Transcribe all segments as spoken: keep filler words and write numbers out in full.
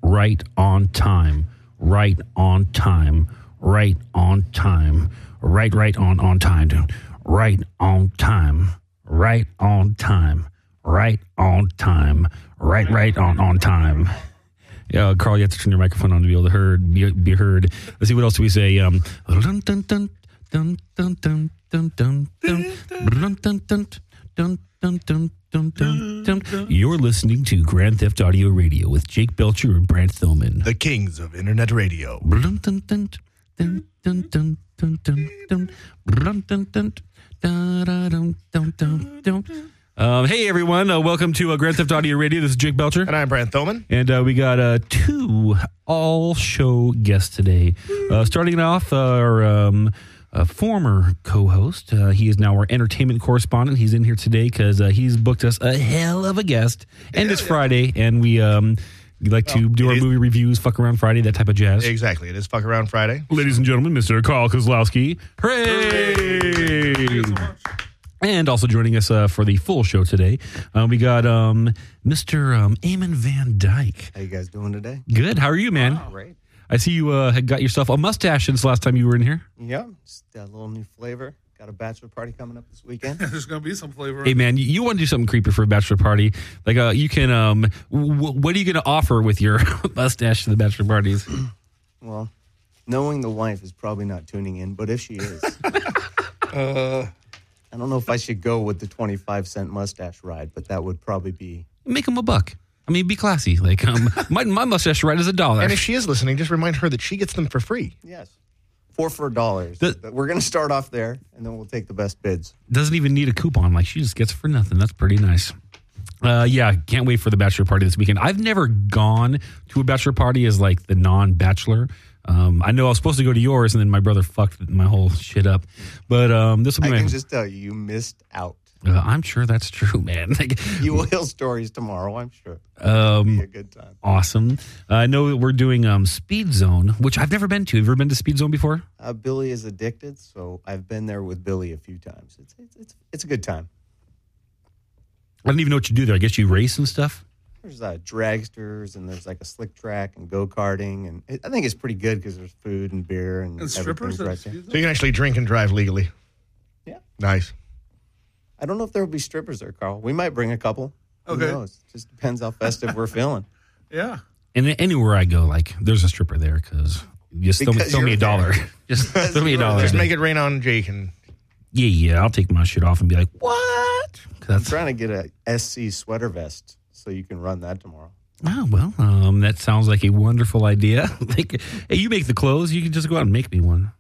right on time, right on time, right on time, right, right on, on time, dude. Right on time, right on time, right on time, right, right on, on time. Yeah, Carl, you have to turn your microphone on to be able to heard, be, be heard. Let's see, what else do we say? Um, dun, dun, dun, dun, dun, dun, dun, dun, dun, dun, dun, dun, dun, dun, dun, dun, dun, dun. You're listening to Grand Theft Audio Radio with Jake Belcher and Brant Thillman. The kings of internet radio. Dun, dun, dun, dun, dun, dun, dun, dun, dun, dun, dun, dun, dun, dun, dun, dun. Um, hey, everyone. Uh, welcome to uh, Grand Theft Audio Radio. This is Jake Belcher. And I'm Brant Thillman. And uh, we got uh, two all-show guests today. Uh, starting off, uh, our um, uh, former co-host. Uh, he is now our entertainment correspondent. He's in here today because uh, he's booked us a hell of a guest. And yeah, it's yeah. Friday, and we... Um, We like to well, do our is, movie reviews, fuck around Friday, that type of jazz. Exactly. It is fuck around Friday. Ladies and gentlemen, Mister Carl Kozlowski. Hooray! Hooray! So and also joining us uh, for the full show today, uh, we got um, Mister Um, Eamon Van Dyke. How you guys doing today? Good. How are you, man? Wow, great. I see you uh, had got yourself a mustache since last time you were in here. Yeah, just a little new flavor. Got a bachelor party coming up this weekend. There's going to be some flavor. Hey, man, you, you want to do something creepy for a bachelor party? Like, uh, you can, um, w- what are you going to offer with your mustache to the bachelor parties? Well, knowing the wife is probably not tuning in, but if she is, uh, I don't know if I should go with the twenty-five cent mustache ride, but that would probably be... Make him a buck. I mean, be classy. Like, um, my, my mustache ride is a dollar. And if she is listening, just remind her that she gets them for free. Yes. Four for a dollar. The, We're going to start off there, and then we'll take the best bids. Doesn't even need a coupon. Like, she just gets it for nothing. That's pretty nice. Uh, yeah, can't wait for the bachelor party this weekend. I've never gone to a bachelor party as, like, the non-bachelor. Um, I know I was supposed to go to yours, and then my brother fucked my whole shit up. But um, this will be I my... can just tell you, you missed out. Uh, I'm sure that's true, man. Like, you will hear stories tomorrow, I'm sure. Um, It'll be a good time. Awesome. Uh, I know that we're doing um, Speed Zone, which I've never been to. Have you ever been to Speed Zone before? Uh, Billy is addicted, so I've been there with Billy a few times. It's it's it's, it's a good time. I don't even know what you do there. I guess you race and stuff? There's uh, dragsters, and there's like a slick track and go-karting. And it, I think it's pretty good because there's food and beer and, and strippers. Right there. So you can actually drink and drive legally. Yeah. Nice. I don't know if there will be strippers there, Carl. We might bring a couple. Okay. Who knows? Just depends how festive we're feeling. Yeah. And anywhere I go, like, there's a stripper there because just throw, throw me a dollar. Just throw me a dollar. Just make it rain on Jake. And yeah, yeah, I'll take my shit off and be like, what? I'm trying to get a S C sweater vest so you can run that tomorrow. Oh, well, um, that sounds like a wonderful idea. Like, hey, you make the clothes. You can just go out and make me one.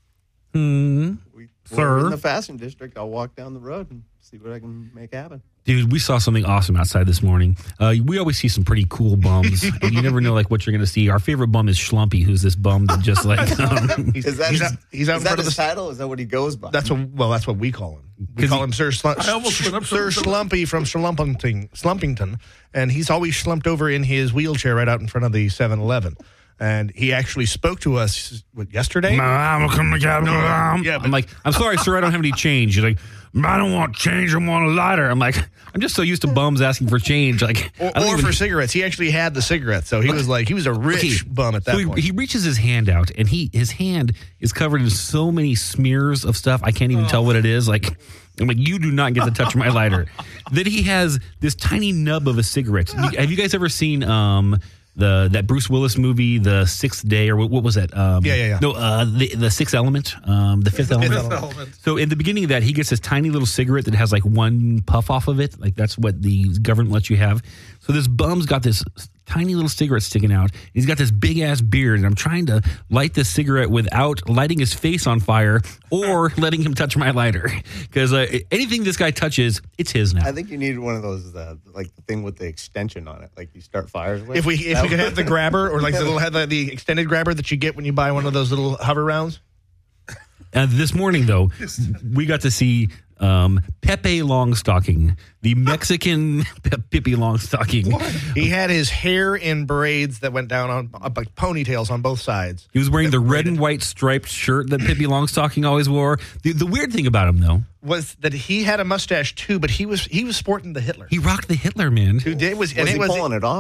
Hmm. We, Sir? We're in the fashion district. I'll walk down the road and see what I can make happen. Dude, we saw something awesome outside this morning. Uh, we always see some pretty cool bums, and you never know like what you're going to see. Our favorite bum is Schlumpy, who's this bum that just like um, is that he's his, out, he's out is in that front his of the title? Is that what he goes by? That's what. Well, that's what we call him. We call him Sir Slum, I almost went up to Sir him. Schlumpy from Schlumpington, Schlumpington, and he's always slumped over in his wheelchair right out in front of the seven eleven. And he actually spoke to us what, yesterday. I'm Yeah, but- like, I'm sorry, sir, I don't have any change. You're like, I don't want change. I want a lighter. I'm like, I'm just so used to bums asking for change. Like, Or, I don't or even- for cigarettes. He actually had the cigarettes, so he was like, he was a rich Okay, bum at that so he, point. he reaches his hand out, and he his hand is covered in so many smears of stuff. I can't even tell what it is. Like, I'm like, you do not get to touch my lighter. Then he has this tiny nub of a cigarette. Have you guys ever seen um, the that Bruce Willis movie, The Sixth Day, or what, what was that? Um, Yeah, yeah, yeah. No, uh, the the Sixth Element, um, the Fifth Element. Fifth Element. So in the beginning of that, he gets this tiny little cigarette that has like one puff off of it. Like that's what the government lets you have. So this bum's got this tiny little cigarette sticking out. He's got this big ass beard, and I'm trying to light this cigarette without lighting his face on fire or letting him touch my lighter. Because uh, anything this guy touches, it's his now. I think you needed one of those, uh, like the thing with the extension on it, like you start fires with. if we if That we could would- have the grabber or like the little have the, the extended grabber that you get when you buy one of those little hover rounds. Uh, this morning, though, we got to see um, Pepe Longstocking, the Mexican Pe- Pippi Longstocking. He had his hair in braids that went down on uh, like ponytails on both sides. He was wearing the red and white striped shirt that Pippi Longstocking always wore. The, the weird thing about him, though, Was that he had a mustache too, but he was he was sporting the Hitler. he rocked the Hitler, man. Who did was, Was and he it was pulling it off though? I mean,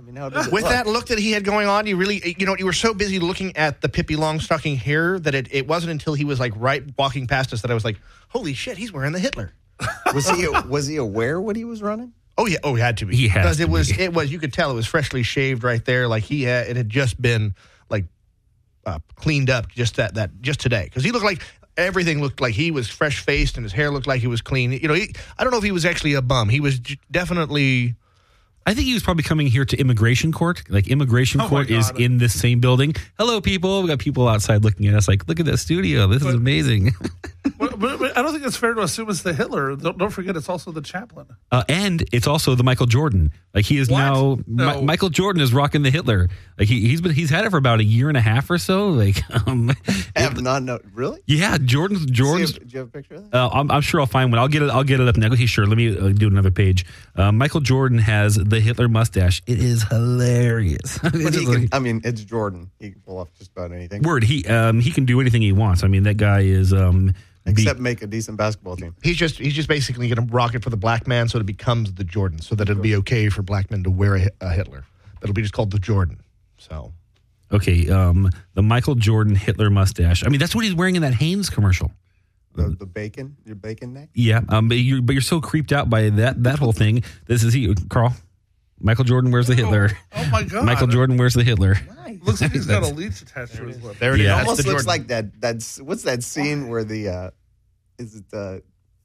mean, how does it With look? that look that he had going on, you really, you know, you were so busy looking at the Pippi Longstocking hair that it, it wasn't until he was like right walking past us that I was like, holy shit, he's wearing the Hitler. Was he was he aware what he was running? Oh yeah, oh he had to be. He has because to it was be. it was you could tell it was freshly shaved right there, like he had it had just been like uh, cleaned up just that that just today because he looked like everything looked like he was fresh faced and his hair looked like he was clean. You know, he, I don't know if he was actually a bum. He was j- definitely. I think he was probably coming here to immigration court. Like immigration Oh my court is God. in this same building. Hello, people. We got people outside looking at us like, look at that studio. This is But- amazing. But, but, but I don't think it's fair to assume it's the Hitler. Don't, don't forget, it's also the chaplain. Uh, and it's also the Michael Jordan. Like he is What? now No. Mi- Michael Jordan is rocking the Hitler. Like he, he's been he's had it for about a year and a half or so. Like um, I have not know. Really? yeah, Jordan's Jordan's. See if- do you have a picture of that? Uh, I'm, I'm sure I'll find one. I'll get it. I'll get it up next. Okay, sure. Let me uh, do another page. Uh, Michael Jordan has the Hitler mustache. It is hilarious. But It's he just can, like- I mean, it's Jordan. He can pull off just about anything, word. He um he can do anything he wants. I mean, that guy is um. be- except make a decent basketball team. He's just he's just basically going to rock it for the black man, so it becomes the Jordan, so that it'll be okay for black men to wear a, Hi- a Hitler. That'll be just called the Jordan. So okay. Um, the Michael Jordan Hitler mustache. I mean, that's what he's wearing in that Hanes commercial. The, the bacon, your bacon neck. Yeah. Um, but you're but you're so creeped out by that that whole thing. This is he, Carl. Michael Jordan wears the Hitler. Oh, oh my God. Michael Jordan wears the Hitler. Looks like he's got a leech attached to his lip. there it is. Yeah. That's Almost the looks Jordan. like that. That's what's that scene where the uh, is it the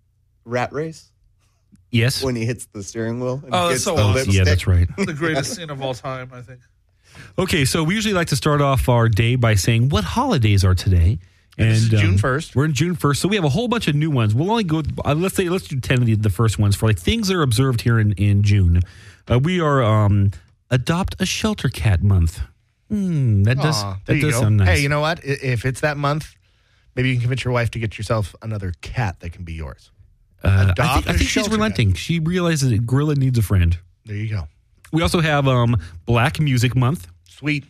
rat race Yes. when he hits the steering wheel and Oh, that's gets so the awesome. lipstick? Yeah, that's right. The greatest scene of all time, I think. Okay, so we usually like to start off our day by saying what holidays are today. And this is um, June first. We're in June first, so we have a whole bunch of new ones. We'll only go. Uh, let's say let's do ten of the, the first ones for like things that are observed here in in June. Uh, we are um, Adopt a Shelter Cat Month. Hmm, that does Aw, there that you does go. sound nice. Hey, you know what? I- If it's that month, maybe you can convince your wife to get yourself another cat that can be yours. uh, I adopt think, I a think she's shelter relenting. She realizes that Gorilla needs a friend. There you go. We also have um, Black Music Month. Sweet.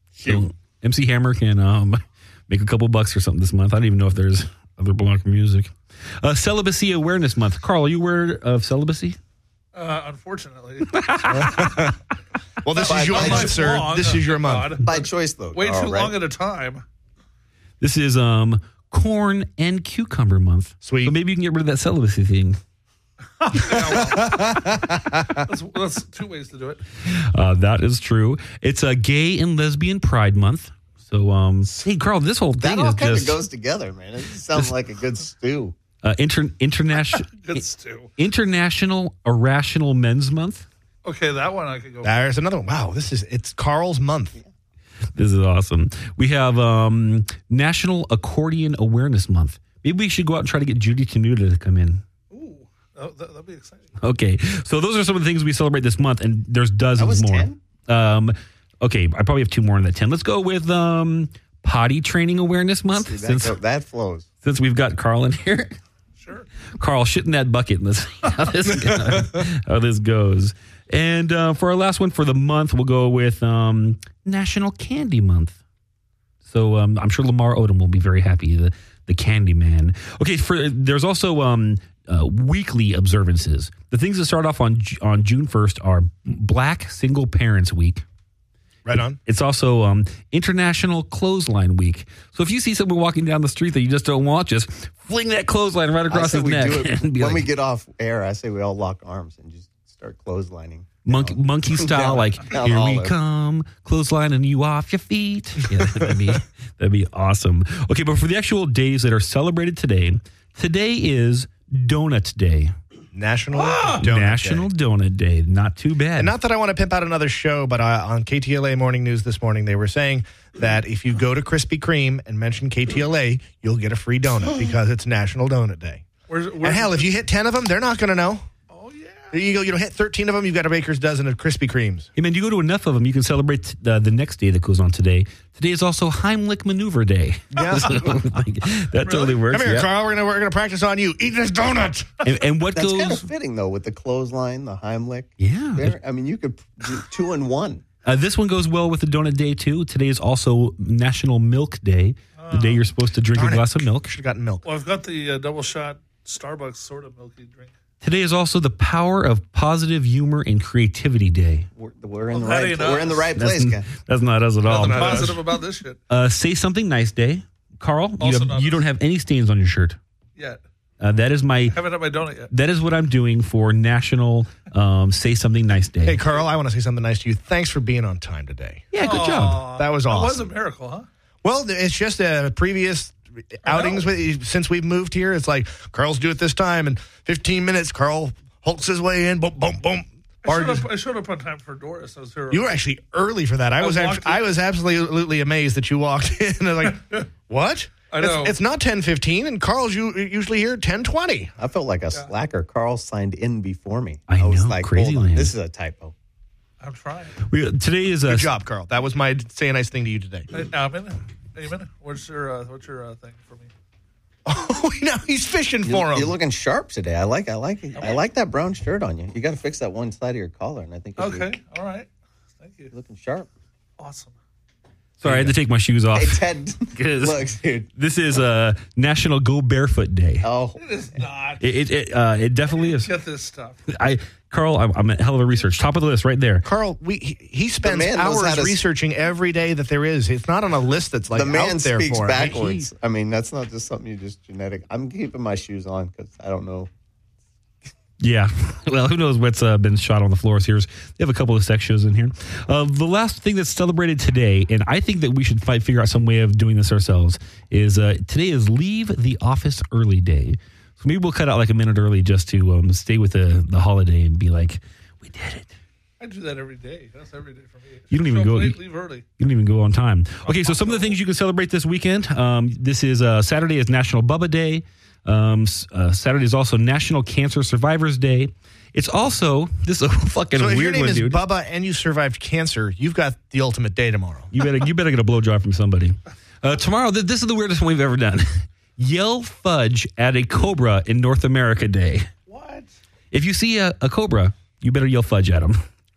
So M C Hammer can um, make a couple bucks or something this month. I don't even know if there's other black music. Uh, Celibacy Awareness Month. Carl, are you aware of celibacy? Uh, unfortunately. Well, this By- is your by month, too sir. long. This is your Oh, month. God. By choice, though. Way Carl, too right? long at a time. This is um, Corn and Cucumber Month. Sweet. So maybe you can get rid of that celibacy thing. That's, that's two ways to do it. Uh, that is true. It's a Gay and Lesbian Pride Month. So, um, hey, Carl, this whole That thing all is kind of just goes together, man. It sounds like a good stew. uh, inter- international Good stew. International Irrational Men's Month. Okay, that one I could go. There's another one. Wow, this is it's Carl's month. This is awesome. We have um, National Accordion Awareness Month. Maybe we should go out and try to get Judy Tenuta to come in. Ooh, that, that, that'd be exciting. Okay, so those are some of the things we celebrate this month, and there's dozens was more. ten? Um, okay, I probably have two more in that ten. Let's go with um, Potty Training Awareness Month, See, that, since go- that flows. since we've got Carl in here. Sure. Carl, shit in that bucket. Let's see how this goes. how this goes. And uh, for our last one for the month, we'll go with um, National Candy Month. So um, I'm sure Lamar Odom will be very happy. The the Candy Man. Okay, for there's also um, uh, weekly observances. The things that start off on Ju- on June first are Black Single Parents Week. Right on. It's also um, International Clothesline Week. So if you see someone walking down the street that you just don't want, just fling that clothesline right I across say his we neck. do it and be when like, we get off air. I say we all lock arms and just start clotheslining. Monkey, monkey style, Down- like down here we Olive. come, clotheslining you off your feet. Yeah, that'd be that'd be awesome. Okay, but for the actual days that are celebrated today, today is Donut Day, National Donut National Day. Donut Day. Not too bad. And not that I want to pimp out another show, but uh, on K T L A Morning News this morning, they were saying that if you go to Krispy Kreme and mention K T L A, you'll get a free donut because it's National Donut Day. Where's, And where's hell, if you hit ten of them, they're not going to know. Oh, yeah. There you go. You know, hit thirteen of them, you've got a baker's dozen of Krispy Kremes. Hey man, you go to enough of them, you can celebrate uh, the next day that goes on today. Today is also Heimlich Maneuver Day. Yeah. So, like, that totally works. Come here, yeah. Carl. We're gonna we're gonna practice on you. Eat this donut. And, and what That's goes? kind of fitting though with the clothesline, the Heimlich. Yeah. There- I mean, you could do two in one. Uh, this one goes well with the Donut Day too. Today is also National Milk Day, the day you're supposed to drink Darn a it. glass of milk. Should have gotten milk. Well, I've got the uh, double shot Starbucks sort of milky drink. Today is also the Power of Positive Humor and Creativity Day. We're, we're in Well, the that right. ain't We're in the us. right That's, place, Ken. that's not us at all. Nothing positive about this shit Uh, say something nice day. Carl, you, Also have, not you us. don't have any stains on your shirt. yet. Uh, that is my Haven't had my donut yet. that is what I'm doing for National um, Say Something Nice Day. Hey, Carl, I want to say something nice to you. Thanks for being on time today. yeah, good job. Aw, That was That was awesome. a miracle, huh? Well, it's just a previous outings with since we've moved here. It's like Carl's due at this time, and fifteen minutes. Carl hulks his way in. Boom, boom, boom. I Bart showed, just- up, I showed up on time for Doris. I was here. You were actually early for that. I, I was walked act- I in. was absolutely amazed that you walked in. I was like, what? I know. It's, it's not ten fifteen, and Carl's u- usually here at ten twenty. I felt like a slacker. Carl signed in before me. I was know, like, crazy hold on, land. this is a typo. I'm trying. We, today is a Good job, Carl. That was my say a nice thing to you today. Hey, Amen. Amen. What's your uh, what's your uh, thing for me? Oh, now he's fishing You, for him. you're looking sharp today. I like. I like. it. I like that brown shirt on you. You got to fix that one side of your collar, and I think you'll be Okay. All right. Thank you. looking sharp. Awesome. sorry. I had to take my shoes off. Hey Ted, Good. look, dude. This is uh, National Go Barefoot Day. Oh, It is not. It it it, uh, it definitely is. Get this stuff. I Carl, I'm, I'm a hell of a research. Top of the list, right there. Carl, we he, he spends man knows how hours to s- researching every day that there is. It's not on a list that's like the man out there speaks for him. backwards. He- I mean, that's not just something you just genetic. I'm keeping my shoes on because I don't know. Yeah. Well, who knows what's uh, been shot on the floors here. They have a couple of sex shows in here. Uh, the last thing that's celebrated today, and I think that we should fight, figure out some way of doing this ourselves, is uh, today is Leave the Office Early Day. So maybe we'll cut out like a minute early just to um, stay with the, the holiday and be like, we did it. I do that every day. That's every day for me. You don't even Show up go- late, leave early. You don't even go on time. Okay, so some of the things you can celebrate this weekend. Um, this is uh, Saturday is National Bubba Day. Um, s- uh, Saturday is also National Cancer Survivors Day. It's also, this is a fucking so if your weird name one, is dude. Bubba and you survived cancer, you've got the ultimate day tomorrow. You better you better get a blowjob from somebody. Uh, tomorrow, th- this is the weirdest one we've ever done. Yell fudge at a cobra in North America Day. What? If you see a, a cobra, you better yell fudge at him.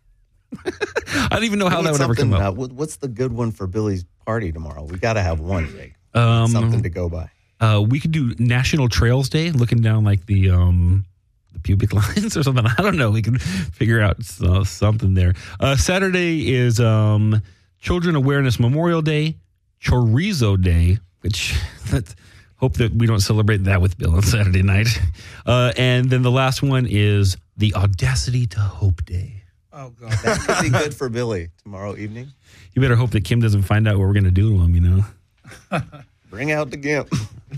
I don't even know how We that need would ever come something, up. uh, what- what's the good one for Billy's party tomorrow? We got to have one, Jake. Um, Something to go by. Uh, we could do National Trails Day, looking down like the um, the pubic lines or something. I don't know. We can figure out so, something there. Uh, Saturday is um, Children Awareness Memorial Day, Chorizo Day, which let's hope that we don't celebrate that with Bill on Saturday night. Uh, and then the last one is the Audacity to Hope Day. Oh God. That could be good for Billy tomorrow evening. You better hope that Kim doesn't find out what we're going to do to him, you know? Bring out the gimp.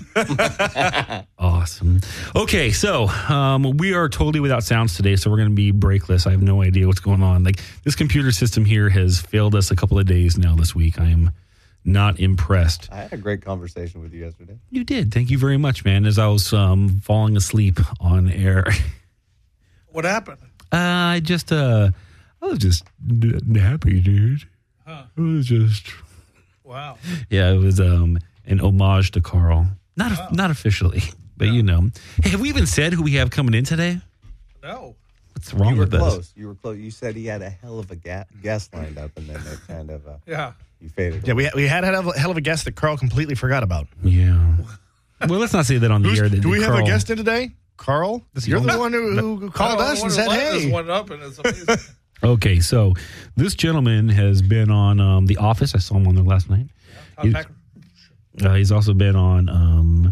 Awesome. Okay, so um, we are totally without sounds today, so we're going to be breakless. I have no idea what's going on. Like, this computer system here has failed us a couple of days now this week. I am not impressed. I had a great conversation with you yesterday. You did. Thank you very much, man, as I was um, falling asleep on air. What happened? Uh, I just, uh, I was just n- happy, dude. Huh. It was just, Wow. yeah, it was um, an homage to Carl. Not Wow. not officially, but you know. Hey, have we even said who we have coming in today? No. What's wrong You were with us? close. You were close. You said he had a hell of a ga- guest lined up, and then it kind of uh, Yeah. you faded. Yeah, away. we, we had a hell of- hell of a guest that Carl completely forgot about. Yeah. Well, let's not say that on the Who's- air. That do we have Carl- a guest in today? Carl? This You're is- the one who, who called I us and wonder said, why this hey. went up and it's amazing. Okay, so this gentleman has been on um, The Office. I saw him on there last night. Todd He's- Packer. Uh, he's also been on. Um,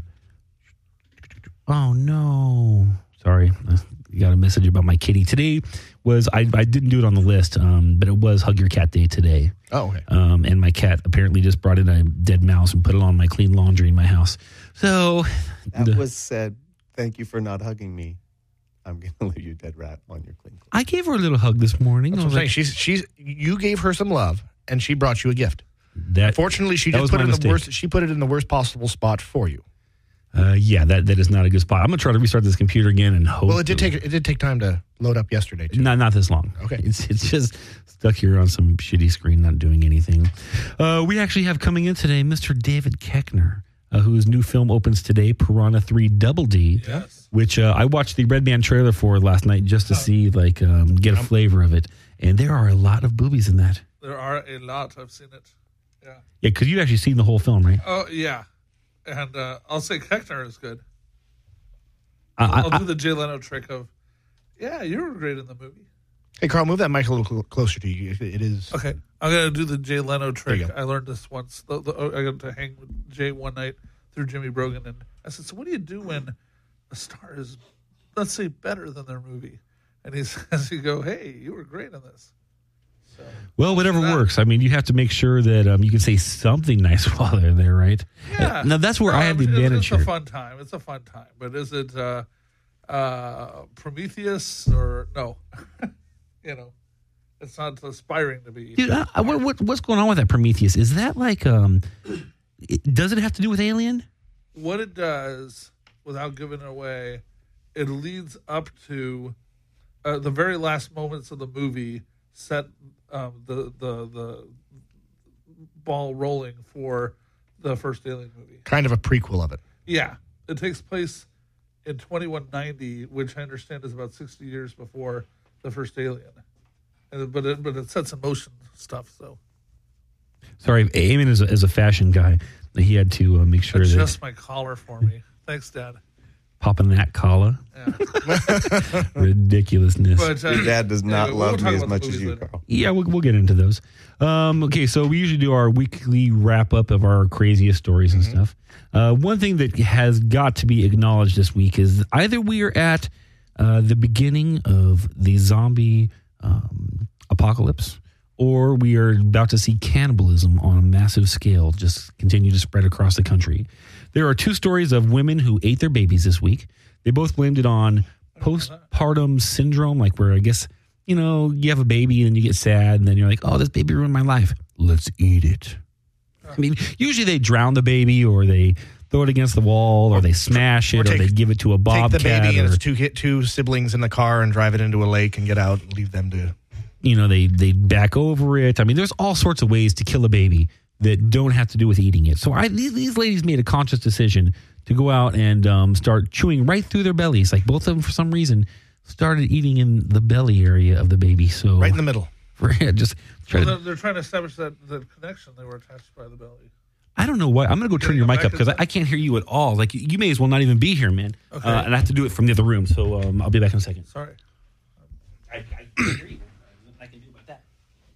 oh no! Sorry, you got a message about my kitty. Today was I. I didn't do it on the list, um, but it was Hug Your Cat Day today. Oh, okay. Um, and my cat apparently just brought in a dead mouse and put it on my clean laundry in my house. So That the- was said. Thank you for not hugging me. I'm going to leave you dead rat on your clean clothes. I gave her a little hug this morning. That's I what I'm was saying. like, She's, she's, you gave her some love, and she brought you a gift. that, Fortunately, she that just was put my it in mistake. the worst. She put it in the worst possible spot for you. uh, yeah, that that is not a good spot. I'm gonna try to restart this computer again and hope. Well, it did that- take it did take time to load up yesterday too. Not not this long. Okay. It's it's just stuck here on some shitty screen, not doing anything. Uh, we actually have coming in today Mister David Koechner, uh, whose new film opens today, Piranha three Double D, Yes. which uh, I watched the Red Band trailer for last night just to see, like, um, get a flavor of it. And there are a lot of boobies in that. There are a lot. I've seen it. Yeah. Yeah, because you've actually seen the whole film, right? Oh, yeah. And uh, I'll say Koechner is good. I, I'll I, do the Jay Leno trick of Yeah, you were great in the movie. Hey, Carl, move that mic a little cl- closer to you. If it is Okay, I'm gonna do the Jay Leno trick. you go. I learned this once. The, the, I got to hang with Jay one night through Jimmy Brogan, and I said, "So what do you do when a star is, let's say, better than their movie?" And he says, "You go, hey, you were great in this." So, Well, whatever that. works. I mean, you have to make sure that um, you can say something nice while they're there, right? yeah. Uh, Now, that's where No, I have the mean, advantage It's, it's here. a fun time. It's a fun time. But is it uh, uh, Prometheus or no? you know, it's not aspiring to be. Dude, I, I, what, what, what's going on with that Prometheus? Is that like, um, it, does it have to do with Alien? What it does, without giving it away, it leads up to uh, the very last moments of the movie. Set um, the the the ball rolling for the first Alien movie. kind of a prequel of it. Yeah, it takes place in twenty-one ninety, which I understand is about sixty years before the first Alien. And, but it, but it sets in motion stuff. So Sorry, Eamon is a, is a fashion guy. He had to uh, make sure adjust that my collar for me. Thanks, Dad. popping that collar, Yeah. ridiculousness. But uh, Your dad does not anyway, we'll love talk me as about the much as movies you, later. Carl. Yeah, we'll, we'll get into those. Um, okay, so we usually do our weekly wrap up of our craziest stories and stuff. Uh, one thing that has got to be acknowledged this week is either we are at uh, the beginning of the zombie um, apocalypse, or we are about to see cannibalism on a massive scale just continue to spread across the country. There are two stories of women who ate their babies this week. They both blamed it on postpartum syndrome, like where I guess, you know, you have a baby and you get sad and then you're like, oh, this baby ruined my life. Let's eat it. I mean, usually they drown the baby or they throw it against the wall or they smash it or, take- they give it to a Take bobcat. the baby and or, its two hit two siblings in the car and drive it into a lake and get out and leave them to. you know, they, they back over it. I mean, there's all sorts of ways to kill a baby that don't have to do with eating it. So I, these, these ladies made a conscious decision to go out and um, start chewing right through their bellies. Like both of them, for some reason, started eating in the belly area of the baby. So Right in the middle. yeah, just try Well, to, they're, they're trying to establish that the connection they were attached by the belly. I don't know what. I'm going to go turn Can your you mic go up back because a I, I can't hear you at all. Like you may as well not even be here, man. Okay. Uh, and I have to do it from the other room. So um, I'll be back in a second. Sorry. I, I can hear you. I can do about that.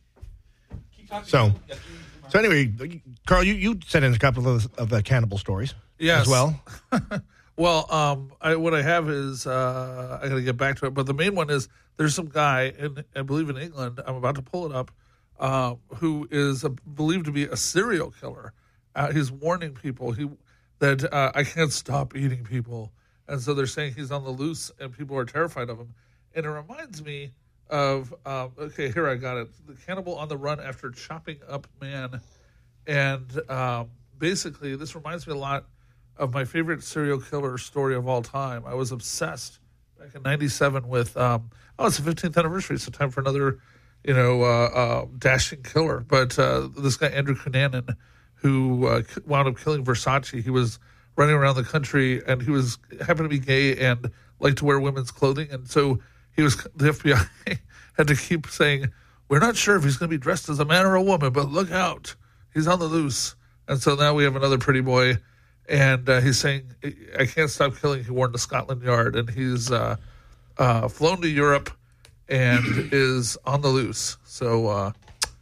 Keep talking. So, so anyway, Carl, you, you sent in a couple of, of the cannibal stories Yes. as well. Well, um, I, what I have is uh, I got to get back to it, but the main one is there's some guy in I believe in England. I'm about to pull it up, uh, who is a, believed to be a serial killer. Uh, he's warning people he that uh, I can't stop eating people, and so they're saying he's on the loose, and people are terrified of him. And it reminds me of um, okay, here I got it: the cannibal on the run after chopping up man, and um, basically this reminds me a lot of my favorite serial killer story of all time. I was obsessed back in ninety-seven with, um, oh, it's the fifteenth anniversary. It's time for another, you know, uh, uh, dashing killer. But uh, this guy, Andrew Cunanan, who uh, wound up killing Versace, he was running around the country and he was happened to be gay and liked to wear women's clothing. And so he was, the F B I had to keep saying, we're not sure if he's going to be dressed as a man or a woman, but look out. He's on the loose. And so now we have another pretty boy. And uh, he's saying, I can't stop killing. He warned the Scotland Yard. And he's uh, uh, flown to Europe and is on the loose. So uh,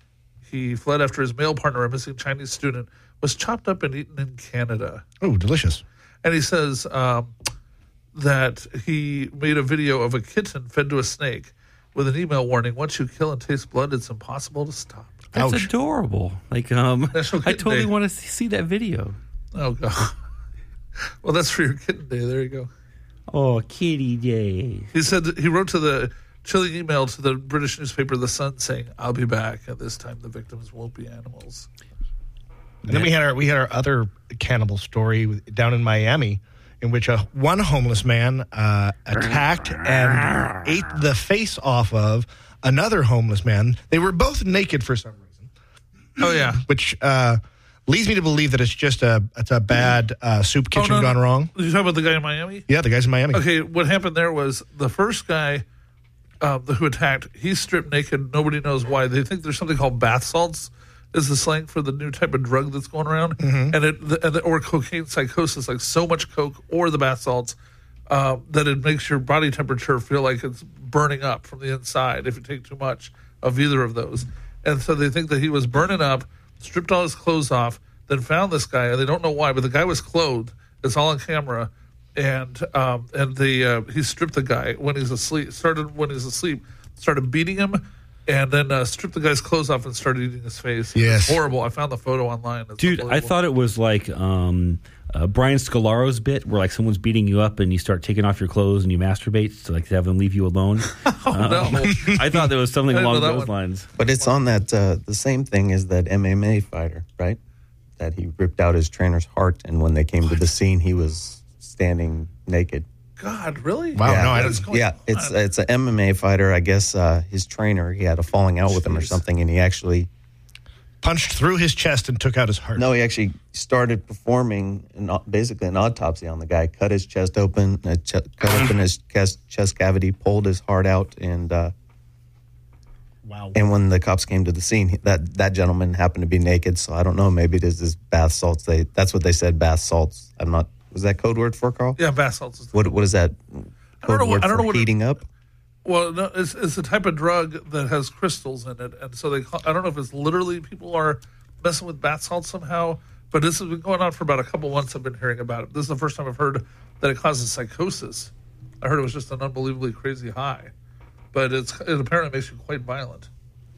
he fled after his male partner, a missing Chinese student, was chopped up and eaten in Canada. Oh, delicious. And he says um, that he made a video of a kitten fed to a snake with an email warning, once you kill and taste blood, it's impossible to stop. That's Ouch. adorable. Like, um, National I Kitten totally Day. want to see that video. Oh, God. Well, that's for your kitten day. There you go. Oh, kitty day. He said that he wrote to the chilling email to the British newspaper The Sun saying, I'll be back. At this time, the victims won't be animals. And then we had our we had our other cannibal story with- down in Miami, in which a one homeless man uh, attacked and ate the face off of another homeless man. They were both naked for some reason, Oh, yeah. which uh, leads me to believe that it's just a it's a bad uh, soup kitchen Oh, no, gone no. wrong. Did you talk about the guy in Miami? Yeah, the guys in Miami. Okay, what happened there was the first guy uh, who attacked, he's stripped naked. Nobody knows why. They think there's something called bath salts is the slang for the new type of drug that's going around. Mm-hmm. And it the, and the, or cocaine psychosis, like so much coke or the bath salts uh, that it makes your body temperature feel like it's burning up from the inside if you take too much of either of those. And so they think that he was burning up, stripped all his clothes off, then found this guy, and they don't know why, but the guy was clothed. It's all on camera. And um, and the uh, he stripped the guy when he's asleep, started when he's asleep, started beating him, and then uh, stripped the guy's clothes off and started eating his face. Yes. It's horrible. I found the photo online. It's Dude, I thought it was like um, uh, Brian Scalaro's bit where like someone's beating you up and you start taking off your clothes and you masturbate to like to have them leave you alone. Oh, um, no. I thought there was something I didn't along know that those one. lines. But it's on that uh, the same thing as that M M A fighter, right? That he ripped out his trainer's heart, and when they came to the scene, he was standing naked. God, really? Wow, yeah, no, I What's don't. going Yeah, on? it's it's an M M A fighter. I guess uh, his trainer, he had a falling out with him or Jeez. something, and he actually Punched through his chest and took out his heart. no, he actually started performing an, au- basically an autopsy on the guy. Cut his chest open, uh, ch- cut open his chest, chest cavity, pulled his heart out, and uh, Wow. and when the cops came to the scene, he- that that gentleman happened to be naked. So I don't know. Maybe it is this bath salts. They that's what they said. Bath salts. I'm not. Was that code word for it, Carl? Yeah, bath salts. Is What what is that? I don't know Code what- word I don't for know what it- heating up. Well, no, it's it's a type of drug that has crystals in it, and so they. Call, I don't know if it's literally people are messing with bath salts somehow, but this has been going on for about a couple months. I've been hearing about it. This is the first time I've heard that it causes psychosis. I heard it was just an unbelievably crazy high, but it's it apparently makes you quite violent,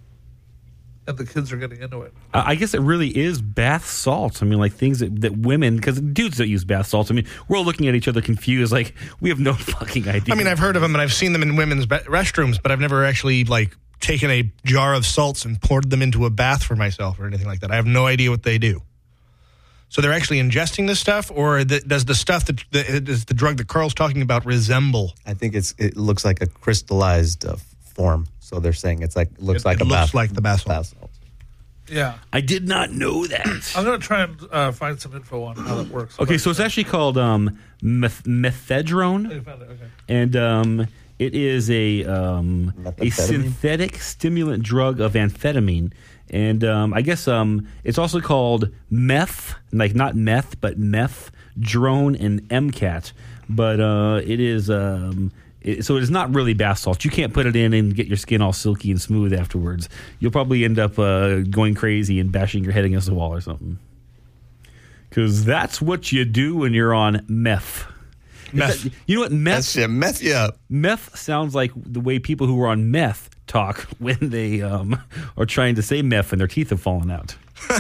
and the kids are getting into it. I I guess it really is bath salts. I mean, like things that, that women, because dudes don't use bath salts. I mean, we're all looking at each other confused, like we have no fucking idea. I mean, I've heard of them and I've seen them in women's be- restrooms, but I've never actually like taken a jar of salts and poured them into a bath for myself or anything like that. I have no idea what they do. So they're actually ingesting this stuff, or the, does the stuff that the, does the drug that Carl's talking about resemble? I think it's it looks like a crystallized uh, form. So they're saying it's like looks It- like it a looks bath, like the bath salt. bath salt. Yeah, I did not know that. I'm going to try and uh, find some info on how that works. Okay, so it's actually called um, meth- Oh, methadone. you found it, okay. And um, it is a um, a Methamphetamine? synthetic stimulant drug of amphetamine, and um, I guess um, it's also called meth, like not meth, but meth, drone, and M CAT. But uh, it is um, it, so it is not really bath salts. You can't put it in and get your skin all silky and smooth afterwards. You'll probably end up uh, going crazy and bashing your head against the wall or something. Because that's what you do when you're on meth. Meth. That- you know what meth? That's shit, meth you up. Meth sounds like the way people who are on meth talk when they um, are trying to say meth and their teeth have fallen out.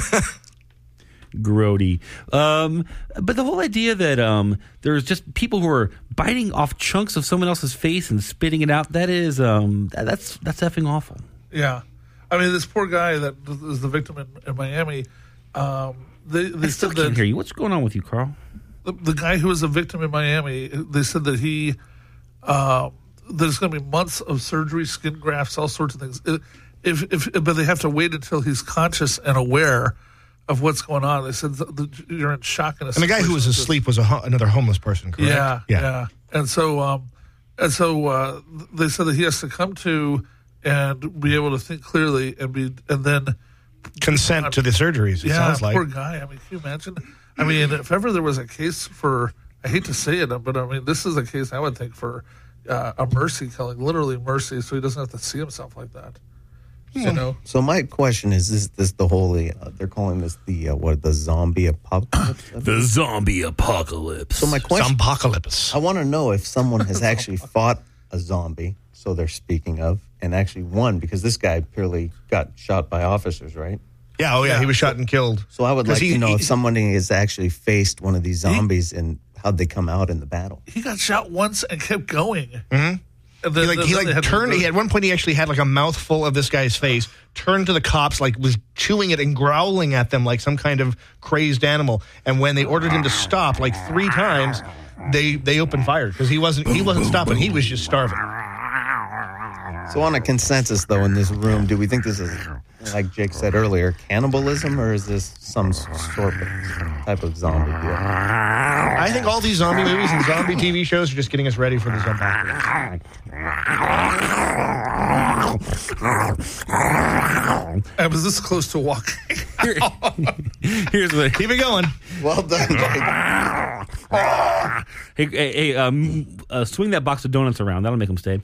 Grody. Um, but the whole idea that um, there's just people who are biting off chunks of someone else's face and spitting it out, that is, um, that, that's that's effing awful. Yeah, I mean, this poor guy that is the victim in, in Miami. Um, they they I still said can't that hear you. What's going on with you, Carl? the, the guy who was a victim in Miami. They said that he uh, there's going to be months of surgery, skin grafts, all sorts of things. If if but they have to wait until he's conscious and aware of what's going on. They said that the, you're in shock. In a And the guy who was situation. asleep was a ho- another homeless person, correct? Yeah, yeah, And so, um, and so uh, they said that he has to come to and be able to think clearly and be, and then Consent to the surgeries, it yeah, sounds like. poor guy. I mean, can you imagine? I mean, if ever there was a case for, I hate to say it, but I mean, this is a case I would think for uh, a mercy killing, literally mercy, so he doesn't have to see himself like that. You know? So my question is: Is this the holy? Uh, they're calling this the uh, what? The zombie apocalypse. The zombie apocalypse. So my question: Zompocalypse. I want to know if someone has actually fought a zombie. So they're speaking of, and actually won, because this guy purely got shot by officers, right? Yeah, oh yeah, he was shot and killed. So I would 'Cause like he- to know he- if somebody has actually faced one of these zombies and how'd they come out in the battle. He got shot once and kept going. Mm-hmm. And He then- like then he they like had to turned. go- He at one point he actually had like a mouthful of this guy's face. Turned to the cops, like was chewing it and growling at them like some kind of crazed animal. And when they ordered him to stop, like three times, they they opened fire because he wasn't he wasn't stopping. He was just starving. So on a consensus, though, in this room, do we think this is, like Jake said earlier, cannibalism, or is this some sort of type of zombie deal? I think all these zombie movies and zombie T V shows are just getting us ready for the zombie apocalypse. I was this close to walking. Here- here's what. Keep it going. Well done, Jake. Hey, hey, hey um, uh, swing that box of donuts around. That'll make them stay.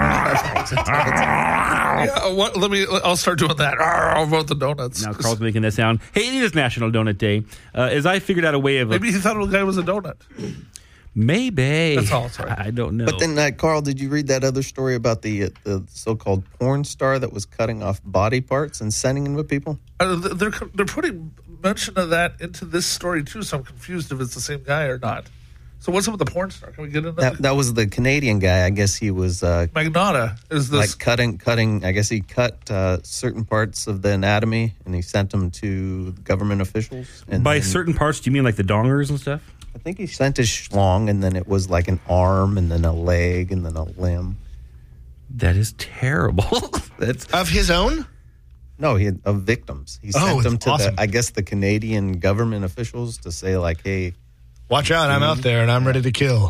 Yeah, what, let me. I'll start doing that. I'll vote the donuts. Now Carl's making that sound. Hey, it is National Donut Day. Uh, as I figured out a way of... Maybe he thought the guy was a donut. Maybe. That's all. Sorry. I don't know. But then, uh, Carl, did you read that other story about the uh, the so-called porn star that was cutting off body parts and sending them to people? Uh, they're they're putting mention of that into this story too, so I'm confused if it's the same guy or not. So what's up with the porn star? Can we get into That, that was the Canadian guy. I guess he was uh, Magnotta is this like cutting, cutting. I guess he cut uh, certain parts of the anatomy and he sent them to government officials. And By then, certain parts, do you mean like the dongers and stuff? I think he sent his schlong, and then it was like an arm, and then a leg, and then a limb. That is terrible. That's Of his own? No, he had, of victims. He Oh, sent them it's to awesome. the, I guess, the Canadian government officials to say like, "Hey, Watch out, I'm out there and I'm ready to kill.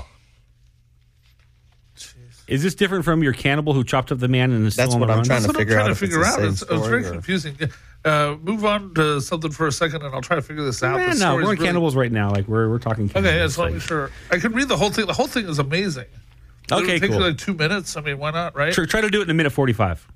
Is this different from your cannibal who chopped up the man and is That's still on what the I'm run? trying That's to what I'm figure trying out to if it's figure the out. same It's, it's very story or- confusing. Uh, move on to something for a second, and I'll try to figure this out. Man, The no, story's we're on really- cannibals right now. Like we're we're talking. Cannibals. Okay, just want to Like, be sure. I can read the whole thing. The whole thing is amazing. It'll Okay, take cool. you like two minutes. I mean, why not, right? Try, try to do it in a minute forty-five.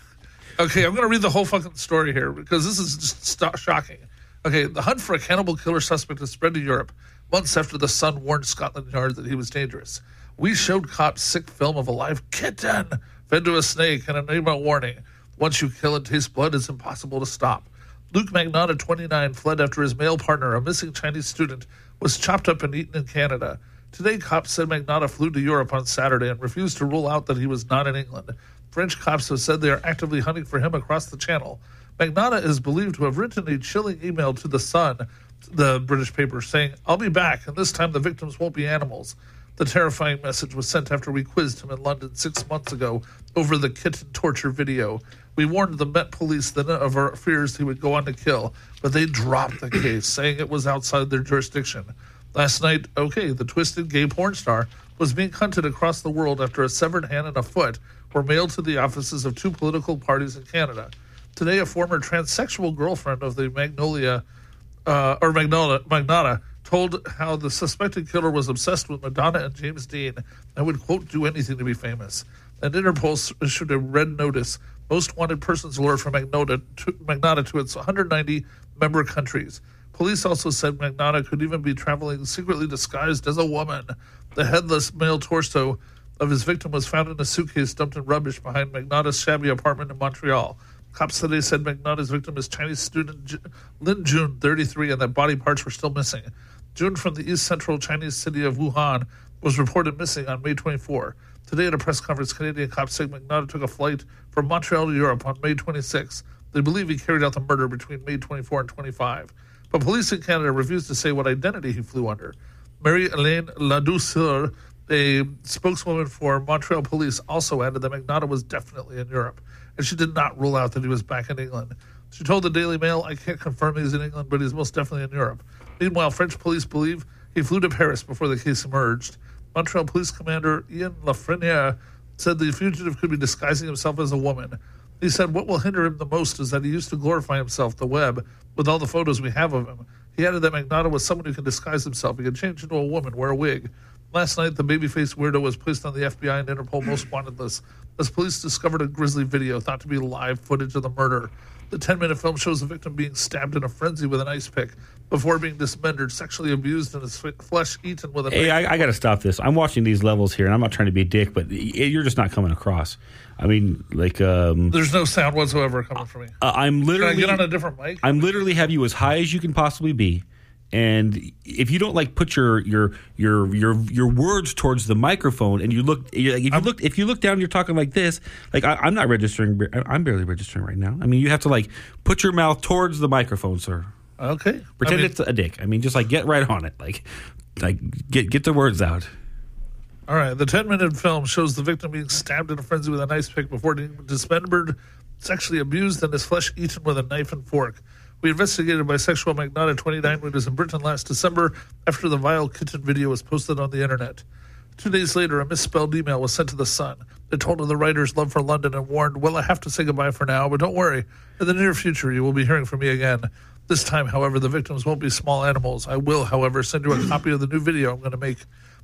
Okay, I'm going to read the whole fucking story here because this is just st- shocking. Okay, the hunt for a cannibal killer suspect has spread to Europe months after the Sun warned Scotland Yard that he was dangerous. We showed cops sick film of a live kitten fed to a snake and a email warning. Once you kill and taste blood, it's impossible to stop. Luke Magnotta, twenty-nine, fled after his male partner, a missing Chinese student, was chopped up and eaten in Canada. Today, cops said Magnotta flew to Europe on Saturday and refused to rule out that he was not in England. French cops have said they are actively hunting for him across the channel. Magnotta is believed to have written a chilling email to The Sun, the British paper, saying, "I'll be back, and this time the victims won't be animals." The terrifying message was sent after we quizzed him in London six months ago over the kitten torture video. We warned the Met Police then of our fears he would go on to kill, but they dropped the case, saying it was outside their jurisdiction. Last night, okay, the twisted gay porn star was being hunted across the world after a severed hand and a foot were mailed to the offices of two political parties in Canada. Today, a former transsexual girlfriend of the Magnolia, uh, or Magnotta, Magnotta told how the suspected killer was obsessed with Madonna and James Dean and would, quote, do anything to be famous. And Interpol issued a red notice, most wanted persons alert for Magnotta to, Magnotta to its one hundred ninety member countries. Police also said Magnotta could even be traveling secretly disguised as a woman. The headless male torso of his victim was found in a suitcase dumped in rubbish behind Magnotta's shabby apartment in Montreal. Cops today said Magnotta's victim is Chinese student J- Lin Jun, thirty-three, and that body parts were still missing. Jun from the east central Chinese city of Wuhan was reported missing on May twenty-fourth. Today at a press conference, Canadian cops say Magnotta took a flight from Montreal to Europe on May twenty-sixth. They believe he carried out the murder between May twenty-fourth and twenty-fifth. But police in Canada refused to say what identity he flew under. Marie-Hélène Ladouceur, a spokeswoman for Montreal police, also added that Magnotta was definitely in Europe, and she did not rule out that he was back in England. She told the Daily Mail, "I can't confirm he's in England, but he's most definitely in Europe." Meanwhile, French police believe he flew to Paris before the case emerged. Montreal Police Commander Ian Lafreniere said the fugitive could be disguising himself as a woman. He said what will hinder him the most is that he used to glorify himself, the web, with all the photos we have of him. He added that Magnotta was someone who can disguise himself. He could change into a woman, wear a wig. Last night, the baby-faced weirdo was placed on the F B I and Interpol most wanted list as police discovered a grisly video thought to be live footage of the murder. The ten-minute film shows the victim being stabbed in a frenzy with an ice pick before being dismembered, sexually abused, and his flesh eaten with a Hey, knife. I, I got to stop this. I'm watching these levels here, and I'm not trying to be a dick, but you're just not coming across. I mean, like, um, There's no sound whatsoever coming from me. uh, I'm Can I literally, get on a different mic? I'm literally have you as high as you can possibly be, and if you don't like put your your your your your words towards the microphone, and you look, you're like, if you look, if you look down, you're talking like this. Like I, I'm not registering. I'm barely registering right now. I mean, you have to like put your mouth towards the microphone, sir. Okay. Pretend I mean, it's a dick. I mean, just like get right on it. Like, like get get the words out. All right. The ten-minute film shows the victim being stabbed in a frenzy with an ice pick before being dismembered, sexually abused, and his flesh eaten with a knife and fork. We investigated bisexual Magnotta, twenty-nine, who was in Britain last December after the vile kitten video was posted on the internet. Two days later, a misspelled email was sent to The Sun. It told of the writer's love for London and warned, well, I have to say goodbye for now, but don't worry. In the near future, you will be hearing from me again. This time, however, the victims won't be small animals. I will, however, send you a copy of the new video I'm going to make.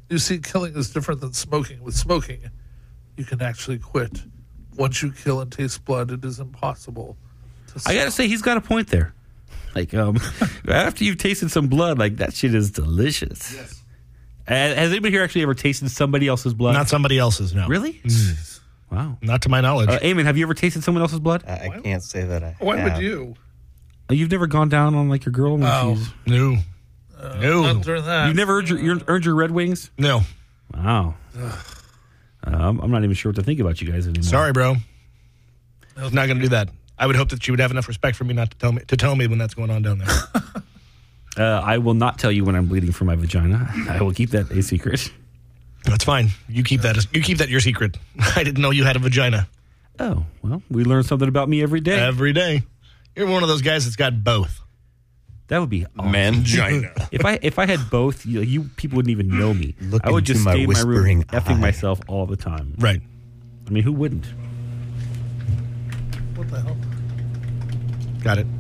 You see, killing is different than smoking. With smoking, you can actually quit. Once you kill and taste blood, it is impossible to stop. I gotta say, he's got a point there. Like, um, after you've tasted some blood, like, that shit is delicious. Yes. Uh, has anybody here actually ever tasted somebody else's blood? Not somebody else's, no. Really? Wow. Not to my knowledge. Uh, Eamon, have you ever tasted someone else's blood? I, I can't say that I Why have. would you? Uh, You've never gone down on, like, your girl when Oh. she's... no. Uh, No. Not during that. You've never earned your, your, earned your Red Wings? No. Wow. Um, I'm not even sure what to think about you guys anymore. Sorry, bro. I'm not going to do that. I would hope that she would have enough respect for me not to tell me to tell me when that's going on down there. Uh, I will not tell you when I'm bleeding from my vagina. I will keep that a secret. That's fine. You keep that. As, you keep that your secret. I didn't know you had a vagina. Oh, well, we learn something about me every day. Every day. You're one of those guys that's got both. That would be awesome. Mangina. If I if I had both, you, you people wouldn't even know me. Look I would into just my stay in my room whispering effing eye. myself all the time. Right. I mean, who wouldn't? What the hell? Got it.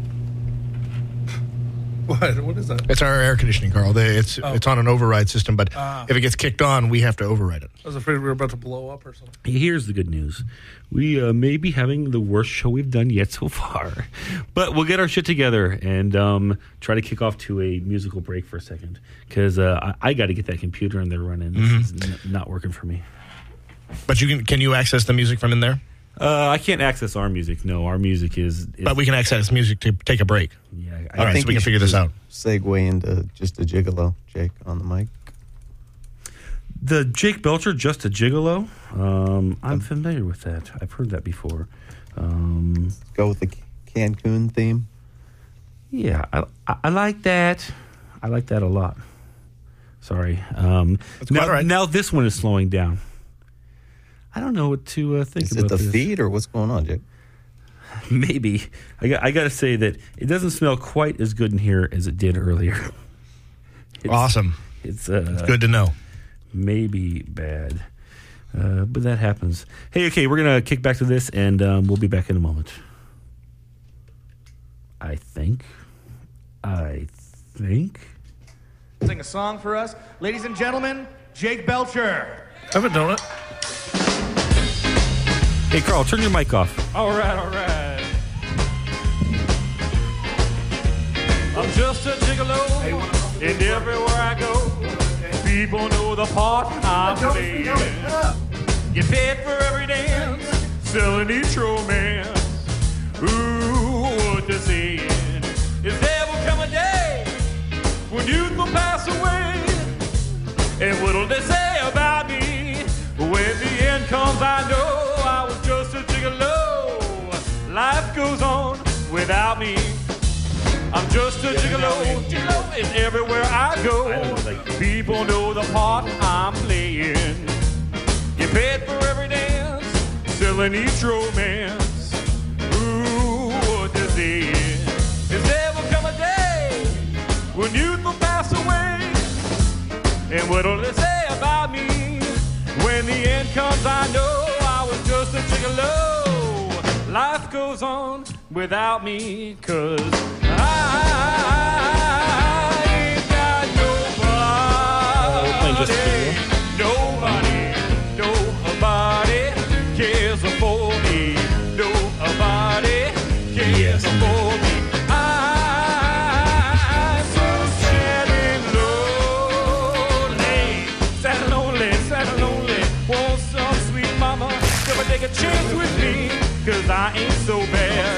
What? What is that? It's our air conditioning, Carl. They, it's Oh. it's on an override system, but Ah. if it gets kicked on, we have to override it. I was afraid we were about to blow up or something. Here's the good news. We uh, may be having the worst show we've done yet so far. But we'll get our shit together and um, try to kick off to a musical break for a second. Because uh, I, I got to get that computer in there running. This Mm-hmm. is n- not working for me. But you can can you access the music from in there? Uh, I can't access our music. No, our music is... is But we can access music to take a break. Yeah, I, All I right, think so we you can figure should this out. just Segue into just a gigolo, Jake, on the mic. The Jake Belcher, Just a Gigolo. Um, I'm familiar with that. I've heard that before. Um, Go with the Cancun theme. yeah, I, I, I like that. I like that a lot. Sorry. Um, That's now, quite all right. now this one is slowing down. I don't know what to uh, think Is about it the this. feed or what's going on, Jake? Maybe. I got, I got to say that it doesn't smell quite as good in here as it did earlier. It's, Awesome. It's uh, Good to know. maybe bad. Uh, but that happens. Hey, okay, we're going to kick back to this, and um, we'll be back in a moment. I think. I think. Sing a song for us. Ladies and gentlemen, Jake Belcher. I haven't done it. Hey, Carl, turn your mic off. All right, all right. I'm just a gigolo, and everywhere I go, people know the part I'm playing. Get paid for every dance, selling each romance. Ooh, what to say? Is there will come a day when youth will pass away? And what'll they say about me when the end comes? I know I was just a gigolo. Life goes on without me. I'm just a gigolo, gigolo, and everywhere I go, people know the part I'm playing. Get paid for every dance, selling each romance. Ooh, what does it? Is there will come a day when youth will pass away? And what'll they say about me when the end comes? I know I was just a gigolo. Life goes on without me, 'cause I ain't got nobody. Nobody, nobody cares for me. Nobody cares Yes. for me. I'm so sad and lonely, sad and lonely, sad and lonely. Want some sweet mama? Come take a chance with me, 'cause I ain't so bad.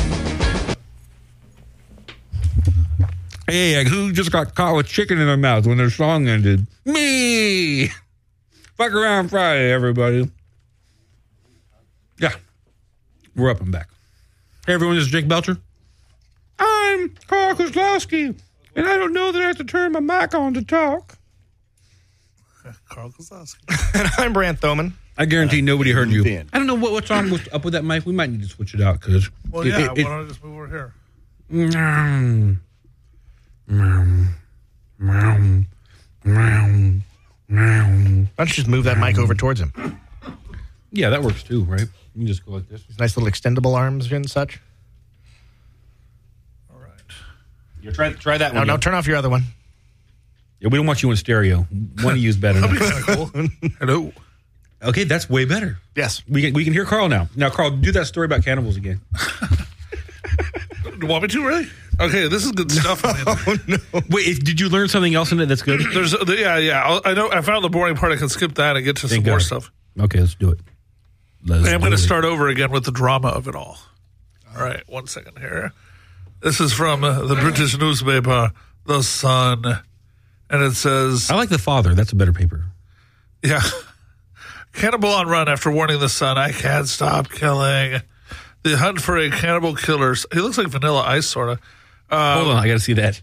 Hey, who just got caught with chicken in their mouth when their song ended? Me! Fuck around Friday, everybody. Yeah. We're up and back. Hey, everyone, this is Jake Belcher. I'm Carl Kozlowski, and I don't know that I have to turn my mic on to talk. Carl Kozlowski. And I'm Brant Thoman. I guarantee nobody heard you. Van. I don't know what, what's wrong with, up with that mic. We might need to switch it out, because... Well, yeah, why don't I just move over here? Meow. Meow. Meow. Meow. Meow. Why don't you just move that mic over towards him? Yeah, that works too, right? You can just go like this. Nice little extendable arms and such. All right. You try try that No, one. no, turn off your other one. Yeah, we don't want you in stereo. One of you is better. That'd be kind of cool. Hello. Okay, that's way better. Yes. We can we can hear Carl now. Now, Carl, do that story about cannibals again. Do you want me to, really? Okay, this is good stuff. I mean, Oh, no. Wait, if, did you learn something else in it that's good? there's, yeah, yeah. I'll, I know. I found the boring part. I can skip that and get to Thank some more God. stuff. Okay, let's do it. Let's Okay, I'm do going to it. start over again with the drama of it all. All right, one second here. This is from uh, the British newspaper, The Sun, and it says, I like The Father. That's a better paper. yeah, cannibal on run after warning The Sun, I can't stop killing. The hunt for a cannibal killer. He looks like Vanilla Ice, sort of. Um, Hold on, I got to see that.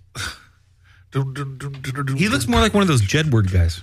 He looks more like one of those Jedward guys.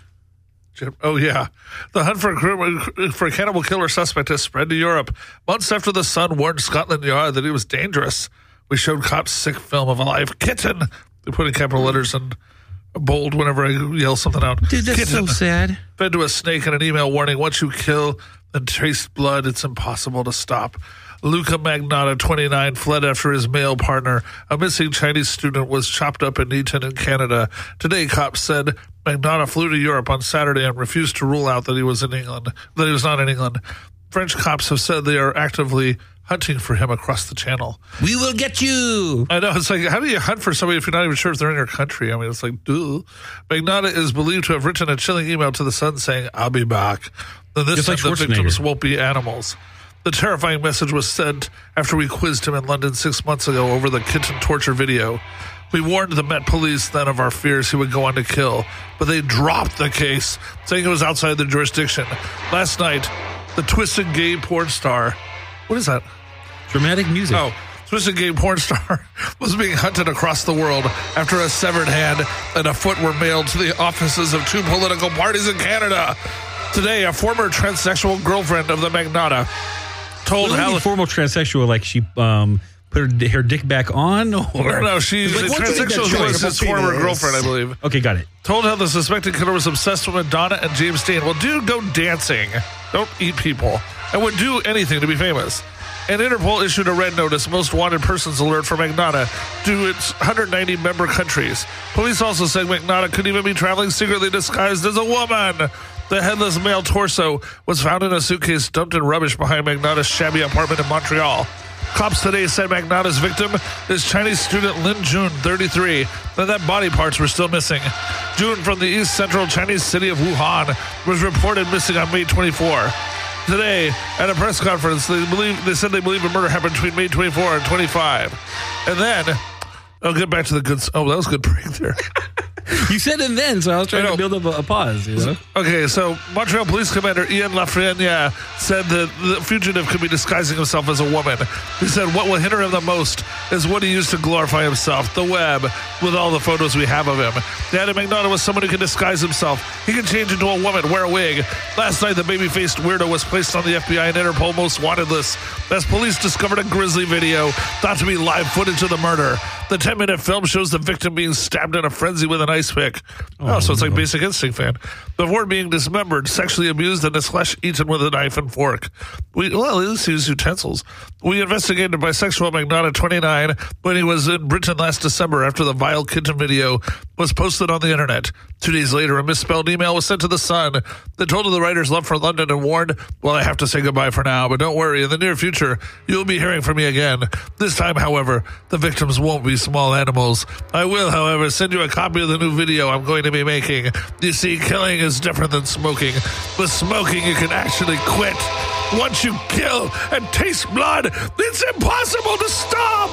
Oh, yeah. The hunt for a, crim- for a cannibal killer suspect has spread to Europe. Months after the Sun warned Scotland Yard that he was dangerous, we showed cops sick film of a live kitten. They put in capital letters and bold whenever I yell something out. Dude, that's Kitten so sad. fed to a snake in an email warning, once you kill and taste blood, it's impossible to stop. Luca Magnotta, twenty-nine, fled after his male partner, a missing Chinese student, was chopped up and eaten in Canada. Today, cops said Magnotta flew to Europe on Saturday and refused to rule out that he was in England, that he was not in England. French cops have said they are actively hunting for him across the channel. We will get you. I know. It's like, how do you hunt for somebody if you're not even sure if they're in your country? I mean, it's like, duh. Magnotta is believed to have written a chilling email to the Sun saying, I'll be back. Then this Just time like the Schwarzenegger. victims won't be animals. The terrifying message was sent after we quizzed him in London six months ago over the kitten torture video. We warned the Met Police then of our fears he would go on to kill, but they dropped the case, saying it was outside their jurisdiction. Last night, the twisted gay porn star, what is that? Dramatic music. Oh, twisted gay porn star was being hunted across the world after a severed hand and a foot were mailed to the offices of two political parties in Canada. Today, a former transsexual girlfriend of the Magnotta told What do you mean Hal- formal transsexual, like she um, put her, her dick back on? Or? No, no, she's Like, a what's the transsexual choice? who is his former girlfriend, I believe. Okay, got it. Told how the suspected killer was obsessed with Madonna and James Dean. Well, dude, go dancing. Don't eat people. And would do anything to be famous. And Interpol issued a red notice, most wanted persons alert for Magnotta to its one hundred ninety member countries. Police also said Magnotta could even be traveling secretly disguised as a woman. The headless male torso was found in a suitcase dumped in rubbish behind Magnotta's shabby apartment in Montreal. Cops today said Magnotta's victim is Chinese student Lin Jun, thirty-three, and that body parts were still missing. Jun from the east central Chinese city of Wuhan was reported missing on May twenty-fourth. Today, at a press conference, they believe they said they believe a murder happened between May twenty-fourth and twenty-five. And then, I'll get back to the good. Oh, that was a good break there. You said and then, so I was trying I know. to build up a, a pause, you know? Okay, so Montreal Police Commander Ian Lafreniere said that the fugitive could be disguising himself as a woman. He said what will hinder him the most is what he used to glorify himself, the web, with all the photos we have of him. Daddy Magnotta was someone who can disguise himself. He can change into a woman, wear a wig. Last night, the baby-faced weirdo was placed on the F B I and Interpol Most Wanted list as police discovered a grisly video thought to be live footage of the murder. The ten-minute film shows the victim being stabbed in a frenzy with an ice pick. Oh, so it's like Basic Instinct fan. Before being dismembered, sexually abused, and his flesh eaten with a knife and fork. We well, at least he used utensils. We investigated bisexual Magnotta, twenty-nine, when he was in Britain last December after the vile kitten video was posted on the internet. Two days later, a misspelled email was sent to The Sun that told of the writer's love for London and warned, well, I have to say goodbye for now, but don't worry, in the near future, you'll be hearing from me again. This time, however, the victims won't be small animals. I will, however, send you a copy of the new video I'm going to be making. You see, killing is different than smoking. With smoking, you can actually quit. Once you kill and taste blood, it's impossible to stop.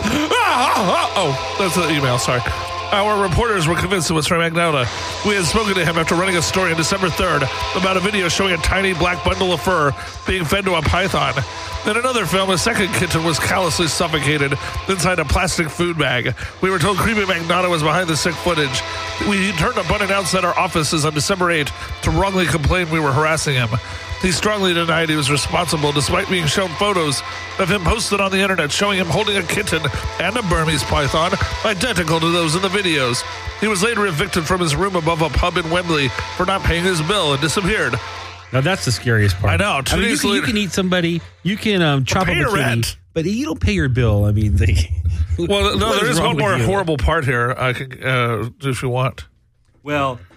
Ah, oh, that's the email, sorry. Our reporters were convinced it was from Magnotta. We had spoken to him after running a story on December third about a video showing a tiny black bundle of fur being fed to a python. In another film, a second kitten was callously suffocated inside a plastic food bag. We were told creepy Magnotta was behind the sick footage. We turned up unannounced at our offices on December eighth to wrongly complain we were harassing him. He strongly denied he was responsible, despite being shown photos of him posted on the internet showing him holding a kitten and a Burmese python identical to those in the videos. He was later evicted from his room above a pub in Wembley for not paying his bill and disappeared. Now, that's the scariest part. I know. Two I mean, you, days can, you later- can eat somebody, you can um, chop pay up a your kitty, rent. but you don't pay your bill. I mean, they, Well, no, what there is wrong one with more you? horrible part here I can uh, do if you want. Well,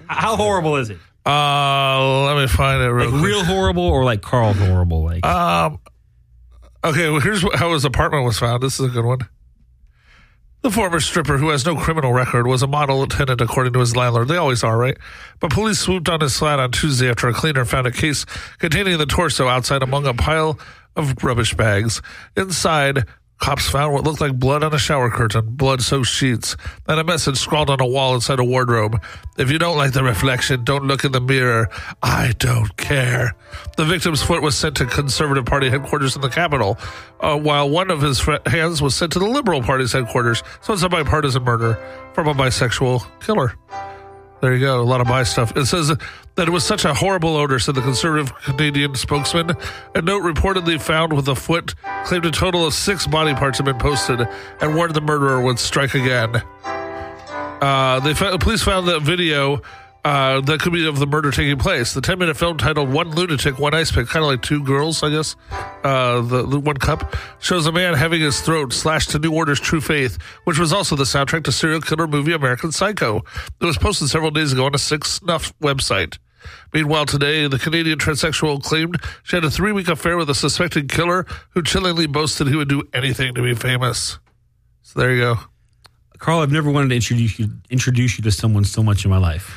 How horrible is it? Uh, let me find it real Like quick. real horrible or like Carl horrible? Like Um, okay, well, here's wh- how his apartment was found. This is a good one. The former stripper, who has no criminal record, was a model tenant, according to his landlord. They always are, right? But police swooped on his flat on Tuesday after a cleaner found a case containing the torso outside among a pile of rubbish bags. Inside, cops found what looked like blood on a shower curtain, blood-soaked sheets, and a message scrawled on a wall inside a wardrobe. If you don't like the reflection, don't look in the mirror. I don't care. The victim's foot was sent to Conservative Party headquarters in the Capitol, uh, while one of his fr- hands was sent to the Liberal Party's headquarters. So it's a bipartisan murder from a bisexual killer. There you go. A lot of bi stuff. It says that it was such a horrible odor, said the Conservative Canadian spokesman. A note reportedly found with the foot claimed a total of six body parts had been posted and warned the murderer would strike again. Uh, they found, police found that video uh, that could be of the murder taking place. The ten-minute film titled One Lunatic, One Ice Pick, kind of like Two Girls, I guess, uh, the, the One Cup, shows a man having his throat slashed to New Order's True Faith, which was also the soundtrack to serial killer movie American Psycho. It was posted several days ago on a Six Snuff website. Meanwhile, today, the Canadian transsexual claimed she had a three-week affair with a suspected killer who chillingly boasted he would do anything to be famous. So there you go. Carl, I've never wanted to introduce you introduce you to someone so much in my life.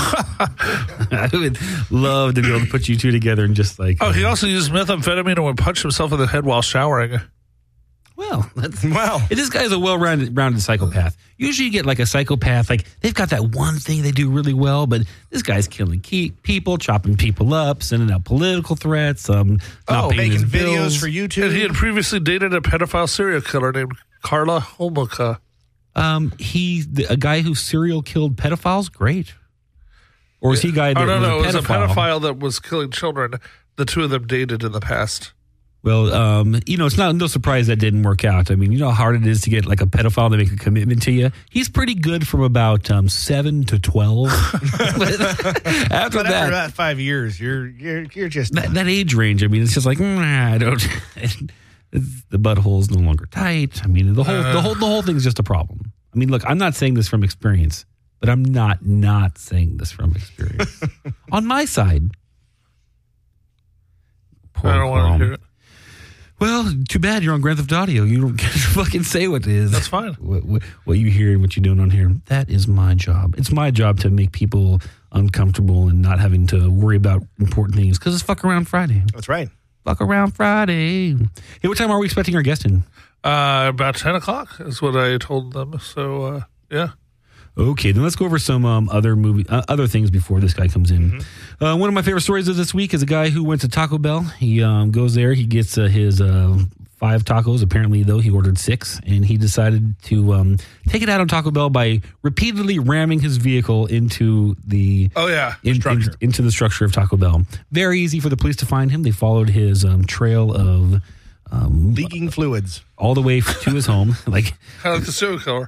I would love to be able to put you two together and just like. Oh, he also used methamphetamine and would punch himself in the head while showering. Well, that's, Wow. this guy's a well-rounded rounded psychopath. Usually you get like a psychopath, like they've got that one thing they do really well, but this guy's killing key people, chopping people up, sending out political threats, um, not Oh, paying making his videos bills. for And he YouTube. had previously dated a pedophile serial killer named Carla Homolka. Um, he, the, a guy who serial killed pedophiles, great. Or was he a guy that Oh, no, was no. a It was a pedophile? pedophile that was killing children. The two of them dated in the past. Well, um, you know, it's not no surprise that didn't work out. I mean, you know how hard it is to get like a pedophile to make a commitment to you. He's pretty good from about um, seven to twelve. But after But after that, that five years, you're you're you're just that, that age range. I mean, it's just like mm, I don't. It's, the butthole's no longer tight. I mean, the whole the whole the whole thing's just a problem. I mean, look, I'm not saying this from experience, but I'm not not saying this from experience. On my side, poor I don't want Carl. to hear it. Well, too bad you're on Grand Theft Audio. You don't get to fucking say what it is. That's fine. What, what, what you hear and what you're doing on here. That is my job. It's my job to make people uncomfortable and not having to worry about important things because it's Fuck Around Friday. that's right. Fuck Around Friday. Hey, what time are we expecting our guest in? Uh, about ten o'clock is what I told them. So, uh, yeah. Okay, then let's go over some um, other movie, uh, other things before this guy comes in. Mm-hmm. Uh, one of my favorite stories of this week is a guy who went to Taco Bell. He um, goes there, he gets uh, his uh, five tacos. Apparently, though, he ordered six, and he decided to um, take it out on Taco Bell by repeatedly ramming his vehicle into the Oh, yeah. in- in- structure. into the structure of Taco Bell. Very easy for the police to find him. They followed his um, trail of um, Leaking fluids. all the way to his home. Like, Kind of like the serial killer.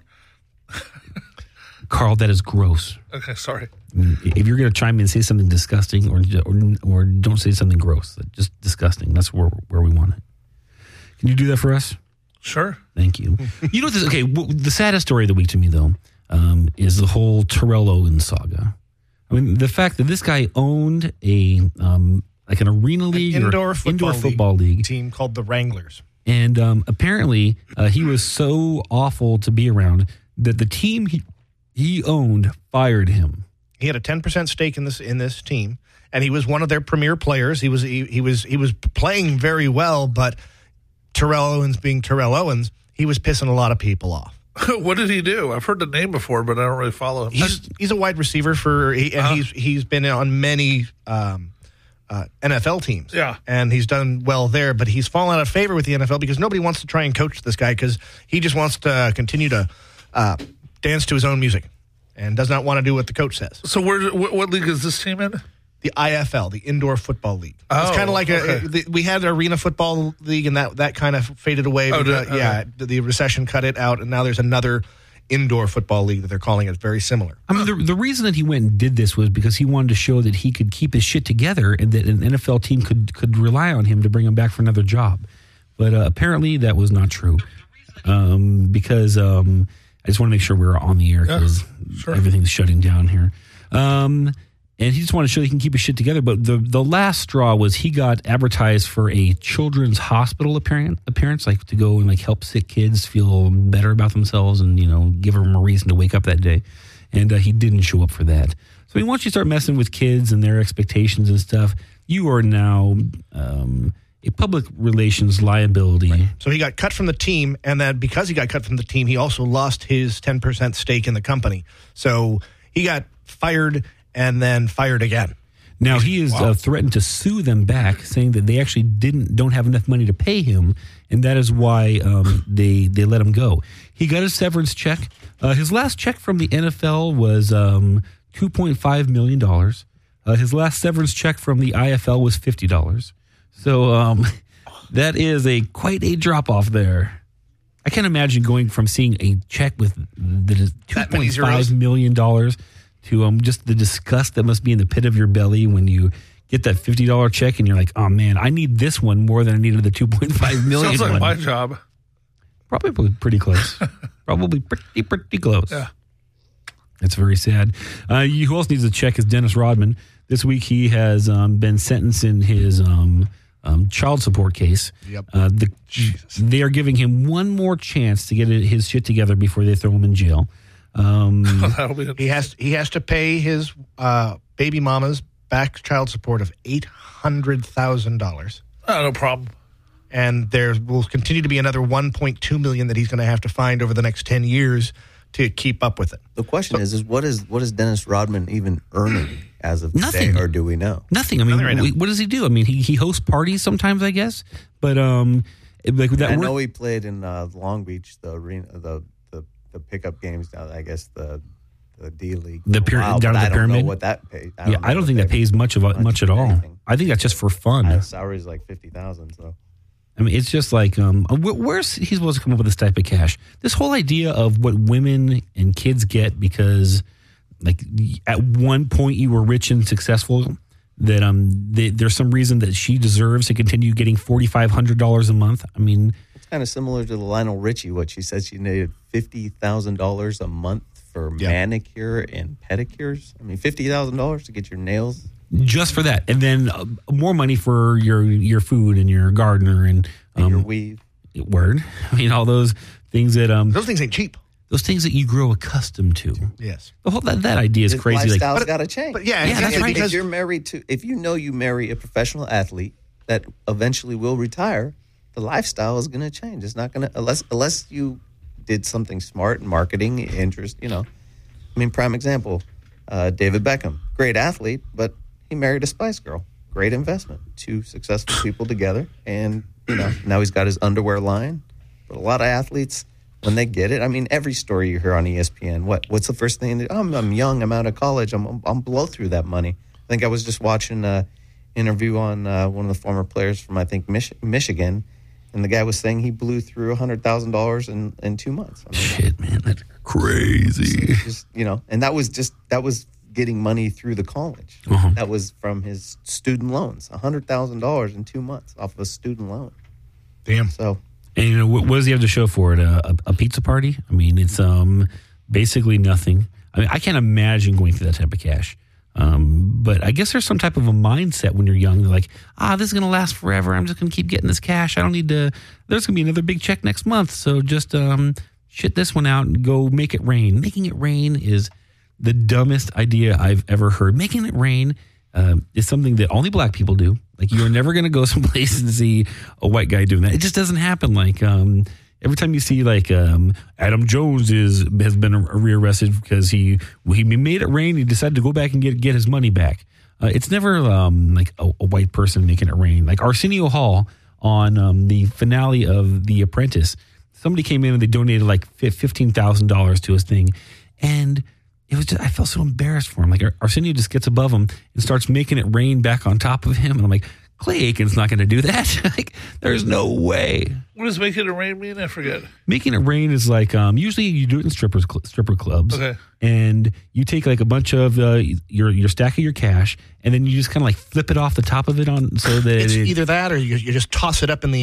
Carl, that is gross. Okay, sorry. I mean, if you're going to chime in and say something disgusting, or, or or don't say something gross, just disgusting. That's where where we want it. Can you do that for us? Sure. Thank you. You know, this, okay. w- The saddest story of the week to me, though, um, is the whole Terrell Owens saga. I mean, the fact that this guy owned a um, like an arena league, Indoor or football, indoor league football league, team called the Wranglers. and um, apparently uh, he was so awful to be around that the team he he owned fired him. He had a ten percent stake in this in this team, and he was one of their premier players. He was he, he was he was playing very well, but Terrell Owens being Terrell Owens, he was pissing a lot of people off. What did he do? I've heard the name before, but I don't really follow him. He's he's a wide receiver for, he, and Uh-huh. he's he's been on many um, uh, N F L teams. Yeah. and he's done well there, but he's fallen out of favor with the N F L because nobody wants to try and coach this guy because he just wants to continue to uh, dance to his own music and does not want to do what the coach says. So, where? What, what league is this team in? The I F L, the Indoor Football League. Oh, it's kind of like okay. a, the, we had an Arena Football League, and that, that kind of faded away. Oh, because, did it? yeah, Okay. the, the recession cut it out, and now there's another Indoor Football League that they're calling it very similar. I mean, the, the reason that he went and did this was because he wanted to show that he could keep his shit together and that an N F L team could could rely on him to bring him back for another job. But uh, apparently that was not true um, because um, I just want to make sure we're on the air because sure. everything's shutting down here. Um, and he just wanted to show he can keep his shit together. But the the last straw was he got advertised for a children's hospital appearance, appearance, like to go and like help sick kids feel better about themselves and, you know, give them a reason to wake up that day. And uh, he didn't show up for that. So I mean, once you start messing with kids and their expectations and stuff, you are now um, a public relations liability. Right. So he got cut from the team, and then because he got cut from the team, he also lost his ten percent stake in the company. So he got fired and then fired again. Now he is wow. uh, threatened to sue them back, saying that they actually didn't don't have enough money to pay him, and that is why um, they they let him go. He got a severance check. Uh, his last check from the N F L was um, two point five million dollars. Uh, his last severance check from the I F L was fifty dollars. So um, that is a quite a drop off there. I can't imagine going from seeing a check with that is two point five million dollars to um, just the disgust that must be in the pit of your belly when you get that fifty dollars check and you're like, oh man, I need this one more than I needed the two point five million dollars Sounds like one. my job. Probably pretty close. Probably pretty, pretty close. Yeah. That's very sad. Uh, you, who else needs a check is Dennis Rodman. This week he has um, been sentenced in his um, um, child support case. Yep. Uh, the, they are giving him one more chance to get his shit together before they throw him in jail. Um, That'll be he has he has to pay his uh, baby mama's back child support of eight hundred thousand dollars. Oh, no problem. And there will continue to be another one point two million dollars that he's going to have to find over the next ten years to keep up with it. The question so, is, is what is what is Dennis Rodman even earning as of nothing. today, or do we know? Nothing. I mean, right we, what does he do? I mean, he, he hosts parties sometimes, I guess. But um, like that. I know he played in uh, Long Beach, the arena, the the, the pickup games down. I guess the the D League, the pyra- while, down at the I pyramid. Don't know what that pays? I yeah, I don't think that pays much of much, much at all. Anything. I think that's just for fun. His salary is like fifty thousand. So. I mean, it's just like, um, where's he supposed to come up with this type of cash? This whole idea of what women and kids get because, like, at one point you were rich and successful, that um, they, there's some reason that she deserves to continue getting forty-five hundred dollars a month. I mean, it's kind of similar to the Lionel Richie. What she said, she needed fifty thousand dollars a month for yep. manicure and pedicures. I mean, fifty thousand dollars to get your nails. Just for that, and then uh, more money for your your food and your gardener and, um, and your weave. Word, I mean all those things that um those things ain't cheap. Those things that you grow accustomed to. Yes, the whole that, that idea is His crazy. Lifestyle's like, got to change. But yeah, yeah, that's right. Because you're married to, if you know you marry a professional athlete that eventually will retire, the lifestyle is going to change. It's not going to unless unless you did something smart in marketing, interest. You know, I mean, prime example, uh, David Beckham, great athlete, but he married a Spice Girl. Great investment. Two successful people together. And, you know, now he's got his underwear line. But a lot of athletes, when they get it, I mean, every story you hear on E S P N, what what's the first thing? They, oh, I'm, I'm young. I'm out of college. I'm, I'm blow through that money. I think I was just watching an interview on uh, one of the former players from, I think, Mich- Michigan. And the guy was saying he blew through one hundred thousand dollars in, in two months. I mean, shit, man. That's crazy. Just, you know, and that was just, that was getting money through the college. Uh-huh. That was from his student loans, one hundred thousand dollars in two months off of a student loan. Damn. So, and you know, what, what does he have to show for it? A, a, a pizza party? I mean, it's um basically nothing. I mean, I can't imagine going through that type of cash. Um, but I guess there's some type of a mindset when you're young. They're like, ah, this is going to last forever. I'm just going to keep getting this cash. I don't need to, there's going to be another big check next month. So just um shit this one out and go make it rain. Making it rain is the dumbest idea I've ever heard. Making it rain uh, is something that only black people do. Like, you're never going to go someplace and see a white guy doing that. It just doesn't happen. Like, um, every time you see, like, um, Adam Jones is has been rearrested because he he made it rain. He decided to go back and get get his money back. Uh, it's never um, like a, a white person making it rain. Like Arsenio Hall on um, the finale of The Apprentice, somebody came in and they donated like fifteen thousand dollars to his thing, and it was just, I felt so embarrassed for him. Like, Arsenio just gets above him and starts making it rain back on top of him. And I'm like, Clay Aiken's not going to do that. Like, there's no way. What does making it rain mean? I forget. Making it rain is like, um, usually you do it in strippers, cl- stripper clubs. Okay. And you take like a bunch of uh, your your stack of your cash, and then you just kind of like flip it off the top of it on so that it's it, either that or you, you just toss it up in the air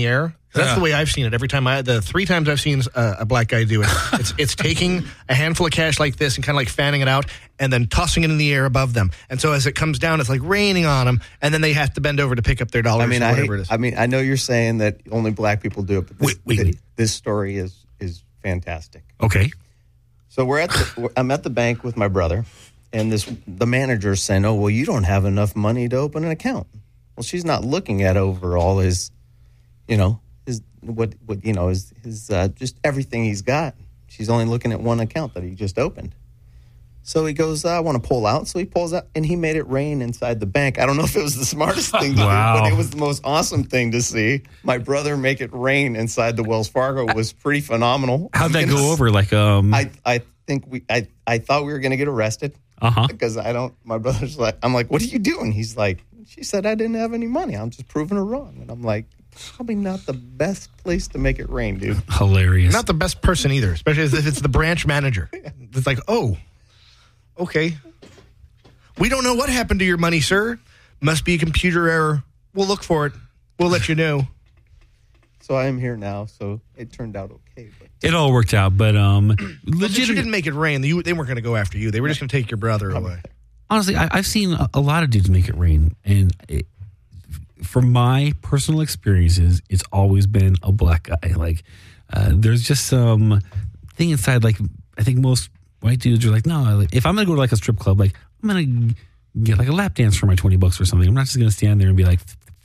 That's Yeah. the way I've seen it. Every time I, the three times I've seen a, a black guy do it, it's it's taking a handful of cash like this and kind of like fanning it out and then tossing it in the air above them. And so as it comes down, it's like raining on them, and then they have to bend over to pick up their dollars I mean, or I, whatever hate, it is. I mean, I know you're saying that only black people do it, but this, Wait, wait, thi- wait. this story is is fantastic. Okay. So we're at the, I'm at the bank with my brother, and this the manager's saying, "Oh, well, you don't have enough money to open an account." Well, she's not looking at overall his, you know, his what what you know his his uh, just everything he's got. She's only looking at one account that he just opened. So he goes, "I want to pull out." So he pulls out, and he made it rain inside the bank. I don't know if it was the smartest thing to Wow. do, but it was the most awesome thing to see. My brother make it rain inside the Wells Fargo was pretty phenomenal. How'd that I'm gonna go s- over? Like, um, I I think we I I thought we were going to get arrested uh huh. because I don't. My brother's like, I'm like, "What are you doing?" He's like, "She said I didn't have any money. I'm just proving her wrong." And I'm like, "Probably not the best place to make it rain, dude." Hilarious. Not the best person either, especially if it's the branch manager. It's like, oh, okay. We don't know what happened to your money, sir. Must be a computer error. We'll look for it. We'll let you know. So I am here now. So it turned out okay. But It all worked out, but um, Well, since you legit. didn't make it rain, you, they weren't going to go after you. They were just going to take your brother away. Honestly, I, I've seen a, a lot of dudes make it rain, and it, from my personal experiences, it's always been a black guy. Like, uh, there's just some thing inside. Like, I think most white dudes are like, no, like, if I'm gonna go to like a strip club, like I'm gonna get like a lap dance for my twenty bucks or something. I'm not just gonna stand there and be like,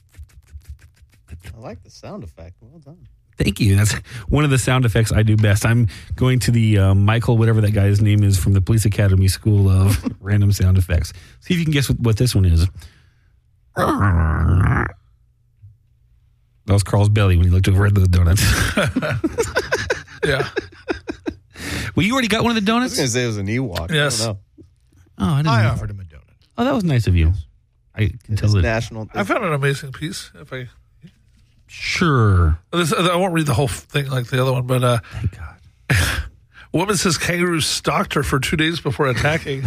I like the sound effect. Well done. thank you. That's one of the sound effects I do best. I'm going to the uh, Michael, whatever that guy's name is, from the Police Academy School of Random Sound Effects. See if you can guess what, what this one is. That was Carl's belly when he looked over at the donuts. Yeah. Well, you already got one of the I was donuts? going to say it was an Ewok. Yes. I don't know. Oh, I didn't I know. offered him a donut. Oh, that was nice of you. I can It's tell it. national. I found an amazing piece. If I, Sure. this, I won't read the whole thing like the other one, but uh, Thank God. woman says kangaroo stalked her for two days before attacking.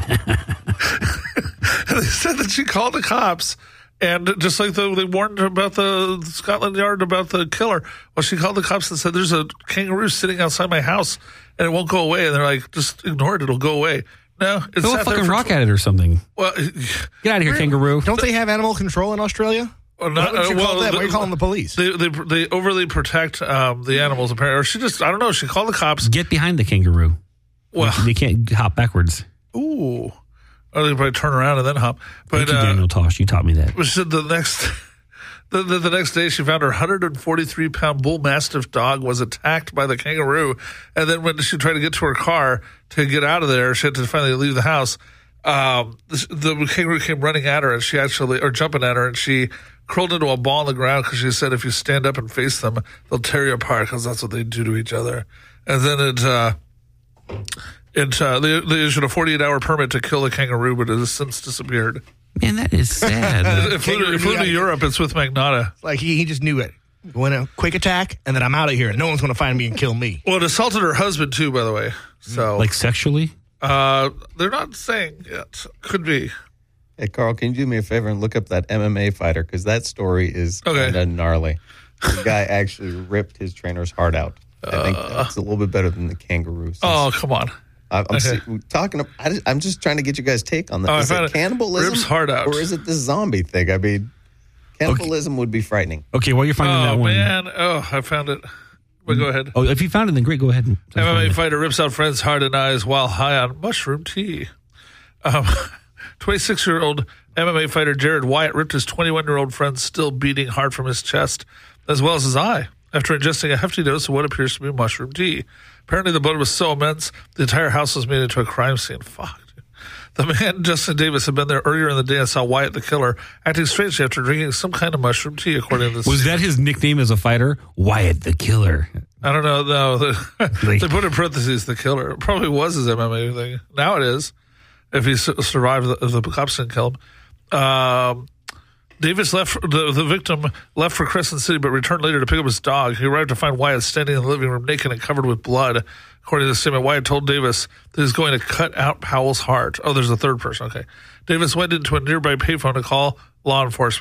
They said that she called the cops, and just like the, they warned her about the Scotland Yard about the killer, well, she called the cops and said, "There's a kangaroo sitting outside my house, and it won't go away." And they're like, "Just ignore it; it'll go away." No, it's Throw a sat there fucking for rock tw- at it or something. Well, Get out of here, kangaroo. Don't they have animal control in Australia? well, Why not, would you uh, call well, them? Why are you the- calling the police? They, they they overly protect um, the animals apparently, or she just I don't know. She called the cops. Get behind the kangaroo. Well, They can't hop backwards. ooh, or they probably turn around and then hop. But Thank you, uh, Daniel Tosh. You taught me that. She said the next the, the, the next day she found her one hundred forty-three pound bull mastiff dog was attacked by the kangaroo, and then when she tried to get to her car to get out of there, she had to finally leave the house. Um, the, the kangaroo came running at her, and she actually or jumping at her, and she curled into a ball on the ground because she said if you stand up and face them, they'll tear you apart because that's what they do to each other. And then it. Uh, It, uh, they, they issued a forty-eight hour permit to kill the kangaroo, but it has since disappeared. Man, that is sad. It flew, to, it flew to Europe. It's with Magnata. Like he, he just knew it. Went a quick attack, and then I'm out of here. No one's going to find me and kill me. Well, it assaulted her husband, too, by the way. So, Like sexually? uh, they're not saying yet. Could be. Hey, Carl, can you do me a favor and look up that M M A fighter? Because that story is Okay. kind of gnarly. The guy actually ripped his trainer's heart out. I think that's a little bit better than the kangaroo. So Oh, come on. I'm okay. see- talking. I just, I'm just trying to get you guys' take on that. Oh, I Is found it it. cannibalism, Rips heart out. or is it the zombie thing? I mean, cannibalism would be frightening. Okay, while you're finding Oh, that one. man. Oh, I found it. But go ahead. Oh, if you found it, then great. Go ahead. And M M A fighter rips out friend's heart and eyes while high on mushroom tea. Um, twenty-six-year-old M M A fighter Jared Wyatt ripped his twenty-one-year-old friend's still beating heart from his chest, as well as his eye, after ingesting a hefty dose of what appears to be mushroom tea. Apparently, the blood was so immense, the entire house was made into a crime scene. Fuck. The man, Justin Davis, had been there earlier in the day and saw Wyatt the killer acting strangely after drinking some kind of mushroom tea, according to this. Was that his nickname as a fighter? Wyatt the Killer. I don't know. No, the, Like- they put in parentheses the killer. It probably was his M M A thing. Now it is. If he su- survived, the, if the cops didn't kill him. Um, Davis left. The, the victim left for Crescent City, but returned later to pick up his dog. He arrived to find Wyatt standing in the living room, naked and covered with blood. According to the statement, Wyatt told Davis that he's going to cut out Powell's heart. Oh, there's a third person. Okay. Davis went into a nearby payphone to call law enforcement.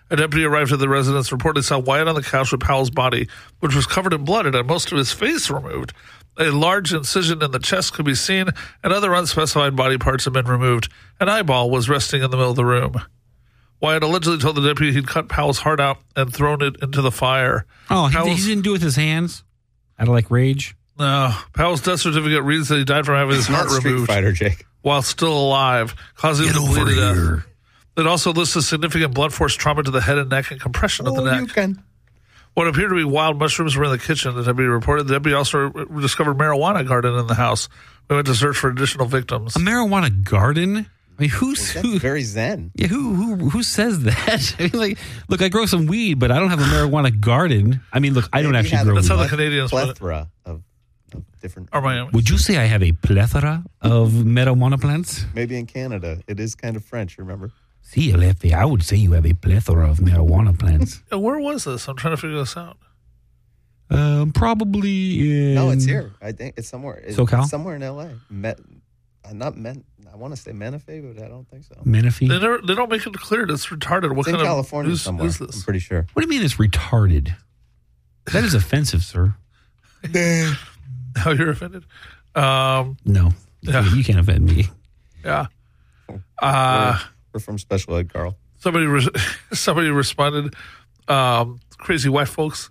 A deputy arrived at the residence, reportedly saw Wyatt on the couch with Powell's body, which was covered in blood and had most of his face removed. A large incision in the chest could be seen, and other unspecified body parts had been removed. An eyeball was resting in the middle of the room. Wyatt allegedly told the deputy he'd cut Powell's heart out and thrown it into the fire. Oh, he, Powell's, he didn't do it with his hands? Out of like rage? No. Powell's death certificate reads that he died from having his heart Not Street removed Fighter, Jake. while still alive, causing him Get to bleed over to death. here. It also lists a significant blunt force trauma to the head and neck and compression of the Oh, neck. you can. What appeared to be wild mushrooms were in the kitchen, the deputy reported. The deputy also re- discovered a marijuana garden in the house. We went to search for additional victims. A marijuana garden? I mean, who's That's who? very zen. Yeah, who who who says that? I mean, like, look, I grow some weed, but I don't have a marijuana garden. I mean, look, I don't Maybe actually have grow a That's how weed. the Canadians put it. plethora of, of different. Or Miami. Would you say I have a plethora of marijuana plants? Maybe in Canada, it is kind of French. Remember? See, Lefty, I would say you have a plethora of marijuana plants. Yeah, where was this? I'm trying to figure this out. um, probably in... No, it's here. I think it's somewhere. It's SoCal? somewhere in L A. Met, uh, not Men. I want to say Menifee, but I don't think so. Menifee? They, never, they don't make it clear. It's retarded. What It's in kind California of news somewhere. is I'm this? pretty sure. What do you mean it's retarded? That is offensive, sir. How you're offended? Um, No, Yeah. you can't offend me. yeah. Uh, We're from special ed, Carl. somebody re- somebody responded, um, crazy white folks.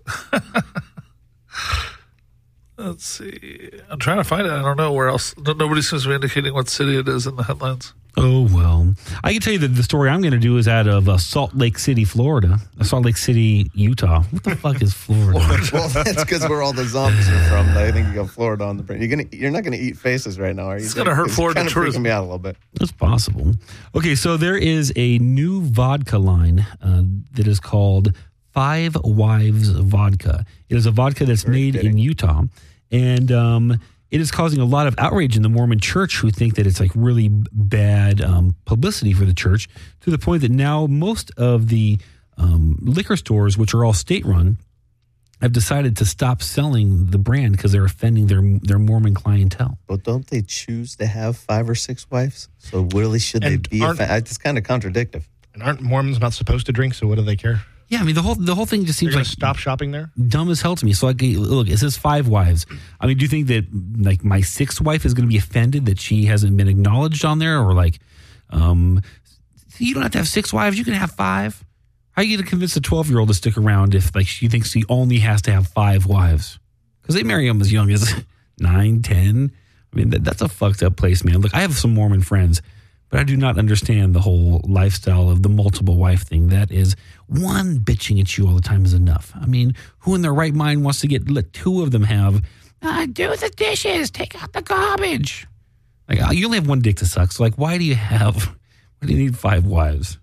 Let's see. I'm trying to find it. I don't know where else. No- Nobody seems to be indicating what city it is in the headlines. Oh, well. I can tell you that the story I'm going to do is out of uh, Salt Lake City, Florida. Uh, Salt Lake City, Utah. What the fuck is Florida? Well, that's because where all the zombies are from. I think you got Florida on the brain. You're gonna, you're not gonna eat faces right now, are you? It's gonna hurt Florida Kind of tourism. freaking me out a little bit. That's possible. Okay, so there is a new vodka line uh, that is called Five Wives Vodka. It is a vodka that's Very made fitting. in Utah, and um, it is causing a lot of outrage in the Mormon church who think that it's like really bad um, publicity for the church, to the point that now most of the um, liquor stores, which are all state-run, have decided to stop selling the brand because they're offending their their Mormon clientele. But don't they choose to have five or six wives? So really, should they And be? aren't- Offend- it's kind of contradictive. And aren't Mormons not supposed to drink? So what do they care? Yeah, I mean the whole the whole thing just They're seems going like to stop shopping there. dumb as hell to me. So like, look, it says five wives. I mean, do you think that like my sixth wife is going to be offended that she hasn't been acknowledged on there, or like, um, you don't have to have six wives, you can have five. How are you going to convince a twelve year old to stick around if like she thinks she only has to have five wives? Because they marry them as young as nine, ten. I mean, that, that's a fucked up place, man. Look, I have some Mormon friends, but I do not understand the whole lifestyle of the multiple wife thing. That is, one bitching at you all the time is enough. I mean, who in their right mind wants to get let two of them have, uh, do the dishes, take out the garbage? Like, uh, you only have one dick to suck. So, like, why do you have, why do you need five wives?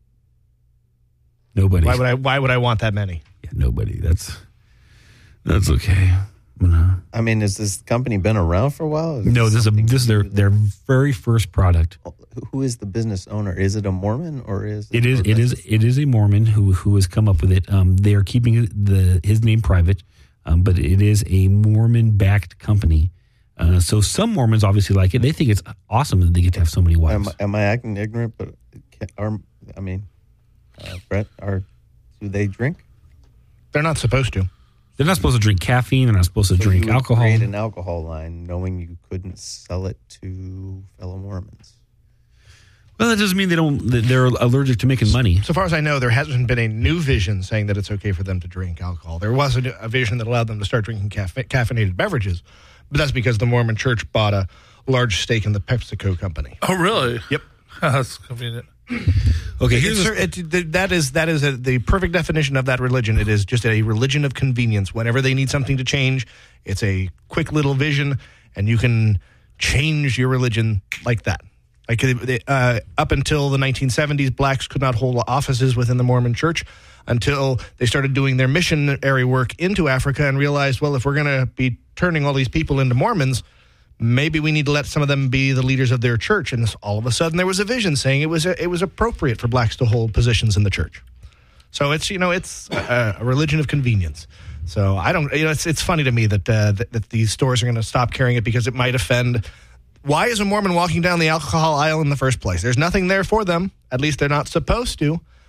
Nobody. Why would I? Why would I want that many? Yeah, nobody. That's, that's okay. I'm gonna- I mean, has this company been around for a while? Is No, this is a, something this is their, new? their very first product. Who is the business owner? Is it a Mormon or is It is. or It is. It is a Mormon who who has come up with it. Um, they are keeping the his name private, um, but it is a Mormon-backed company. Uh, so some Mormons obviously like it. They think it's awesome that they get to have so many wives. Am, am I acting ignorant? But can, are, I mean, uh, Brett, are do they drink? They're not supposed to. They're not supposed to drink caffeine. They're not supposed to So drink you would alcohol. Create an alcohol line, knowing you couldn't sell it to fellow Mormons. Well, that doesn't mean they don't. that they're allergic to making money. So far as I know, there hasn't been a new vision saying that it's okay for them to drink alcohol. There was a, a vision that allowed them to start drinking caffe- caffeinated beverages, but that's because the Mormon Church bought a large stake in the PepsiCo company. Oh, really? Yep. That's convenient. Okay, here's It's, a, it, that is that is a, the perfect definition of that religion. It is just a religion of convenience. Whenever they need something to change, it's a quick little vision, and you can change your religion like that. Like uh, up until the nineteen seventies, blacks could not hold offices within the Mormon Church until they started doing their missionary work into Africa and realized, well, if we're going to be turning all these people into Mormons, maybe we need to let some of them be the leaders of their church. And this, all of a sudden, there was a vision saying it was it was appropriate for blacks to hold positions in the church. So it's you know it's a, a religion of convenience. So I don't you know it's it's funny to me that uh, that, that these stores are going to stop carrying it because it might offend. Why is a Mormon walking down the alcohol aisle in the first place? There's nothing there for them. At least they're not supposed to.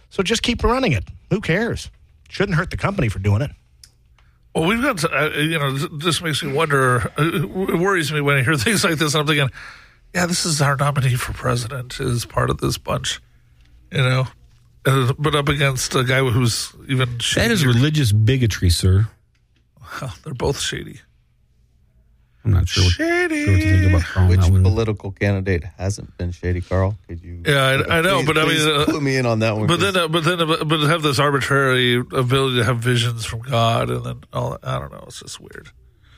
So just keep running it. Who cares? Shouldn't hurt the company for doing it. Well, we've got, to, uh, you know, this makes me wonder, uh, it worries me when I hear things like this. I'm thinking, yeah, this is our nominee for president is part of this bunch, you know, uh, but up against a guy who's even shady. That is religious bigotry, sir. Well, they're both shady. I'm not sure what, Shady. sure what to think about throwing Which that one. political candidate hasn't been shady, Carl? Could you? Yeah, I, I know, please, but I please mean, uh, clue me in on that one. But 'cause then, uh, but then, uh, but have this arbitrary ability to have visions from God, and then all that, I don't know. It's just weird.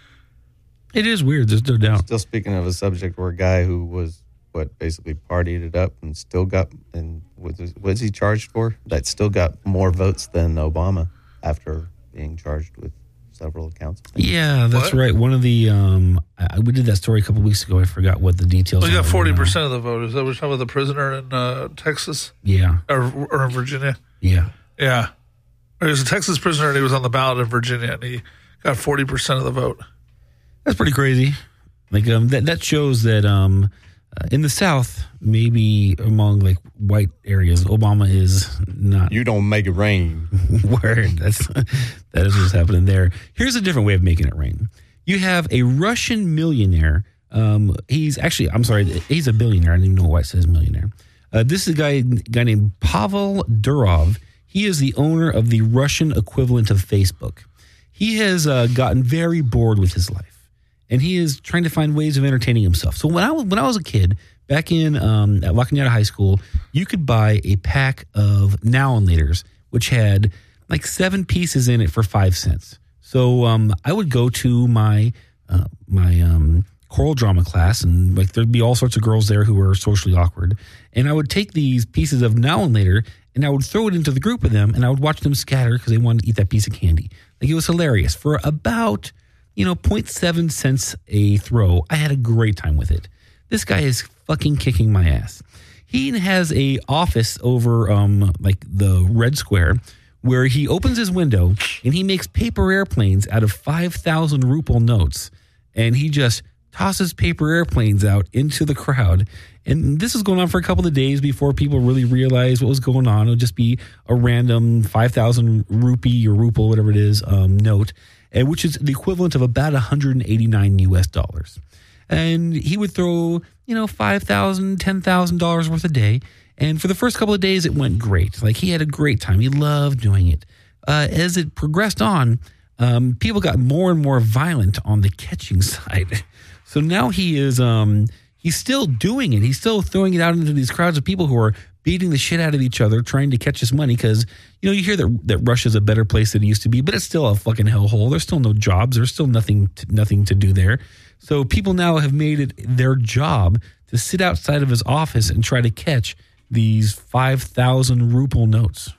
It is weird. There's no doubt. Still speaking of a subject where a guy who was what basically partied it up and still got and was was he charged for? That still got more votes than Obama after being charged with several accounts. Yeah, that's What? right. One of the um, I, we did that story a couple weeks ago. I forgot what the details. We got are forty now. percent of the vote. Is that what you're talking about? The prisoner in uh, Texas Yeah, or, or in Virginia? yeah. Yeah, he was a Texas prisoner, and he was on the ballot in Virginia, and he got forty percent of the vote. That's pretty crazy. Like um, that that shows that um, uh, in the South, maybe among like white areas, Obama is not You don't make it rain. word. That's that is what's happening there. Here's a different way of making it rain. You have a Russian millionaire. Um, he's actually, I'm sorry, he's a billionaire. I don't even know why it says millionaire. Uh, this is a guy, guy named Pavel Durov. He is the owner of the Russian equivalent of Facebook. He has uh, gotten very bored with his life, and he is trying to find ways of entertaining himself. So when I was, when I was a kid, back in um, at La Cañada High School, you could buy a pack of Now and Laters, which had like seven pieces in it for five cents. So um, I would go to my uh, my um, choral drama class, and like there'd be all sorts of girls there who were socially awkward, and I would take these pieces of Now and Later, and I would throw it into the group of them, and I would watch them scatter because they wanted to eat that piece of candy. Like it was hilarious. For about you know zero point seven cents a throw, I had a great time with it. This guy is fucking kicking my ass. He has a office over um, like the Red Square where he opens his window and he makes paper airplanes out of five thousand ruble notes. And he just tosses paper airplanes out into the crowd. And this is going on for a couple of days before people really realized what was going on. It would just be a random five thousand rupee or ruble, whatever it is, um, note, and which is the equivalent of about one hundred eighty-nine U S dollars. And he would throw, you know, five thousand dollars, ten thousand dollars worth a day. And for the first couple of days, it went great. Like, he had a great time. He loved doing it. Uh, as it progressed on, um, people got more and more violent on the catching side. So now he is, um, he's still doing it. He's still throwing it out into these crowds of people who are beating the shit out of each other, trying to catch his money. Because, you know, you hear that, that Russia's a better place than it used to be, but it's still a fucking hellhole. There's still no jobs. There's still nothing to, nothing to do there. So people now have made it their job to sit outside of his office and try to catch these five thousand ruble notes.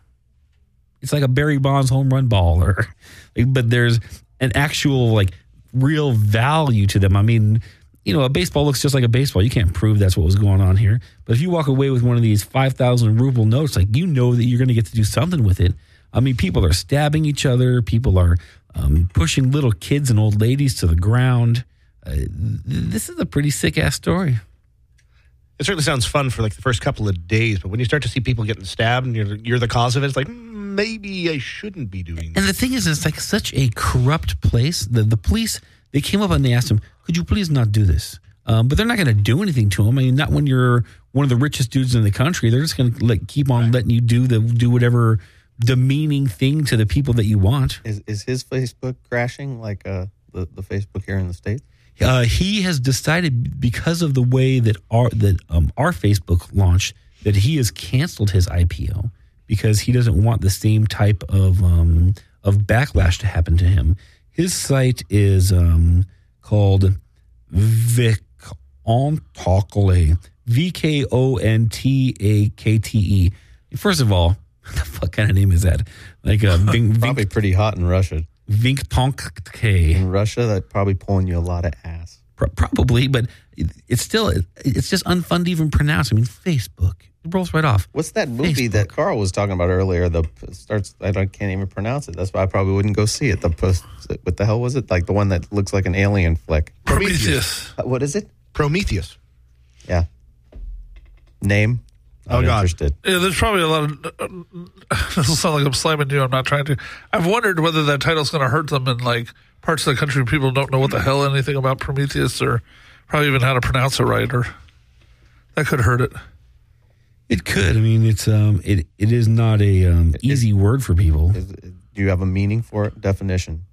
It's like a Barry Bonds home run ball, or, like, but there's an actual like real value to them. I mean, you know, a baseball looks just like a baseball. You can't prove that's what was going on here. But if you walk away with one of these five thousand ruble notes, like, you know that you're going to get to do something with it. I mean, people are stabbing each other. People are um, pushing little kids and old ladies to the ground. Uh, th- this is a pretty sick ass story. It certainly sounds fun for like the first couple of days, but when you start to see people getting stabbed and you're you're the cause of it, it's like, mm, maybe I shouldn't be doing And that. the thing is, it's like such a corrupt place. The the police, they came up and they asked him, could you please not do this? Um, but they're not going to do anything to him. I mean, not when you're one of the richest dudes in the country. They're just going to like keep on letting you do the do whatever demeaning thing to the people that you want. Is is his Facebook crashing like uh, the the Facebook here in the States? Uh, he has decided, because of the way that our that um, our Facebook launched, that he has canceled his I P O because he doesn't want the same type of um, of backlash to happen to him. His site is um, called Vkontakte, V K O N T A K T E. First of all, what the fuck kind of name is that? Like a Vink, Probably pretty hot in Russia. Vkontakte. In Russia, that's probably pulling you a lot of ass. Probably, but it's still, it's just unfun to even pronounce. I mean, Facebook, it rolls right off. What's that movie Facebook. that Carl was talking about earlier? The starts, I don't, can't even pronounce it. That's why I probably wouldn't go see it. The what the hell was it? Like the one that looks like an alien flick. Prometheus. Uh, What is it? Prometheus. Yeah. Name? Not Oh, God. interested. Yeah, there's probably a lot of. Uh, this will sound like I'm slamming you. I'm not trying to. I've wondered whether that title's going to hurt them in like parts of the country. People don't know what the hell anything about Prometheus or probably even how to pronounce it right, or that could hurt it. It could. I mean, it's um, it it is not a um, easy word for people. Is, do you have a meaning for it? Definition?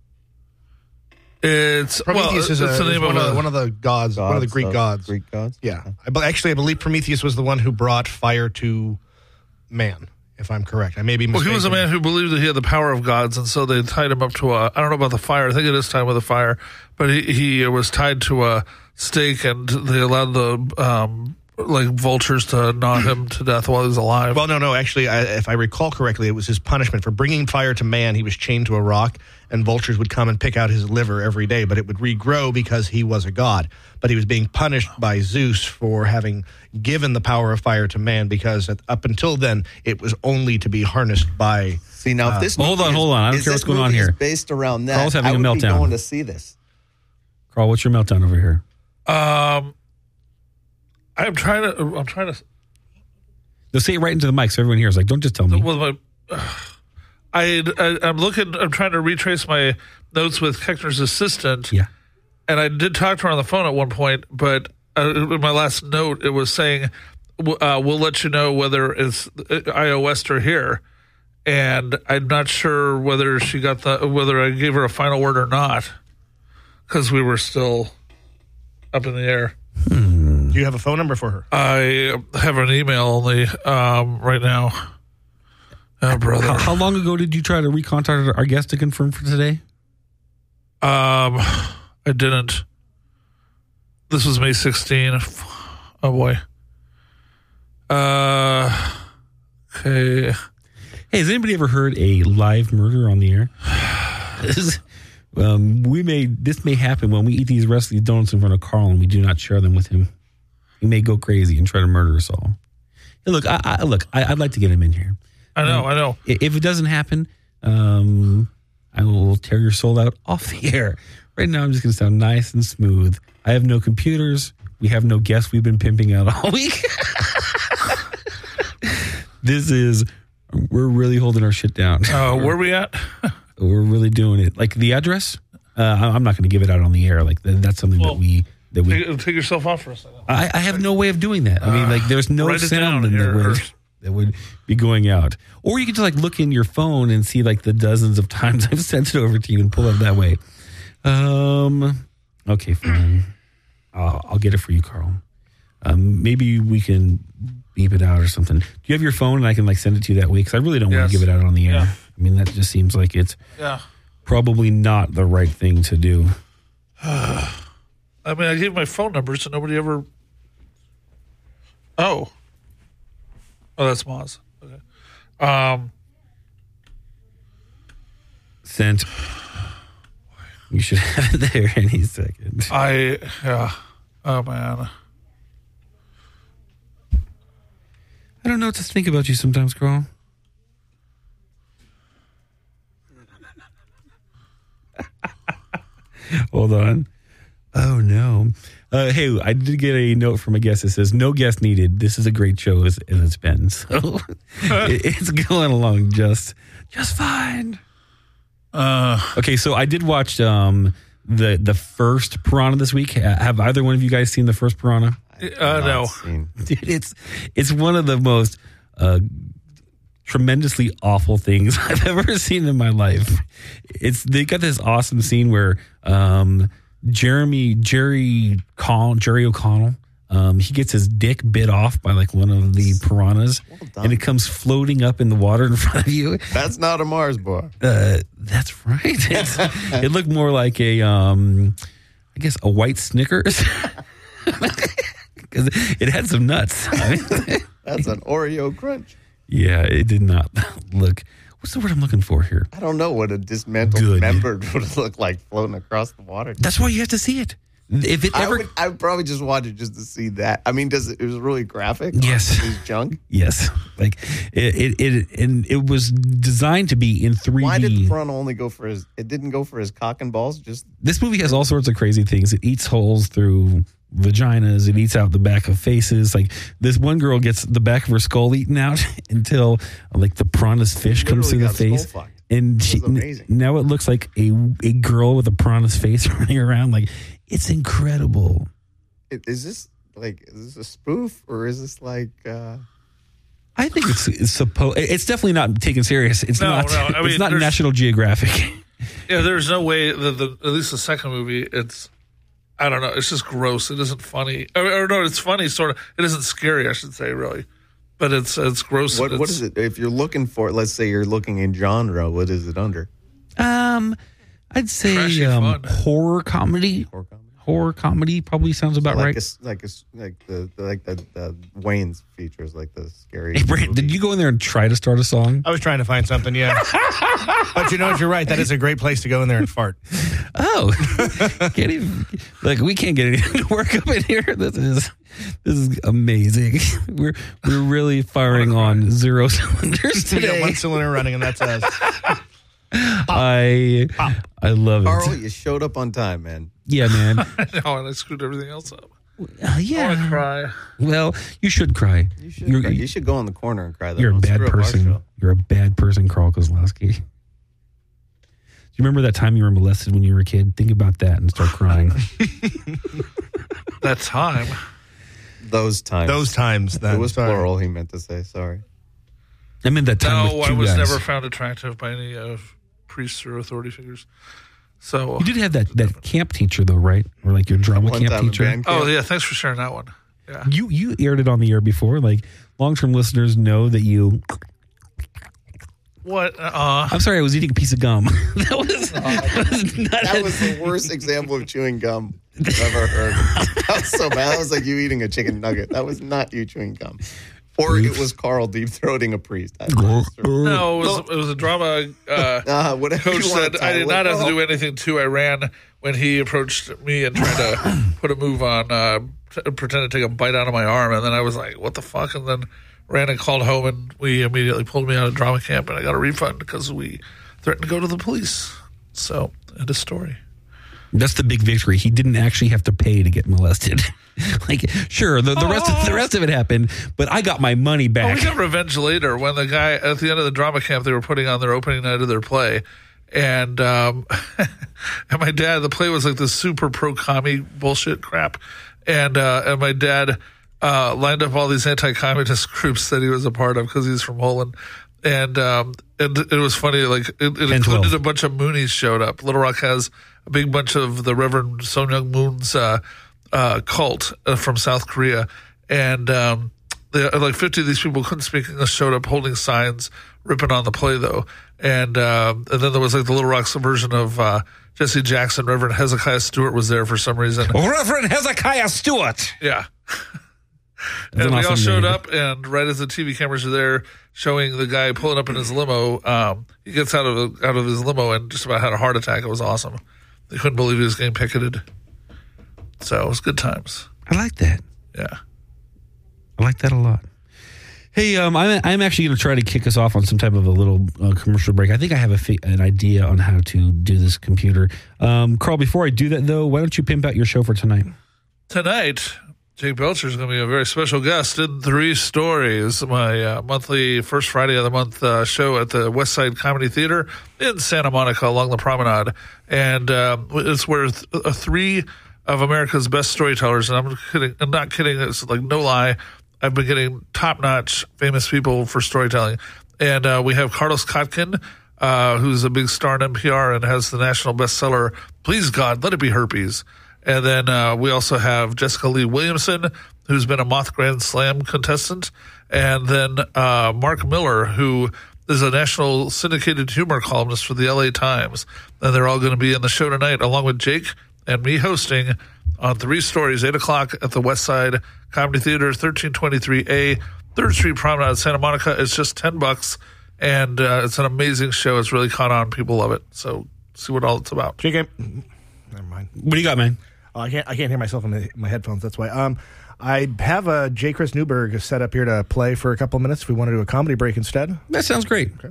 It's Prometheus well, is, it's a, the is name one, of of a, the, one of the gods, one of the Greek gods. Greek gods? Yeah. I, be- actually, I believe Prometheus was the one who brought fire to man, if I'm correct. I may be Well, mistaken. he was a man who believed that he had the power of gods, and so they tied him up to a. I don't know about the fire. I think it is tied with a fire, but he, he was tied to a stake, and they allowed the um, like vultures to gnaw him to death while he was alive. Well, no, no. Actually, I, if I recall correctly, it was his punishment for bringing fire to man. He was chained to a rock, and vultures would come and pick out his liver every day, but it would regrow because he was a god. But he was being punished by Zeus for having given the power of fire to man, because at, up until then, it was only to be harnessed by... See, now if this hold movie on, is- hold on. I don't is care this what's going on movie is here. based around that, Carl's having I a would be meltdown. going to see this. Carl, what's your meltdown over here? Um, I'm trying to. I'm trying to. They'll say it right into the mic so everyone hears. Like, don't just tell me. Well, my, uh, I, I I'm looking. I'm trying to retrace my notes with Keckner's assistant. Yeah. And I did talk to her on the phone at one point, but uh, in my last note, it was saying, w- uh, "We'll let you know whether it's iOS or here." And I'm not sure whether she got the whether I gave her a final word or not, because we were still up in the air. Do you have a phone number for her? I have an email only um, right now. Oh, brother. How, how long ago did you try to recontact our guest to confirm for today? Um, I didn't. This was May sixteenth. Oh boy. Uh, okay. Hey, has anybody ever heard a live murder on the air? This is, um, we may this may happen when we eat these wrestling donuts in front of Carl and we do not share them with him. He may go crazy and try to murder us all. Hey, look, I, I look, I, I'd like to get him in here. I know, I know. I- If it doesn't happen, um, I will tear your soul out off the air. Right now, I'm just going to sound nice and smooth. I have no computers. We have no guests we've been pimping out all week. This is, we're really holding our shit down. Uh, where are we at? We're really doing it. Like the address, uh, I- I'm not going to give it out on the air. Like th- that's something Well, that we that we. Take, take yourself off for a second. I, I have no way of doing that. I mean, like there's no write it sound down in here, that or- would that would be going out. Or you could just like look in your phone and see like the dozens of times I've sent it over to you and pull it that way. Um. Okay, fine. I'll, I'll get it for you, Carl. Um, maybe we can beep it out or something. Do you have your phone and I can like send it to you that way? Because I really don't want Yes. to give it out on the air. Yeah. I mean, that just seems like it's Yeah. probably not the right thing to do. I mean, I gave my phone number, so nobody ever. Oh. Oh, that's Moz. Okay. Um. Sent. You should have it there any second. I. Yeah. Oh man. I don't know what to think about you sometimes, Carl. Hold on. Oh, no. Uh, hey, I did get a note from a guest that says, no guest needed. This is a great show as, as it's been. So it, it's going along just just fine. Uh. Okay, so I did watch um, the the first Piranha this week. Have either one of you guys seen the first Piranha? Uh, no. Seen. Dude, it's it's one of the most uh, tremendously awful things I've ever seen in my life. It's they got this awesome scene where um, Jeremy Jerry Call Jerry O'Connell um, he gets his dick bit off by like one of the piranhas, Well done. and it comes floating up in the water in front of you. That's not a Mars bar. Uh, that's right. It's, it looked more like a um, I guess a white Snickers. Because it had some nuts. I mean, That's an Oreo crunch. yeah, it did not look. What's the word I'm looking for here? I don't know what a dismantled Good. member would look like floating across the water. That's why you have to see it. If it I ever, would, I would probably just watch it just to see that. I mean, does it, it was really graphic? Yes. His junk. yes, like it, it, it, and it was designed to be in three D. Why did Piranha only go for his? It didn't go for his cock and balls. Just This movie has all sorts of crazy things. It eats holes through vaginas. It eats out the back of faces. Like this one girl gets the back of her skull eaten out until like the piranha's fish comes through the face. And she, n- now it looks like a a girl with a piranha's face running around. Like, it's incredible. Is this like is this a spoof or is this like? Uh... I think it's it's supposed. It's definitely not taken serious. It's no, not. No, I mean, it's not National Geographic. Yeah, there's no way that the at least the second movie. It's I don't know. It's just gross. It isn't funny. Or, or no, it's funny sort of. It isn't scary. I should say really. But it's it's gross. What it's, what is it? If you're looking for, let's say you're looking in genre, what is it under? Um, I'd say um, horror comedy. Horror comedy. Horror comedy probably sounds about so like right. A, like a, like the like the, the Wayne's features, like the scary. Hey, Brent, did you go in there and try to start a song? I was trying to find something, yeah. But you know what? You're right. That is a great place to go in there and fart. Oh, can't even, like we can't get anything to work up in here. This is this is amazing. We're we're really firing on zero cylinders today. We got one cylinder running, and that's us. Pop. I Pop. I love it. Carl, you showed up on time, man. Yeah, man. I know, and I screwed everything else up. Uh, yeah. I want to cry. Well, you should cry. You should. Cry. You should go in the corner and cry. That you're a bad screw person. You're a bad person, Carl Kozlowski. Do you remember that time you were molested when you were a kid? Think about that and start crying. That time. Those times. Those times. That, it was sorry. plural. He meant to say sorry. I mean that time. No, with two I was guys. never found attractive by any uh, priests or authority figures. So you did have that, that camp teacher though, right? Or like your drama One camp time in teacher. band camp. Oh yeah, thanks for sharing that one. Yeah, you you aired it on the air before. Like long term listeners know that you. What? Uh, I'm sorry, I was eating a piece of gum. that was that was, not That a, was the worst example of chewing gum I've ever heard. That was so bad. That was like you eating a chicken nugget. That was not you chewing gum. Or it was Carl deep throating a priest. I no, it was, it was a drama. Uh, uh, whatever coach you said I did not have to do anything to Iran when he approached me and tried to put a move on, uh, t- pretend to take a bite out of my arm, and then I was like, "What the fuck?" And then ran and called home, and we immediately pulled me out of drama camp, and I got a refund because we threatened to go to the police. So, end of story. That's the big victory. He didn't actually have to pay to get molested. Like, sure, the, the rest of the rest of it happened, but I got my money Oh, back. we got revenge later when the guy at the end of the drama camp they were putting on their opening night of their play, and um, and my dad, the play was like this super pro commie bullshit crap, and uh, and my dad uh, lined up all these anti-communist groups that he was a part of because he's from Holland. And um, and it was funny, like it, it included a bunch of Moonies showed up. Little Rock has a big bunch of the Reverend Son Young Moon's uh, uh, cult uh, from South Korea, and um, they, like fifty of these people couldn't speak English showed up holding signs, ripping on the play though. And uh, and then there was like the Little Rock's version of uh, Jesse Jackson. Reverend Hezekiah Stewart was there for some reason. Reverend Hezekiah Stewart. Yeah. That's and we awesome all showed name. up, and right as the T V cameras are there, showing the guy pulling up in his limo, um, he gets out of out of his limo and just about had a heart attack. It was awesome. They couldn't believe he was getting picketed. So it was good times. I like that. Yeah, I like that a lot. Hey, um, I'm I'm actually going to try to kick us off on some type of a little uh, commercial break. I think I have a fi- an idea on how to do this computer. Um, Carl, before I do that though, why don't you pimp out your show for tonight? Tonight, Jake Belcher is going to be a very special guest in Three Stories, my uh, monthly first Friday of the month uh, show at the West Side Comedy Theater in Santa Monica along the promenade. And uh, it's where th- uh, three of America's best storytellers, and I'm kidding, I'm not kidding, it's like no lie, I've been getting top-notch famous people for storytelling. And uh, we have Carlos Kotkin, uh, who's a big star in N P R and has the national bestseller, Please God, Let It Be Herpes. And then uh, we also have Jessica Lee Williamson, who's been a Moth Grand Slam contestant. And then uh, Mark Miller, who is a national syndicated humor columnist for the L A Times. And they're all going to be in the show tonight, along with Jake and me hosting on Three Stories, eight o'clock at the West Side Comedy Theater, thirteen twenty-three A, third Street Promenade, Santa Monica. It's just ten bucks, and uh, it's an amazing show. It's really caught on. People love it. So see what all it's about. Jake, I- never mind. What do you got, man? Oh, I can't. I can't hear myself in my, my headphones. That's why. Um, I have a J. Chris Newberg set up here to play for a couple minutes. If we want to do a comedy break instead. That sounds great. Okay.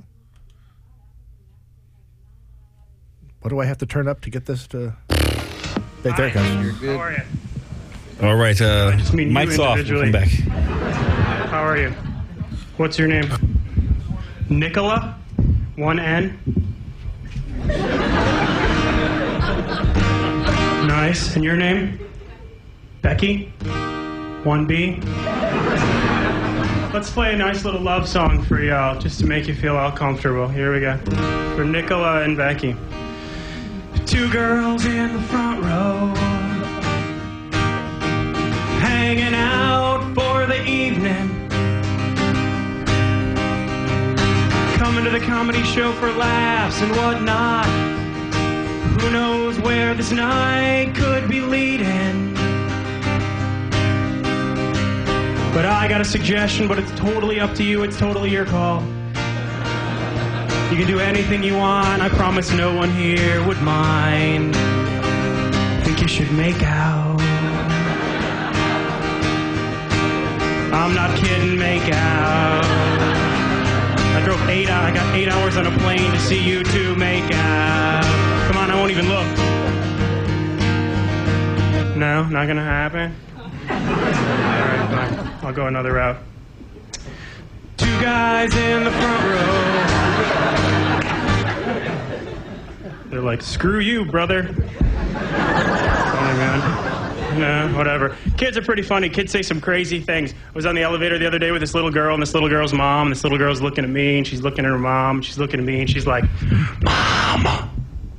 What do I have to turn up to get this to? Hey, there it goes. You're good. How are you? All right. Uh, just mean you mic's off. We'll individually. come back. How are you? What's your name? Nicola? One N? Nice. And your name? Becky? One B? Let's play a nice little love song for y'all, just to make you feel all comfortable. Here we go. For Nicola and Becky. Two girls in the front row, hanging out for the evening, coming to the comedy show for laughs and whatnot. Who knows where this night could be leading? But I got a suggestion, but it's totally up to you. It's totally your call. You can do anything you want. I promise no one here would mind. Think you should make out. I'm not kidding, make out. I drove eight hours. I got eight hours on a plane to see you two make out. Come on, I won't even look. No, not gonna happen. All right, fine. I'll go another route. Two guys in the front row. They're like, screw you, brother. Funny, man. No, whatever. Kids are pretty funny. Kids say some crazy things. I was on the elevator the other day with this little girl and this little girl's mom. And this little girl's looking at me, and she's looking at her mom. And she's looking at me, and she's like, Mama.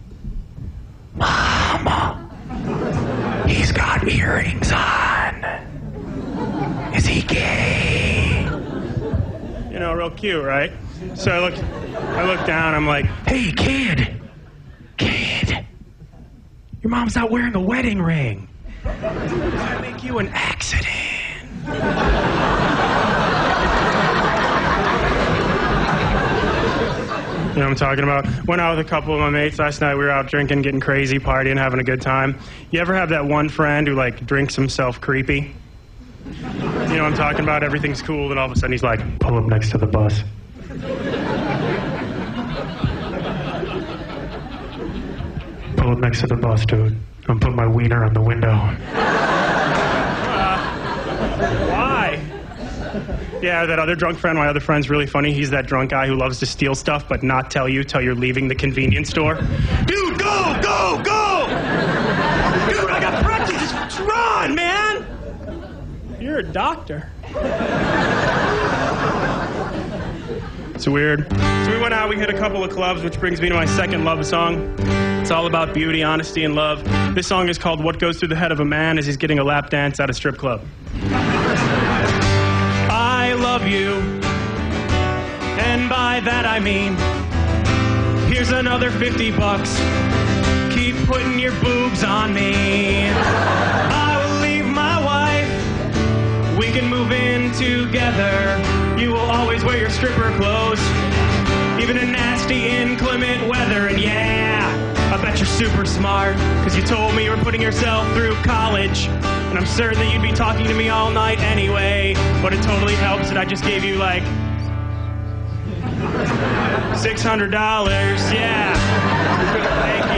Mama. He's got earrings on. Is he gay? You know, real cute, right? So I look, I look down. I'm like, hey, kid. Kid. Your mom's not wearing a wedding ring. Does that make you an accident? You know what I'm talking about? Went out with a couple of my mates last night. We were out drinking, getting crazy, partying, having a good time. You ever have that one friend who, like, drinks himself creepy? You know what I'm talking about? Everything's cool, and all of a sudden he's like, pull up next to the bus. Pull up next to the bus, dude. I'm putting my wiener on the window. Uh, why? Yeah, that other drunk friend, my other friend's really funny. He's that drunk guy who loves to steal stuff but not tell you till you're leaving the convenience store. Dude, go, go, go! Dude, I got breakfast. Just run, man! You're a doctor. It's weird. So we went out, we hit a couple of clubs, which brings me to my second love song. It's all about beauty, honesty, and love. This song is called What Goes Through the Head of a Man as He's Getting a Lap Dance at a Strip Club. I love you, and by that I mean, here's another fifty bucks. Keep putting your boobs on me. I will leave my wife. We can move in together. You will always wear your stripper clothes, even in nasty, inclement weather. And yeah, I bet you're super smart, because you told me you were putting yourself through college. And I'm certain that you'd be talking to me all night anyway. But it totally helps that I just gave you, like, six hundred dollars. Yeah. Thank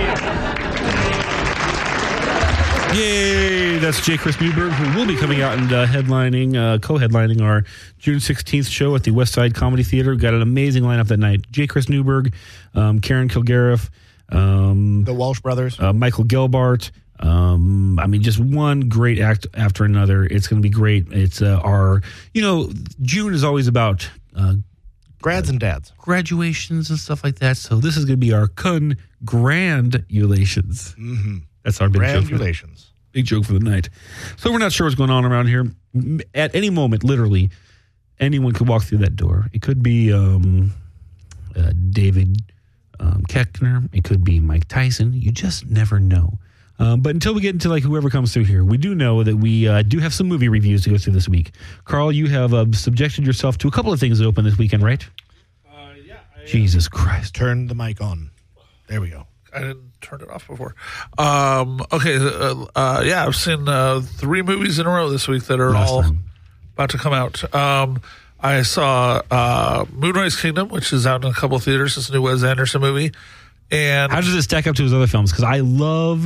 you. Yay! That's J. Chris Newberg, who will be coming out and uh, headlining, uh, co-headlining our June sixteenth show at the West Side Comedy Theater. We've got an amazing lineup that night. J. Chris Newberg, um, Karen Kilgariff, um, The Walsh Brothers. uh, Michael Gelbart. Um, I mean, just one great act after another. It's going to be great. It's uh, our, you know, June is always about uh, Grads and dads. graduations and stuff like that. So this is going to be our congratulations. Mm-hmm. That's our big joke. For the, Congratulations. big joke for the night. So we're not sure what's going on around here. At any moment, literally, anyone could walk through that door. It could be um, uh, David um, Keckner. It could be Mike Tyson. You just never know. Um, but until we get into like whoever comes through here, we do know that we uh, do have some movie reviews to go through this week. Carl, you have uh, subjected yourself to a couple of things that open this weekend, right? Uh, yeah. I, Jesus Christ. Turn the mic on. There we go. I didn't turn it off before. Um, okay. Uh, uh, yeah, I've seen uh, three movies in a row this week that are Last all time. about to come out. Um, I saw uh, Moonrise Kingdom, which is out in a couple of theaters. It's a new Wes Anderson movie. And How does it stack up to his other films? Because I love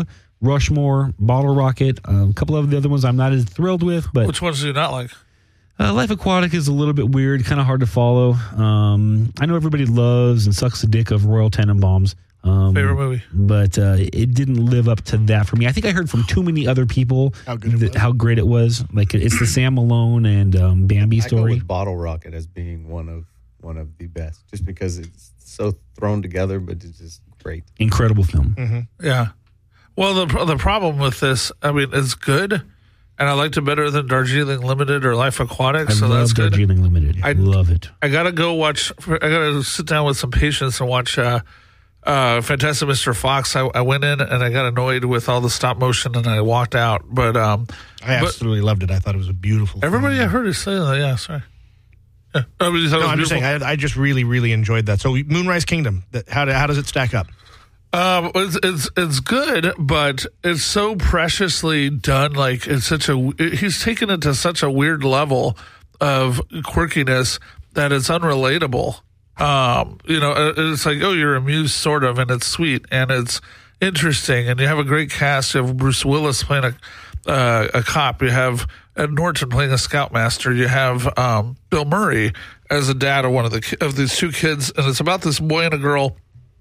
Rushmore, Bottle Rocket, uh, a couple of the other ones I'm not as thrilled with, but Which ones do you not like? uh, Life Aquatic is a little bit weird, kind of hard to follow. Um, I know everybody loves and sucks the dick of Royal Tenenbaums. Um, Favorite movie. But uh, it didn't live up to that for me. I think I heard from too many other people How good it th- was. how great it was. Like it's the Sam Malone and um, Bambi I go story. with Bottle Rocket as being one of one of the best, just because it's so thrown together, but it's just great. Incredible film. Mm-hmm. Yeah. Well, the the problem with this, I mean, it's good, and I liked it better than Darjeeling Limited or Life Aquatic, I so love that's good. Darjeeling Limited. I I- love it. I gotta go watch. I gotta sit down with some patience and watch uh, uh, Fantastic Mister Fox. I, I went in and I got annoyed with all the stop motion and I walked out. But um, I but absolutely loved it. I thought it was a beautiful everybody I film. heard is saying that. Yeah, sorry. Yeah. I mean, you thought it No, was I'm just saying, beautiful? I, I just really, really enjoyed that. So, Moonrise Kingdom, that, how, do, how does it stack up? Um, it's, it's it's good, but it's so preciously done. Like it's such a he's taken it to such a weird level of quirkiness that it's unrelatable. Um, you know, it- it's like, oh, you're amused, sort of, and it's sweet and it's interesting, and you have a great cast. You have Bruce Willis playing a uh, a cop. You have Ed Norton playing a scoutmaster. You have um, Bill Murray as a dad of one of the ki- of these two kids, and it's about this boy and a girl.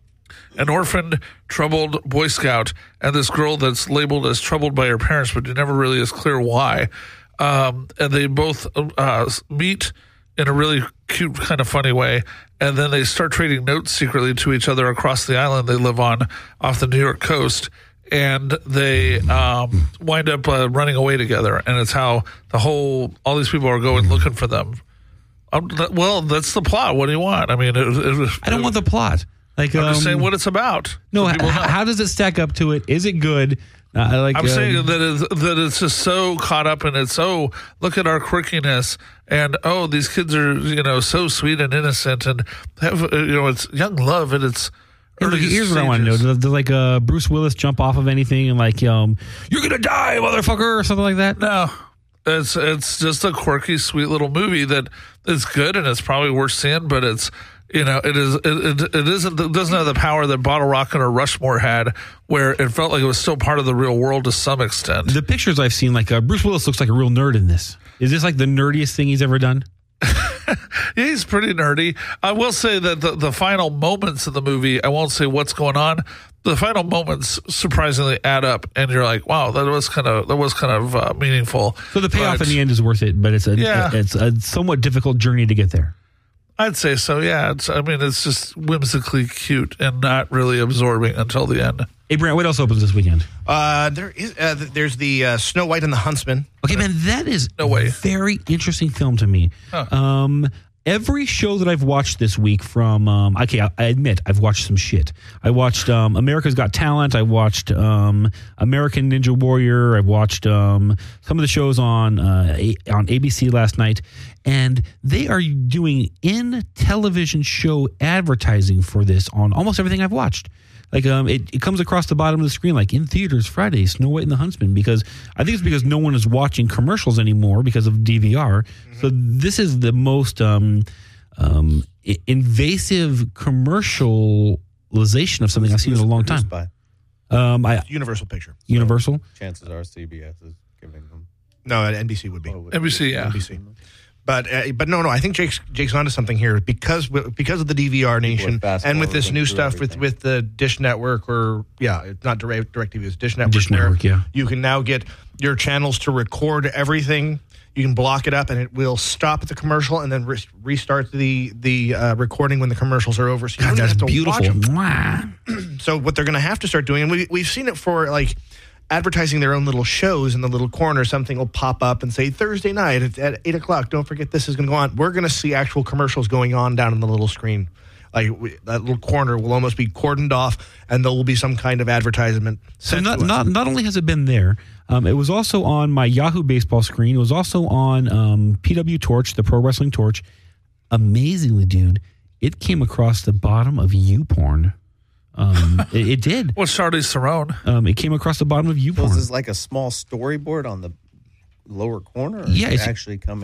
An orphaned, troubled Boy Scout, and this girl that's labeled as troubled by her parents, but you never really is clear why. Um, and they both uh, meet in a really cute, kind of funny way, and then they start trading notes secretly to each other across the island they live on off the New York coast. And they um, wind up uh, running away together, and it's how the whole all these people are going looking for them. Um, th- well, that's the plot. What do you want? I mean, it, it, I don't want the plot. Like, I'm um, just saying what it's about. no, So h- people know. how does it stack up to it? Is it good? Uh, I like. I'm um, saying that it's, that it's just so caught up in it's oh look at our quirkiness and oh these kids are you know so sweet and innocent and have uh, you know it's young love and it's Hey, look, early here's what I want to know. stages. Does, does like uh, Bruce Willis jump off of anything and like, um, you're gonna die, motherfucker, or something like that? No, it's it's just a quirky, sweet little movie that is good and it's probably worth seeing, but it's. You know, it is. It, it, it isn't. It doesn't have the power that Bottle Rocket or Rushmore had, where it felt like it was still part of the real world to some extent. The pictures I've seen, like uh, Bruce Willis looks like a real nerd in this. Is this like the nerdiest thing he's ever done? Yeah, he's pretty nerdy. I will say that the, the final moments of the movie, I won't say what's going on. The final moments surprisingly add up, and you're like, "Wow, that was kind of that was kind of uh, meaningful." So the payoff But in the end is worth it, but it's a Yeah. it's a somewhat difficult journey to get there. I'd say so. Yeah, it's, I mean, it's just whimsically cute and not really absorbing until the end. Hey, Brent, what else opens this weekend? Uh, there is, uh, th- there's the uh, Snow White and the Huntsman. Okay, man, that is No way. a very interesting film to me. Huh. Um, every show that I've watched this week from, um, okay, I, I admit I've watched some shit. I watched um, America's Got Talent. I watched um, American Ninja Warrior. I watched um, some of the shows on uh, A- on A B C last night, and they are doing in television show advertising for this on almost everything I've watched. Like um, it, it comes across the bottom of the screen, like in theaters Friday, Snow White and the Huntsman, because I think it's because no one is watching commercials anymore because of D V R. Mm-hmm. So this is the most um, um, i- invasive commercialization of something I've seen in a long time. By Um, I, Universal Picture. Universal. chances are C B S is giving them. No, N B C would be. Oh, N B C, yeah. N B C. But uh, but no no I think Jake's Jake's onto something here because because of the D V R nation fast and with this forwarding new through stuff with, everything. with the Dish Network or yeah it's not direct DirecTV, it's Dish Network. Dish where Network, yeah. You can now get your channels to record everything. You can block it up and it will stop at the commercial and then re- restart the the uh, recording when the commercials are over. So you God, don't that's even have to beautiful. watch 'em. Mwah. So what they're going to have to start doing, and we, we've seen it for like advertising their own little shows in the little corner. Something will pop up and say Thursday night at, at eight o'clock. Don't forget this is going to go on. We're going to see actual commercials going on down in the little screen. Like we, that little corner will almost be cordoned off, and there will be some kind of advertisement. So sent not, to us. not not only has it been there, um, it was also on my Yahoo baseball screen. It was also on um, P W Torch, the Pro Wrestling Torch. Amazingly, dude, it came across the bottom of YouPorn. Um, it, it did. What's Charlize Theron? Um, it came across the bottom of So is YouPorn. this like a small storyboard on the lower corner? Or Yeah, is it it's- actually coming.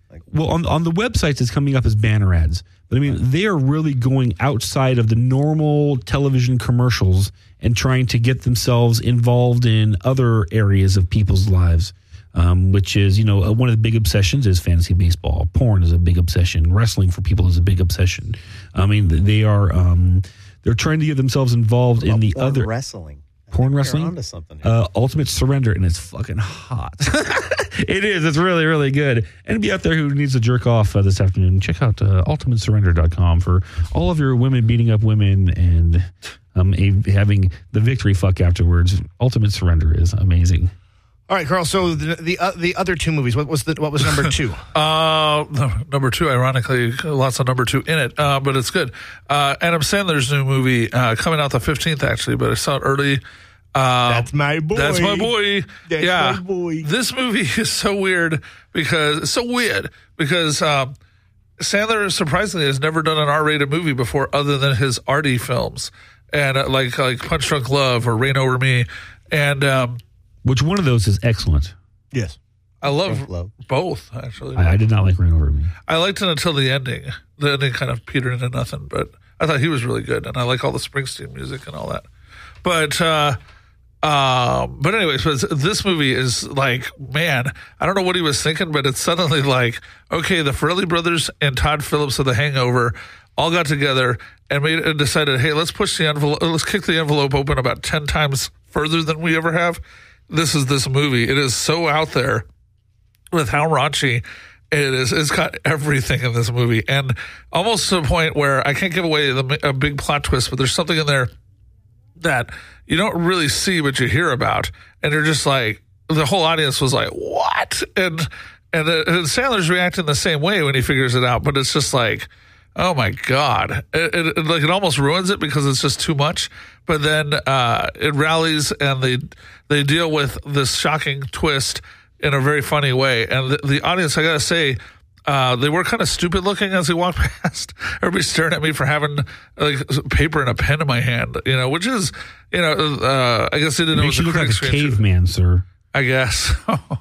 Like, Well, on on the websites, it's coming up as banner ads. But I mean, they are really going outside of the normal television commercials and trying to get themselves involved in other areas of people's lives, um, which is, you know, uh, one of the big obsessions is fantasy baseball. Porn is a big obsession. Wrestling for people is a big obsession. I mean, they are um, they're trying to get themselves involved in the porn other wrestling. I porn think they're wrestling. onto something here. Uh, Ultimate Surrender, and it's fucking hot. It is. It's really, really good. Anybody out there who needs to jerk off uh, this afternoon, check out uh, ultimate surrender dot com for all of your women beating up women and um, a, having the victory fuck afterwards. Ultimate Surrender is amazing. All right, Carl. So the the, uh, the other two movies. What was the what was number two? Uh, no, number two, ironically, lots of number two in it, uh, but it's good. Uh, Adam Sandler's new movie uh, coming out the fifteenth, actually, but I saw it early. Um, That's my boy. That's my boy. That's yeah. my boy. This movie is so weird because it's so weird because um, Sandler surprisingly has never done an R-rated movie before, other than his arty films, and uh, like like Punch Drunk Love or Reign Over Me, and um, Which one of those is excellent? Yes. I love, Drunk Love. both actually. I, I did not like Rain Over Me. I liked it until the ending. The ending kind of petered into nothing, but I thought he was really good, and I like all the Springsteen music and all that. But, uh, um, but anyways, but this movie is like, man, I don't know what he was thinking, but it's suddenly like, okay, the Farrelly brothers and Todd Phillips of The Hangover all got together and made and decided, hey, let's push the envelope, let's kick the envelope open about ten times further than we ever have. This is this movie. It is so out there with how raunchy it is. It's got everything in this movie, and almost to the point where I can't give away the, a big plot twist, but there's something in there that you don't really see, but you hear about, and you're just like, the whole audience was like, what? And and, uh, and Sandler's reacting the same way when he figures it out, but it's just like, oh my God. It, it, it, like it almost ruins it because it's just too much. But then uh, it rallies and they they deal with this shocking twist in a very funny way. And the, the audience, I got to say, uh, they were kind of stupid looking as they walked past. Everybody staring at me for having like paper and a pen in my hand, you know, which is, you know, uh, I guess they didn't It know it makes was you a look like a crack screen. caveman, sir. I guess.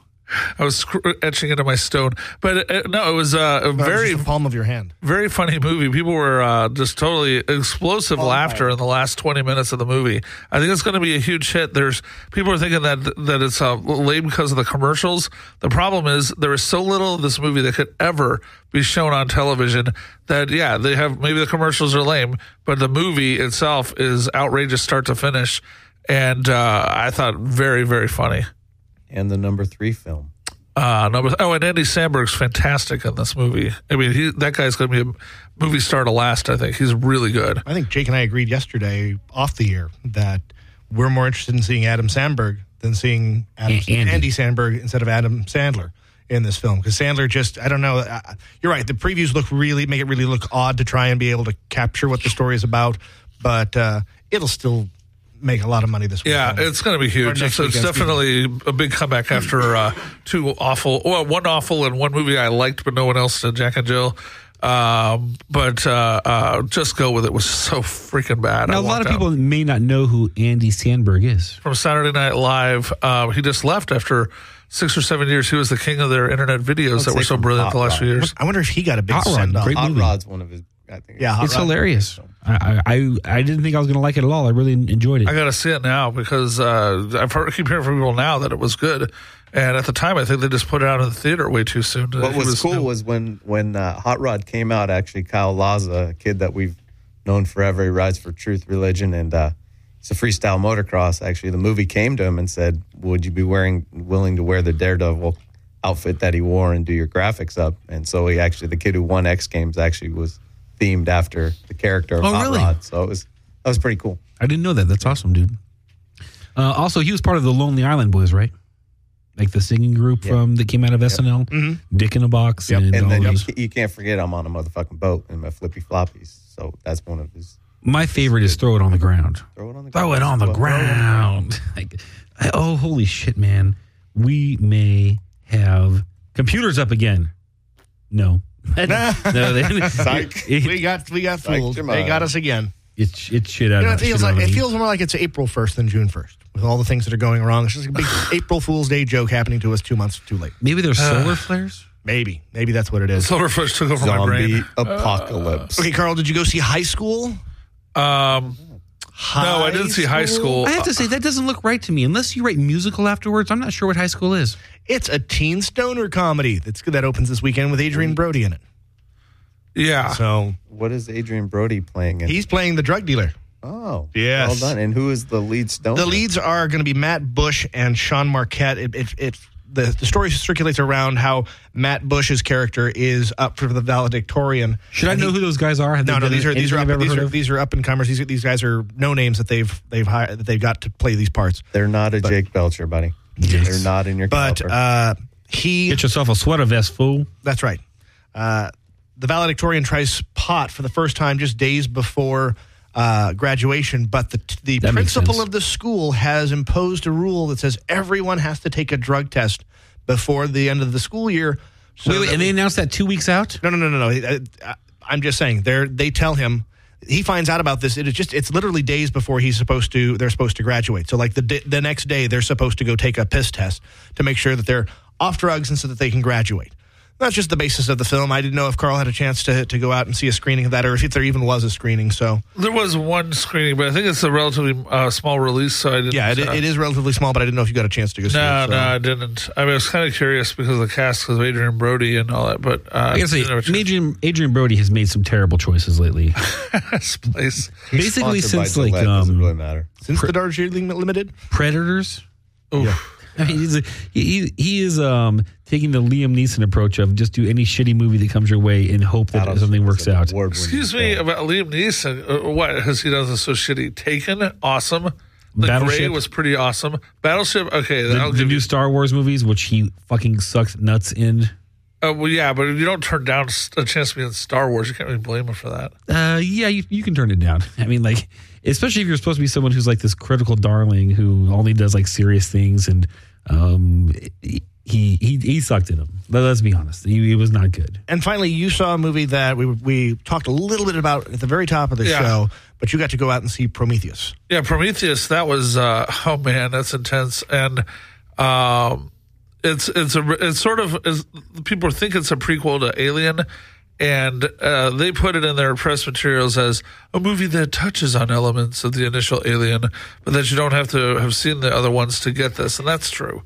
I was etching into my stone, but uh, no, it was uh, a Well, very, just the palm of your hand. very funny movie. People were uh, just totally explosive laughter in the last twenty minutes of the movie. I think it's going to be a huge hit. There's people are thinking that that it's uh, lame because of the commercials. The problem is there is so little of this movie that could ever be shown on television that yeah, they have maybe the commercials are lame, but the movie itself is outrageous start to finish, and uh, I thought very very funny. And the number three film. Uh, number oh, and Andy Samberg's fantastic in this movie. I mean, he that guy's going to be a movie star to last. I think he's really good. I think Jake and I agreed yesterday off the air that we're more interested in seeing Adam Sandberg than seeing Adam, A- Andy. Andy Sandberg instead of Adam Sandler in this film, because Sandler just, I don't know. Uh, you're right. The previews look really, make it really look odd to try and be able to capture what the story is about, but uh, it'll still make a lot of money this week. Yeah, it's going to be Or huge. next It's, it's weekend, definitely a big comeback after uh, two awful, well, one awful and one movie I liked, but no one else did, Jack and Jill. Um, but uh, uh, Just Go With It was so freaking bad. Now, I a lot walked of out. people may not know who Andy Sandberg is. From Saturday Night Live, uh, he just left after six or seven years. He was the king of their internet videos that say were so from brilliant Hot the last Rod. few years. I wonder if he got a big Hot Rod, send off. great Hot movie. Rod's one of his, I think. Yeah, Hot It's Rod. hilarious. I, I I didn't think I was going to like it at all. I really enjoyed it. I got to see it now because uh, I've heard, keep hearing from people now that it was good. And at the time, I think they just put it out in the theater way too soon. What He was cool new. was when when uh, Hot Rod came out. Actually, Kyle Laza, a kid that we've known forever, he rides for Truth Religion, and uh, it's a freestyle motocross. Actually, the movie came to him and said, "Would you be wearing willing to wear the Daredevil outfit that he wore and do your graphics up?" And so he actually, the kid who won X Games, actually was themed after the character of Oh, Hot really? Rod. So it was that was pretty cool. I didn't know that. That's awesome, dude. Uh, also, he was part of the Lonely Island Boys, right? Like the singing group Yep. from that came out of S N L, Dick in a Box, Yep. and, And all then you, those. ca- you can't forget I'm on a motherfucking boat in my flippy floppies. So that's one of his. My favorite is Throw It on the Ground. Throw it on the Throw ground. it on the Well, ground. Like, I- oh, holy shit, man. We may have computers up again. No. no, they, Psych. it, We got we got Psych fooled. your They mind. got us again. it's it's shit out You know, of it feels shit out like of it me. feels more like it's April first than June first with all the things that are going wrong. It's just a big April Fool's Day joke happening to us two months too late. Maybe there's solar flares. Maybe. Maybe that's what it is. Silverfish took over my Zombie brain. apocalypse. Okay, Carl, did you go see High School? Um, High no, I didn't see High School. I have to say, that doesn't look right to me. Unless you write musical afterwards, I'm not sure what High School is. It's a teen stoner comedy that's that opens this weekend with Adrian Brody in it. Yeah. So What is Adrian Brody playing in? he's playing the drug dealer. Oh, Yes. well done. And who is the lead stoner? The leads are going to be Matt Bush and Sean Marquette. It, it, it, the, the story circulates around how Matt Bush's character is up for the valedictorian. Should I And know he- who those guys are? Have No, they no, done these are these are anything up, I've ever these heard are of? these are up and comers. These these guys are no names that they've they've hired that they've got to play these parts. They're not a Jake Belcher, buddy. Yes. They're not in your But caliber. uh, he Get yourself a sweater vest, fool. That's right. Uh, the valedictorian tries pot for the first time just days before uh, graduation, but the the That makes principal sense. of the school has imposed a rule that says everyone has to take a drug test before the end of the school year. So wait, wait, that and they we- announced that two weeks out? no, no, no, no, no. I, I, I'm just saying. They they tell him. He finds out about this. It is just it's literally days before he's supposed to. They're supposed to graduate. So like the di- the next day, they're supposed to go take a piss test to make sure that they're off drugs and so that they can graduate. That's just the basis of the film. I didn't know if Carl had a chance to to go out and see a screening of that, or if there even was a screening. So There was one screening, but I think it's a relatively uh, small release, so I didn't. yeah, it, uh, it is relatively small, but I didn't know if you got a chance to go see No, it. So. no, I didn't. I, mean, I was kind of curious because of the cast, because of Adrian Brody and all that. But uh, I gotta say, didn't have a chance. Adrian, Adrian Brody has made some terrible choices lately. This place. Basically, Sponsored by since like Gillette, doesn't um, really matter. Since the Darjeeling Limited, Predators. Oof. I mean, he's a, he, he is um, taking the Liam Neeson approach of just do any shitty movie that comes your way and hope that Battleship something was works an out. award-winning Excuse me film. about Liam Neeson. Uh, what has he done that's so shitty? Taken, awesome. The Gray Battleship? was pretty awesome. Battleship, okay. The, I'll the give new you. Star Wars movies, which he fucking sucks nuts in. Uh, well, yeah, but if you don't turn down a chance to be in Star Wars, you can't really blame him for that. Uh, yeah, you, you can turn it down. I mean, like, especially if you're supposed to be someone who's like this critical darling who only does like serious things, and um, he he he sucked in them. But let's be honest, he, he was not good. and finally, you saw a movie that we we talked a little bit about at the very top of the Yeah. show, but you got to go out and see Prometheus. Yeah, Prometheus. That was uh, oh man, that's intense, and um, it's it's a it's sort of is, people think it's a prequel to Alien, and uh, they put it in their press materials as a movie that touches on elements of the initial Alien, but that you don't have to have seen the other ones to get this, and that's true.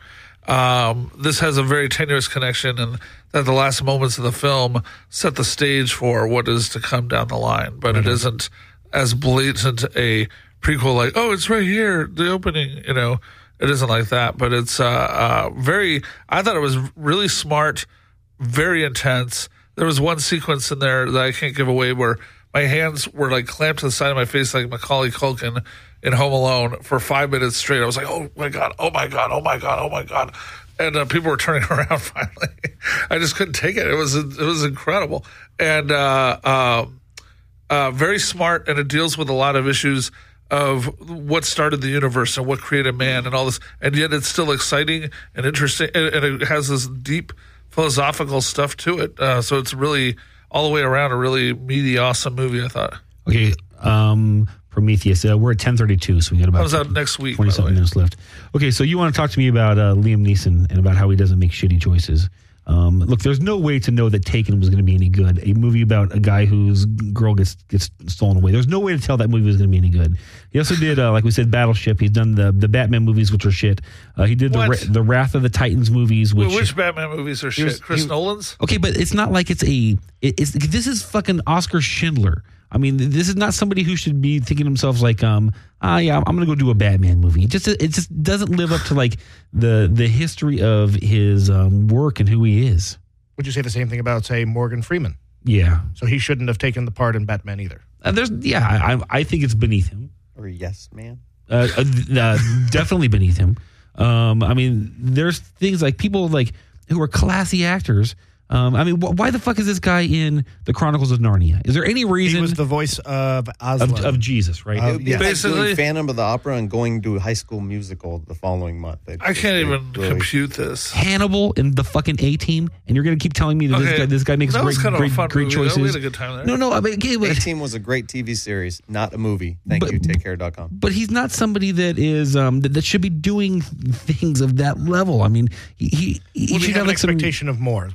Um, this has a very tenuous connection, and that the last moments of the film set the stage for what is to come down the line, but it isn't as blatant a prequel like, oh, it's right here, the opening, you know. It isn't like that, but it's uh, uh, very, I thought it was really smart, very intense. There was one sequence in there that I can't give away where my hands were like clamped to the side of my face like Macaulay Culkin in Home Alone for five minutes straight. I was like, oh my God, oh my God, oh my God, oh my God. And uh, people were turning around finally. I just couldn't take it. It was it was incredible. And uh, uh, uh, very smart, and it deals with a lot of issues of what started the universe and what created man and all this. And yet it's still exciting and interesting, and, and it has this deep philosophical stuff to it. Uh, so it's really, all the way around, a really meaty, awesome movie, I thought. Okay, um, Prometheus. Uh, we're at ten thirty-two, so we got about Comes out next week, by the twenty-seven way. minutes left. Okay, so you want to talk to me about uh, Liam Neeson and about how he doesn't make shitty choices. Um, look, there's no way to know that Taken was going to be any good. A movie about a guy whose girl gets gets stolen away. There's no way to tell that movie was going to be any good. He also did, uh, like we said, Battleship. He's done the the Batman movies, which are shit. Uh, he did the What? Ra- the Wrath of the Titans movies, which Wait, which Batman movies are shit? was- Chris he- Nolan's? okay, but it's not like it's a. It, it's this is fucking Oscar Schindler. I mean, this is not somebody who should be thinking to themselves like, um, ah, yeah, I'm gonna go do a Batman movie. It just it just doesn't live up to like the the history of his um, work and who he is. Would you say the same thing about, say, Morgan Freeman? Yeah, So he shouldn't have taken the part in Batman either. uh, there's yeah, I, I I think it's beneath him. Or yes, man. Uh, uh, uh, definitely beneath him. Um, I mean, there's things like people like who are classy actors. Um, I mean, wh- why the fuck is this guy in the Chronicles of Narnia? Is there any He reason was the voice of Aslan. of, of Jesus? Right? Uh, It would be yeah. like Basically- doing Phantom of the Opera and going to High School Musical the following month. They- I can't they even really- compute this. Hannibal in the fucking A Team, and you're gonna keep telling me that this Okay, guy this guy makes that great was kind of a great, fun great movie, though. choices. We had a good time there. No, no, I mean, okay, but, A-Team was a great T V series, not a movie. Thank But- you, take care dot com. but he's not somebody that is um that, that should be doing things of that level. I mean, he he, he Well, we should have have an like some. expectation of more. Is what He you're was saying.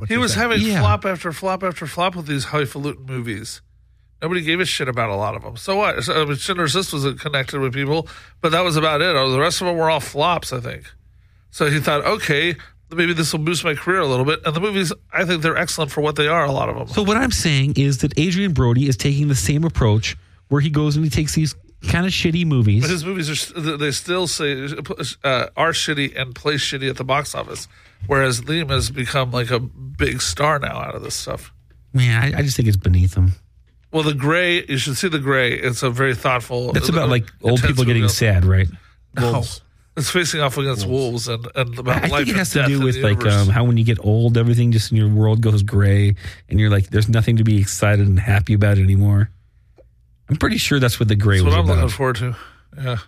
having Yeah. flop after flop after flop with these highfalutin movies. Nobody gave a shit about a lot of them. So what? So, I mean, Schindler's List was connected with people, but that was about it. The rest of them were all flops, I think. So he thought, okay, maybe this will boost my career a little bit. And the movies, I think they're excellent for what they are, a lot of them. So what I'm saying is that Adrian Brody is taking the same approach where he goes and he takes these kind of shitty movies. But his movies, are they still say uh, are shitty and play shitty at the box office, whereas Liam has become like a big star now out of this stuff. Man, I, I just think it's beneath him. Well, The Gray, you should see The Gray. It's a very thoughtful. It's about uh, like old intense people getting movie. sad, right? No, it's facing off against wolves, and, and about I life think it and has to death do in with the like universe. um, how when you get old, everything just in your world goes gray, and you're like, there's nothing to be excited and happy about anymore. I'm pretty sure that's what The Gray That's was what I'm about. looking forward to. Yeah.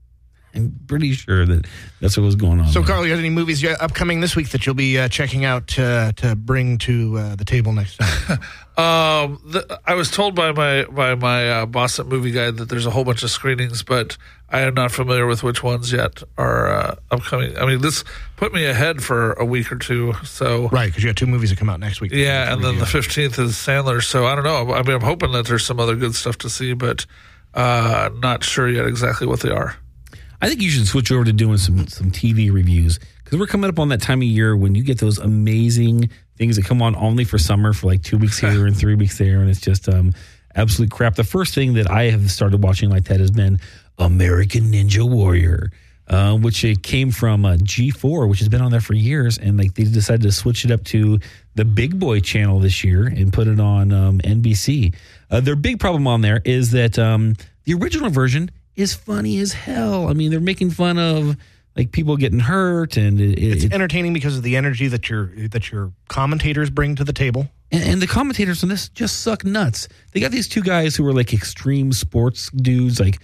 I'm pretty sure that that's what was going on. So, there. Carl, you got any movies yet upcoming this week that you'll be uh, checking out uh, to bring to uh, the table next time? Um, the, I was told by my by my uh, boss at Movie Guide that there's a whole bunch of screenings, but I am not familiar with which ones yet are uh, upcoming. I mean, this put me ahead for a week or two. So Right, because you got two movies that come out next week. yeah, and then Review. the fifteenth is Sandler. So I don't know. I mean, I'm hoping that there's some other good stuff to see, but uh, not sure yet exactly what they are. I think you should switch over to doing some some T V reviews because we're coming up on that time of year when you get those amazing things that come on only for summer for like two weeks here and three weeks there, and it's just um, absolute crap. The first thing that I have started watching like that has been American Ninja Warrior, uh, which it came from uh, G four, which has been on there for years, and like they decided to switch it up to the Big Boy channel this year and put it on um, N B C. Uh, their big problem on there is that um, the original version is funny as hell. I mean, they're making fun of like people getting hurt, and it, It's it, entertaining because of the energy that your that your commentators bring to the table. and, and the commentators on this just suck nuts. They got these two guys who are like extreme sports dudes, like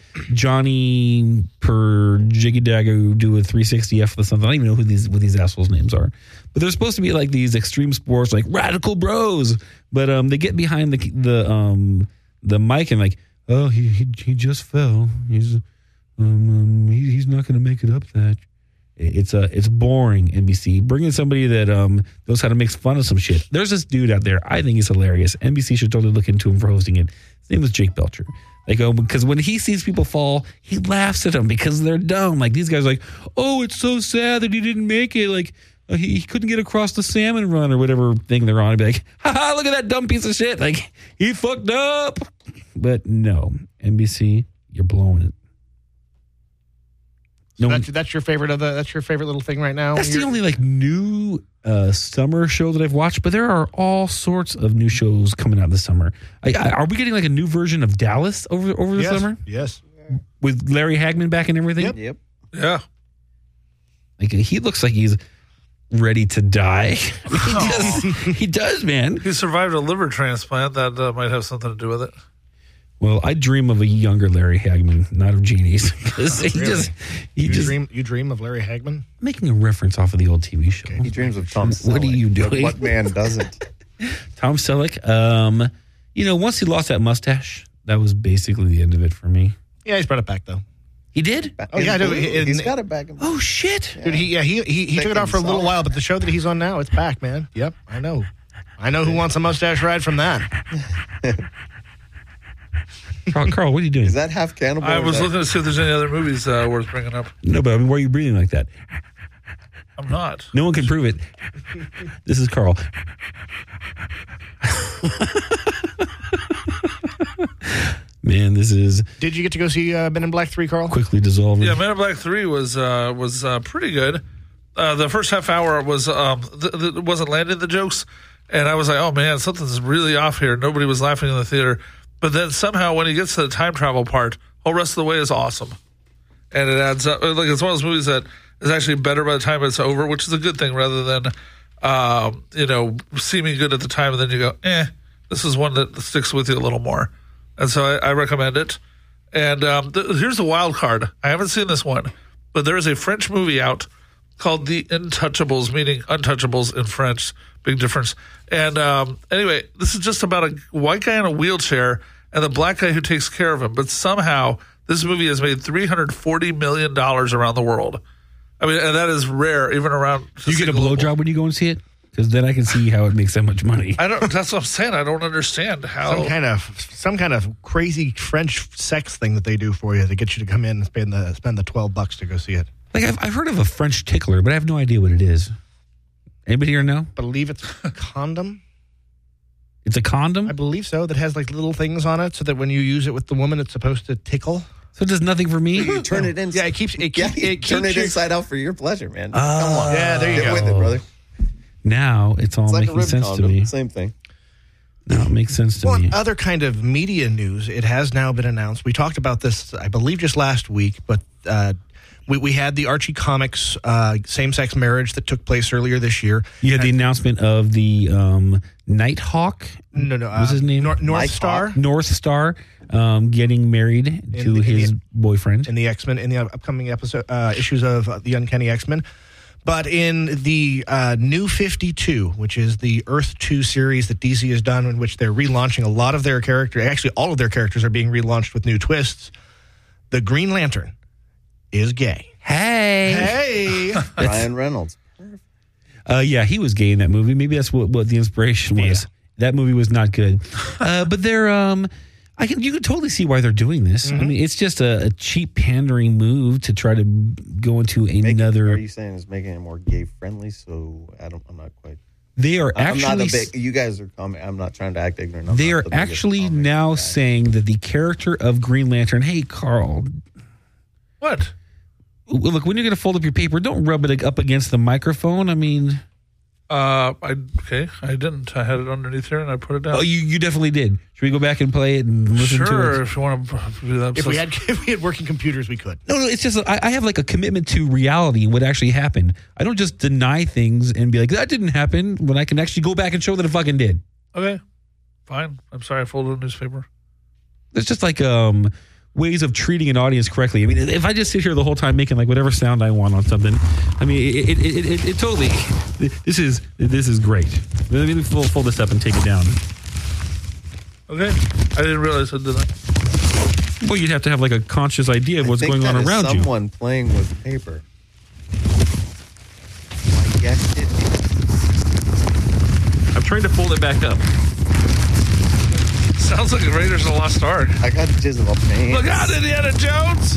Johnny per Jiggy who do a three sixty F or something. I don't even know who these what these assholes' names are, but they're supposed to be like these extreme sports, like radical bros. But um, they get behind the the um the mic and like, oh, he he, he just fell. He's um, he, he's not going to make it up that. It's a it's boring. N B C bringing somebody that um knows how to make fun of some shit. There's this dude out there. I think he's hilarious. N B C should totally look into him for hosting it. His name was Jake Belcher. Like, oh, because when he sees people fall, he laughs at them because they're dumb. Like these guys, are like, oh, it's so sad that he didn't make it. Like uh, he, he couldn't get across the salmon run or whatever thing they're on. He'd be like, haha, look at that dumb piece of shit. Like he fucked up. But no, N B C, you're blowing it. So No, that's, that's your favorite of the. That's your favorite little thing right now. that's the You're- only like new uh, summer show that I've watched, but there are all sorts of new shows coming out this summer. I, I, are we getting like a new version of Dallas over over the yes, summer Yes. with Larry Hagman back and everything? Yep. Yep. Yeah. Like he looks like he's ready to die. he does. He does, man. He survived a liver transplant. That uh, might have something to do with it. Well, I dream of a younger Larry Hagman, not of Genie's, because he just he You just dream. You dream of Larry Hagman. making a reference off of the old T V show. He dreams of Tom Selleck. What are you But doing? What man doesn't? Tom Selleck. Um, you know, once he lost that mustache, that was basically the end of it for me. Yeah, he's brought it back though. He did? Oh, yeah, I do. Blue. It- He's it- got it back. In Oh shit! Dude, he yeah he he, he took Thick it off and for a little solid. while, but the show that he's on now, it's back, man. Yep, I know. I know who wants a mustache ride from that. Carl, Carl, what are you doing? Is that half cannibal? I or was that- looking to see if there's any other movies uh, worth bringing up. No, but I mean, why are you breathing like that? I'm not. No one can prove it. This is Carl. Man, this is Did you get to go see uh, Men in Black three, Carl? quickly dissolving. Yeah, Men in Black Three was uh, was uh, pretty good. Uh, the first half hour was um, th- th- wasn't landing the jokes, and I was like, "Oh man, something's really off here." Nobody was laughing in the theater, but then somehow when he gets to the time travel part, whole rest of the way is awesome, and it adds up. Like it's one of those movies that is actually better by the time it's over, which is a good thing rather than um, you know seeming good at the time and then you go, "Eh, this is one that sticks with you a little more." And so I, I recommend it. And um, th- here's the wild card. I haven't seen this one, but there is a French movie out called The Untouchables, meaning untouchables in French. Big difference. And um, anyway, this is just about a white guy in a wheelchair and the black guy who takes care of him. But somehow this movie has made three hundred forty million dollars around the world. I mean, and that is rare, even around. You get a global. blowjob when you go and see it? Because then I can see how it makes that much money. I don't. That's what I'm saying. I don't understand how. Some kind of some kind of crazy French sex thing that they do for you to get you to come in and spend the spend the twelve bucks to go see it. Like I've, I've heard of a French tickler, but I have no idea what it is. Anybody here know? I believe it's a condom. It's a condom? I believe so. That has like little things on it, so that when you use it with the woman, it's supposed to tickle. So it does nothing for me? You turn it in. Yeah, it keeps it Yeah, keeps you it turn keeps it your- inside out for your pleasure, man. Oh. Come on. Yeah, there you Get go. with it, brother. Now it's all It's like a making rib sense condom. to me. Same thing. Now it makes sense to Well, me. other kind of media news, it has now been announced. We talked about this, I believe, just last week, but uh, we, we had the Archie Comics uh, same-sex marriage that took place earlier this year. You had the announcement of the um, Nighthawk. No, no. What's uh, his name? Nor- North Mike Star North Star um, getting married to the- in his the- boyfriend. in the X-Men, in the upcoming episode uh, issues of uh, the Uncanny X-Men. But in the uh, New fifty-two, which is the Earth two series that D C has done, in which they're relaunching a lot of their characters, actually all of their characters are being relaunched with new twists, the Green Lantern is gay. Hey. Hey! Ryan Reynolds. Uh, yeah, he was gay in that movie. Maybe that's what, what the inspiration was. That movie was not good. Uh, but they're, um, I can, you can totally see why they're doing this. I mean, it's just a, a cheap pandering move to try to go into Make it- another. are you saying it's making it more gay friendly? So I don't. I'm not quite. They are I'm not actually. a big. You guys are coming. I'm not trying to act ignorant. I'm They not are the biggest actually comic now guy. saying that the character of Green Lantern. Hey, Carl. What? Look, when you're going to fold up your paper, don't rub it up against the microphone. I mean, Uh, I okay. I didn't. I had it underneath here and I put it down. oh, you, you definitely did. Should we go back and play it and listen to sure, it? if you want to do that. if we had if we had working computers, we could. No, no, it's just I, I have like a commitment to reality and what actually happened. I don't just deny things and be like, that didn't happen, when I can actually go back and show that it fucking did. Okay, fine. I'm sorry. I folded a newspaper. There's just like um ways of treating an audience correctly. I mean, if I just sit here the whole time making like whatever sound I want on something, I mean, it it, it, it, it totally. This is this is great. Let me fold, fold this up and take it down. Okay, I didn't realize I did that. Well, you'd have to have like a conscious idea of I what's think going that on is around you. Someone playing with paper. I guess it is. I'm trying to fold it back up. Sounds like Raiders of the Lost Ark. I got jizz of a pain. Look out, Indiana Jones!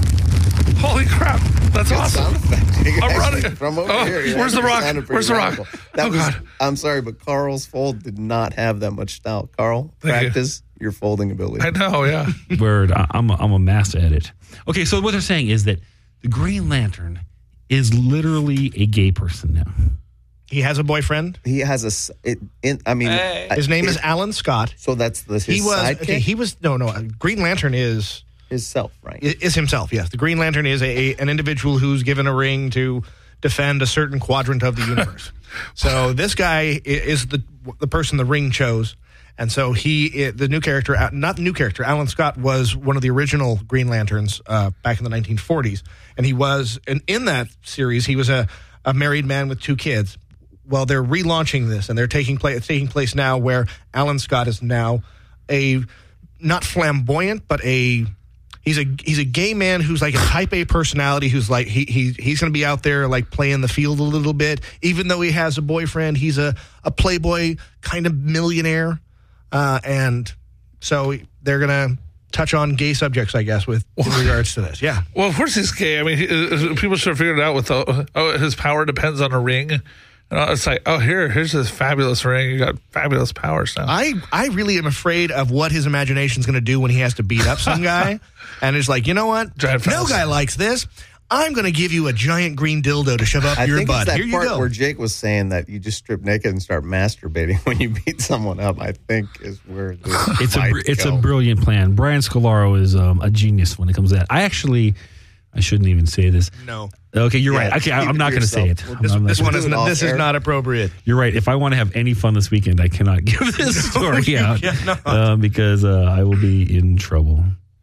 Holy crap, that's Good awesome. sound effect. You I'm guys running. from over Oh, here. You where's the actually rock? sounded pretty Where's the rock? radical. That Oh, was, God. I'm sorry, but Carl's fold did not have that much style. Carl, Thank you. practice your folding ability. I know, yeah. Word, I- I'm a, I'm a master at it. Okay, so what they're saying is that the Green Lantern is literally a gay person now. He has a boyfriend. He has a. s- It, in, I mean, I- His name it- is Alan Scott. So that's the his He was sidekick? okay, he was no no. uh, Green Lantern is his self, right? is himself. Yes, the Green Lantern is a, an individual who's given a ring to defend a certain quadrant of the universe. So this guy i- is the the person the ring chose, and so he i- the new character, uh, not the new character. Alan Scott was one of the original Green Lanterns uh, back in the nineteen forties, and he was in, in that series. He was a, a married man with two kids. Well, they're relaunching this, and they're taking place. It's taking place now, where Alan Scott is now a not flamboyant, but a he's a he's a gay man who's like a type A personality. Who's like he he he's going to be out there like playing the field a little bit, even though he has a boyfriend. He's a a playboy kind of millionaire, uh, and so they're going to touch on gay subjects, I guess, with in regards to this. Yeah. Well, of course he's gay. I mean, he, uh, people should have figured it out with the, oh, his power depends on a ring. And it's like, oh, here, here's this fabulous ring. You got fabulous powers now. I, I really am afraid of what his imagination is going to do when he has to beat up some guy. And it's like, you know what? Giant No fellas. guy likes this. I'm going to give you a giant green dildo to shove up I your think butt. it's that Here you part go. where Jake was saying that you just strip naked and start masturbating when you beat someone up. I think is where this It's a might br- it's a go. brilliant plan. Brian Scalaro is um, a genius when it comes to that. I actually, I shouldn't even say this. No. Okay, you're Yeah, right. Okay, I, keep I'm it not to going to say it. yourself. I'm This, not- this I'm one do is it not, off this is air. not appropriate. You're right. If I want to have any fun this weekend, I cannot give this story you out cannot. uh, because uh, I will be in trouble.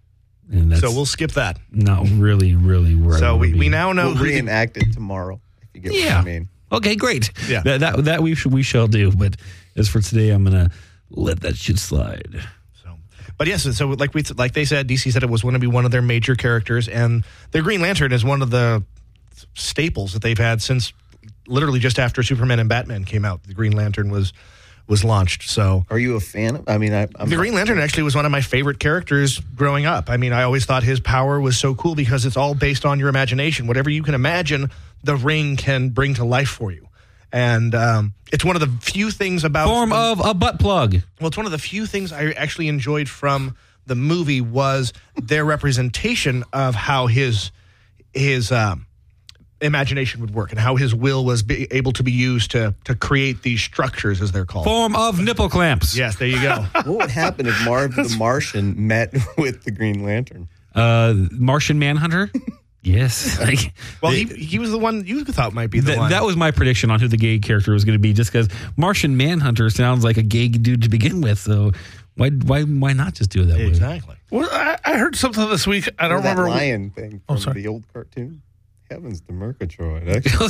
And that's So we'll skip that. not really, really where I So wanna we, be. we now know We'll who the- reenact it tomorrow. If you get Yeah. what I mean. Okay, great. Yeah. That that, that we should, we shall do. But as for today, I'm gonna let that shit slide. So, but yes, so like we like they said, D C said it was going to be one of their major characters, and the Green Lantern is one of the staples that they've had since literally just after Superman and Batman came out. The Green Lantern was was launched. So, Are you a fan of? I mean, I, I'm the Green Lantern actually was one of my favorite characters growing up. I mean, I always thought his power was so cool because it's all based on your imagination. Whatever you can imagine, the ring can bring to life for you. And um, it's one of the few things about Form the, of a butt plug. well, it's one of the few things I actually enjoyed from the movie was their representation of how his his um, imagination would work and how his will was be able to be used to to create these structures, as they're called. Form of nipple clamps. Yes, there you go. What would happen if Marv the Martian met with the Green Lantern? Uh, Martian Manhunter. Yes. Like, Well, they- he he was the one you thought might be the Th- one. that was my prediction on who the gay character was going to be, just because Martian Manhunter sounds like a gay dude to begin with. So why why why not just do it that way? exactly. Well, I, I heard something this week. I don't Or that remember. lion thing Oh, from sorry. the old cartoon. Heavens to Murgatroyd. Oh,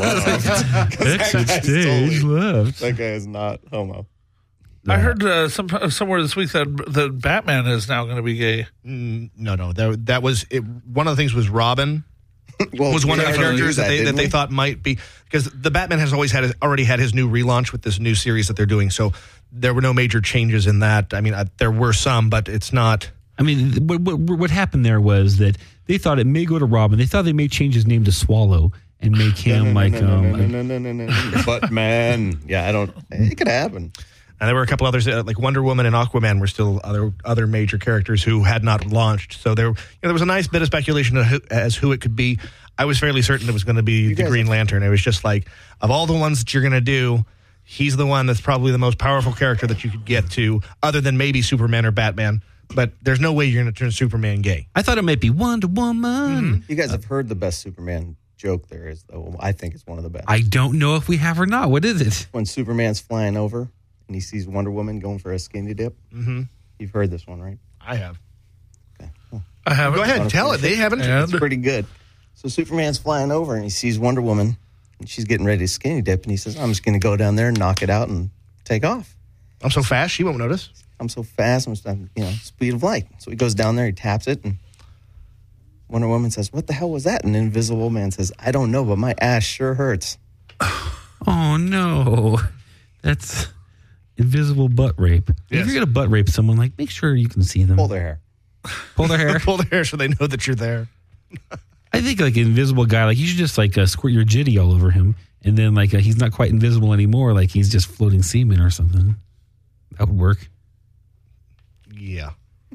yeah. Exit stage left. That guy is not homo. I heard uh, some, somewhere this week that that Batman is now going to be gay. Mm, no, no, that that was it, one of the things was Robin Well, was one we of the already characters knew that they that didn't they we? thought might be, because the Batman has always had his, already had his new relaunch with this new series that they're doing. So there were no major changes in that. I mean, I, there were some, but it's not. I mean, what, what, what happened there was that they thought it may go to Robin. They thought they may change his name to Swallow and make him no, no, like no, no, um. no, no, no, no, no, no. But man, yeah, I don't. It could happen. And there were a couple others, uh, like Wonder Woman and Aquaman were still other other major characters who had not launched. So there, you know, there was a nice bit of speculation of who, as who it could be. I was fairly certain it was going to be the guys Green Lantern. It was just like, of all the ones that you're going to do, he's the one that's probably the most powerful character that you could get to, other than maybe Superman or Batman. But there's no way you're going to turn Superman gay. I thought it might be Wonder Woman. You guys have heard the best Superman joke there is, though. I think it's one of the best. I don't know if we have or not. What is it? When Superman's flying over and he sees Wonder Woman going for a skinny dip. Mm-hmm. You've heard this one, right? I have. Okay. Well, I haven't. Go ahead, tell it. They haven't. And it's pretty good. So Superman's flying over and he sees Wonder Woman and she's getting ready to skinny dip and he says, I'm just going to go down there and knock it out and take off. I'm so fast, she won't notice. I'm so fast, I'm, so- you know, speed of light. So he goes down there, he taps it, and Wonder Woman says, what the hell was that? And the Invisible Man says, I don't know, but my ass sure hurts. Oh no, that's invisible butt rape. If Yes. you're gonna butt rape someone, like make sure you can see them. Pull their hair. Pull their hair. Pull their hair so they know that you're there. I think like an invisible guy, like you should just like uh, squirt your jitty all over him, and then like uh, he's not quite invisible anymore. Like he's just floating semen or something. That would work. Yeah.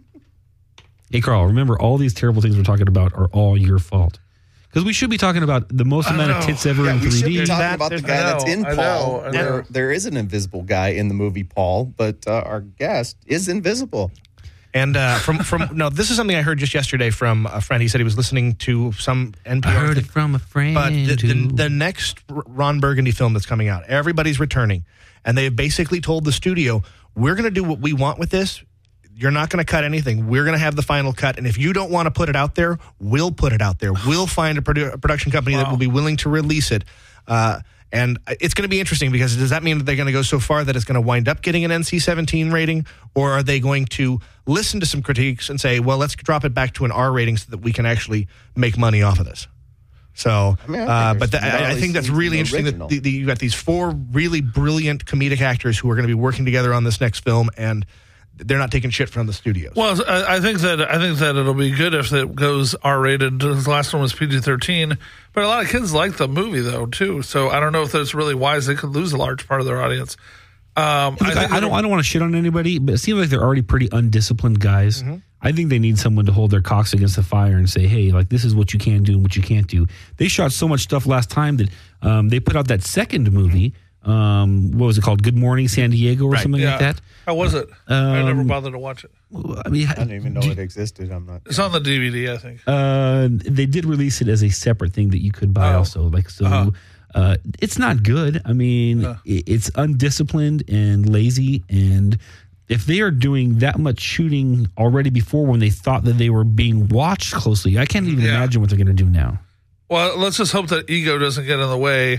Hey Carl, remember all these terrible things we're talking about are all your fault. Because we should be talking about the most amount of know. tits ever in we should three be D. talking that- about the there's- guy I that's know, in I Paul. know, I where know. there is an invisible guy in the movie Paul, but uh, our guest is invisible. And uh, from from no, this is something I heard just yesterday from a friend. He said he was listening to some N P I R. heard thing. it from a friend. But the, the, who- the next R- Ron Burgundy film that's coming out, everybody's returning, and they have basically told the studio, "We're going to do what we want with this. You're not going to cut anything. We're going to have the final cut, and if you don't want to put it out there, we'll put it out there. We'll find a, produ- a production company that will be willing to release it." Uh, and it's going to be interesting because does that mean that they're going to go so far that it's going to wind up getting an N C seventeen rating, or are they going to listen to some critiques and say, "Well, let's drop it back to an R rating so that we can actually make money off of this"? So, I mean, I think uh, there's but th- some I, I gnarly think that's scenes in really the interesting original. that the, the, you got these four really brilliant comedic actors who are going to be working together on this next film, and they're not taking shit from the studios. Well, I, I think that I think that it'll be good if it goes R rated. The last one was P G thirteen, but a lot of kids like the movie though too. So I don't know if that's really wise. They could lose a large part of their audience. Um, Look, I, think I don't. it'll- I don't want to shit on anybody, but it seems like they're already pretty undisciplined guys. Mm-hmm. I think they need someone to hold their cocks against the fire and say, "Hey, like this is what you can do and what you can't do." They shot so much stuff last time that um, they put out that second movie. Um, what was it called? Good Morning San Diego or Right. something Yeah. like that. How was it? I never Um, bothered to watch it. I mean, I didn't even know it existed. I'm not. It's on the D V D, I think. Uh, they did release it as a separate thing that you could buy Oh. also. Like so, Uh-huh. uh, it's not good. I mean, Yeah. i- it's undisciplined and lazy. And if they are doing that much shooting already before when they thought that they were being watched closely, I can't even Yeah. imagine what they're going to do now. Well, let's just hope that ego doesn't get in the way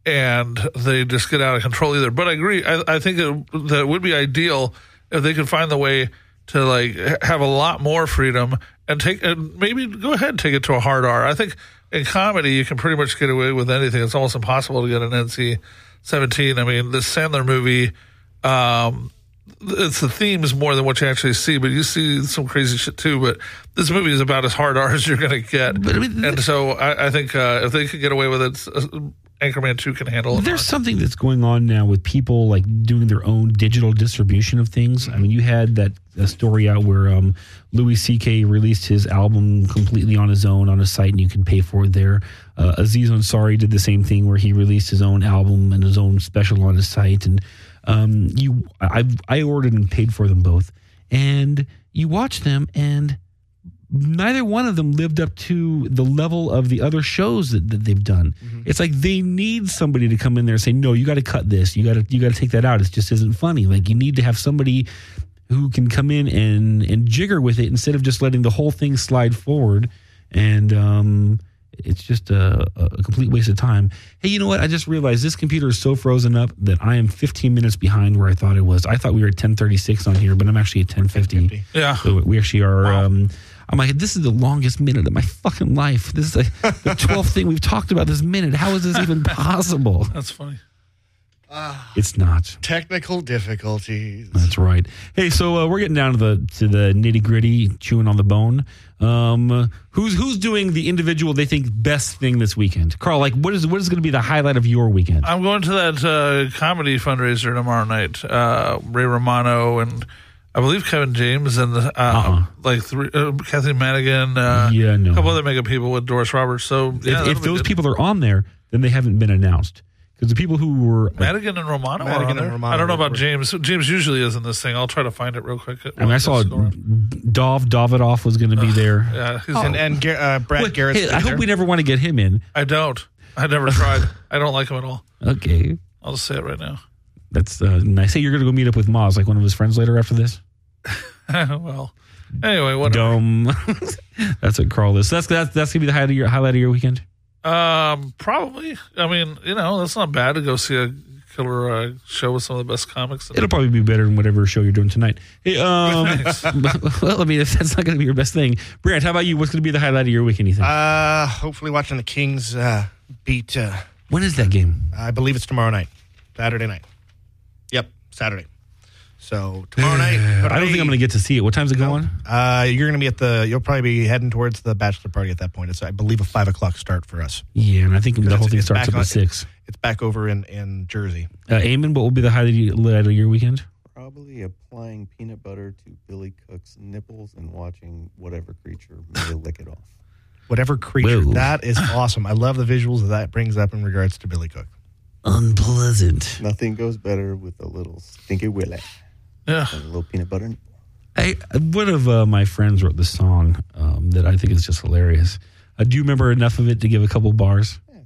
and they just get out of control either. But I agree. I, I think it, that it would be ideal if they could find the way to like ha- have a lot more freedom and take and maybe go ahead and take it to a hard R. I think in comedy, you can pretty much get away with anything. It's almost impossible to get an N C seventeen. I mean, this Sandler movie, um, it's the themes more than what you actually see, but you see some crazy shit too. But this movie is about as hard R as you're going to get. But, I mean, and so I, I think uh, if they could get away with it, uh, Anchorman two can handle it. There's something that's going on now with people like doing their own digital distribution of things. I mean, you had that a story out where um, Louis C K released his album completely on his own on a site, and you can pay for it there. Uh, Aziz Ansari did the same thing where he released his own album and his own special on his site. And um, you, I, I ordered and paid for them both, and you watch them and neither one of them lived up to the level of the other shows that, that they've done. Mm-hmm. It's like they need somebody to come in there and say, no, you got to cut this. You got to you got to take that out. It just isn't funny. Like, you need to have somebody who can come in and, and jigger with it instead of just letting the whole thing slide forward. And um, it's just a, a complete waste of time. Hey, you know what? I just realized this computer is so frozen up that I am fifteen minutes behind where I thought it was. I thought we were at ten thirty-six on here, but I'm actually at ten fifty. Yeah. So we actually are... Wow. Um, I'm like, this is the longest minute of my fucking life. This is like the twelfth thing we've talked about this minute. How is this even possible? That's funny. Uh, it's not. Technical difficulties. That's right. Hey, so uh, we're getting down to the to the nitty gritty, chewing on the bone. Um, who's who's doing the individual they think best thing this weekend? Carl, like, what is what is going to be the highlight of your weekend? I'm going to that uh, comedy fundraiser tomorrow night. Uh, Ray Romano and I believe Kevin James and the, uh, uh-uh. like three, uh, Kathy Madigan, uh, yeah, no. a couple other mega people with Doris Roberts. So yeah, if, if those people are on there, then they haven't been announced. Because the people who were uh, Madigan and Romano, Madigan are and Romano I don't know about were, James. James usually is in this thing. I'll try to find it real quick. I mean, I saw Dov Davidoff was going to be uh, there. Yeah, he's oh. and, and uh, Brad well, Garrett's hey, I hope there. we never want to get him in. I don't. I never tried. I don't like him at all. Okay, I'll just say it right now. That's uh, nice. Hey, you're going to go meet up with Moz, like one of his friends, later after this. Well, anyway, whatever. Dumb. That's what Carl is. So that's that's that's gonna be the highlight of your highlight of your weekend. Um, probably. I mean, you know, that's not bad to go see a killer uh, show with some of the best comics. It'll probably be better than whatever show you're doing tonight. Hey, um, well, I mean, if that's not going to be your best thing, Brant, how about you? What's going to be the highlight of your weekend? You think? Uh, hopefully watching the Kings uh, beat. Uh, when is that game? I believe it's tomorrow night, Saturday night. Yep, Saturday. So tomorrow night. I don't think I'm going to get to see it. What time's it no. going? Uh, you're going to be at the. You'll probably be heading towards the bachelor party at that point. It's, I believe, a five o'clock start for us. Yeah, and I think the whole thing starts up on, at six. It's back over in in Jersey. Uh, Eamon, what will be the highlight of your weekend? Probably applying peanut butter to Billy Cook's nipples and watching whatever creature may lick it off. Whatever creature. Whoa. That is awesome. I love the visuals that that brings up in regards to Billy Cook. Unpleasant. Nothing goes better with a little stinky willy. Yeah. And a little peanut butter. I, one of uh, my friends wrote this song um, that I think is just hilarious. Uh, do you remember enough of it to give a couple bars? Yeah.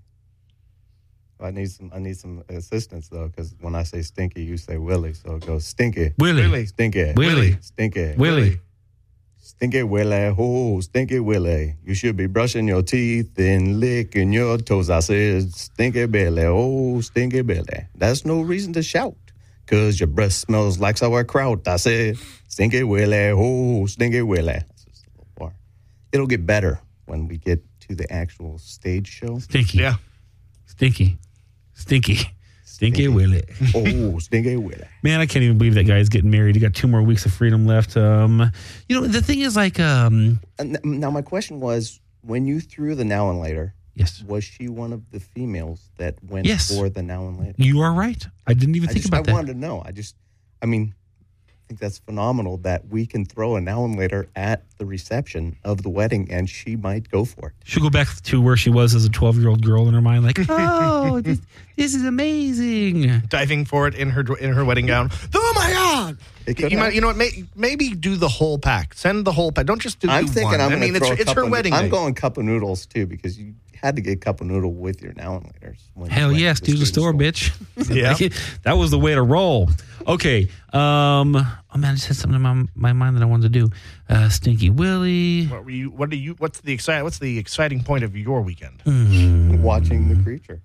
I need some. I need some assistance though, because when I say stinky, you say Willie, so it goes stinky, Willie, Willie. stinky, Willie, stinky, Willie, stinky Willie, oh stinky Willie. You should be brushing your teeth and licking your toes. I said stinky Billy, oh stinky Billy. That's no reason to shout. Cause your breath smells like sauerkraut. I said, stinky Willie, oh, stinky Willie. That's just a little bar. It'll get better when we get to the actual stage show. Stinky. Yeah. Stinky. Stinky. Stinky, Stinky Willie. Oh, stinky Willie. Man, I can't even believe that guy is getting married. He got two more weeks of freedom left. Um, you know, the thing is like... Um, now, my question was, when you threw the now and later, yes, was she one of the females that went yes. for the now and later? You are right. I didn't even I think just, about I that. I wanted to know. I just, I mean, I think that's phenomenal that we can throw a now and later at the reception of the wedding and she might go for it. She'll go back to where she was as a twelve-year-old girl in her mind, like, oh, this, this is amazing. Diving for it in her in her wedding gown. Oh my God! It could you, might, happen. you know what? May, maybe do the whole pack. Send the whole pack. Don't just do. I'm do thinking one. I'm I going mean, to it's, throw a it's cup her of, wedding. I'm day. going cup of noodles too because you had to get cup of noodle with your now and laters. when you Hell went yes, to do the student store, bitch. Yeah. That was the way to roll. Okay. Um, oh, man, I just had something in my, my mind that I wanted to do. Uh, Stinky Willie. What were you? What do you? What's the exciting? What's the exciting point of your weekend? Mm. Watching the creature.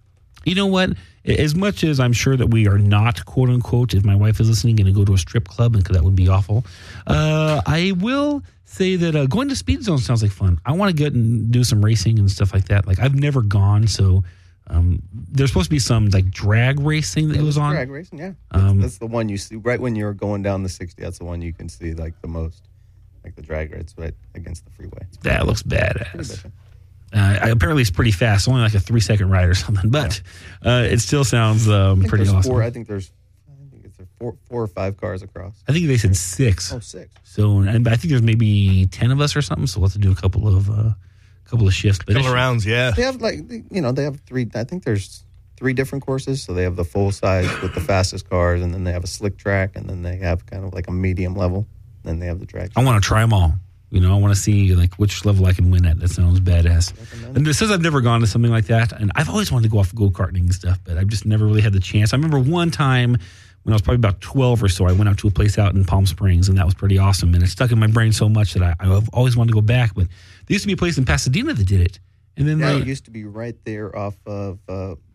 You know what? As much as I'm sure that we are not, quote unquote, if my wife is listening, going to go to a strip club, and that would be awful, uh, I will say that uh, going to Speed Zone sounds like fun. I want to get and do some racing and stuff like that. Like, I've never gone, so um, there's supposed to be some like drag racing that Yeah, goes on. Drag racing, yeah. Um, that's, that's the one you see right when you're going down the sixty. That's the one you can see like the most, like the drag race right against the freeway. It's pretty- That looks pretty badass. big. Uh, apparently, it's pretty fast. Only like a three second ride or something, but uh, it still sounds um, I think pretty there's awesome. Four, I think there's, I think it's four, four or five cars across. I think they said six. Oh, six. So, and I think there's maybe ten of us or something. So we'll have to do a couple of uh, couple of shifts. But Couple it of should- rounds, yeah. They have like you know they have three. I think there's three different courses. So they have the full size with the fastest cars, and then they have a slick track, and then they have kind of like a medium level. Then they have the drag. I want to try them all. You know, I want to see like which level I can win at. That sounds badass. And this says I've never gone to something like that, and I've always wanted to go off go karting and stuff, but I've just never really had the chance. I remember one time when I was probably about twelve or so, I went out to a place out in Palm Springs, and that was pretty awesome. And it stuck in my brain so much that I, I've always wanted to go back. But there used to be a place in Pasadena that did it, and then Yeah, like, it used to be right there off of uh, uh,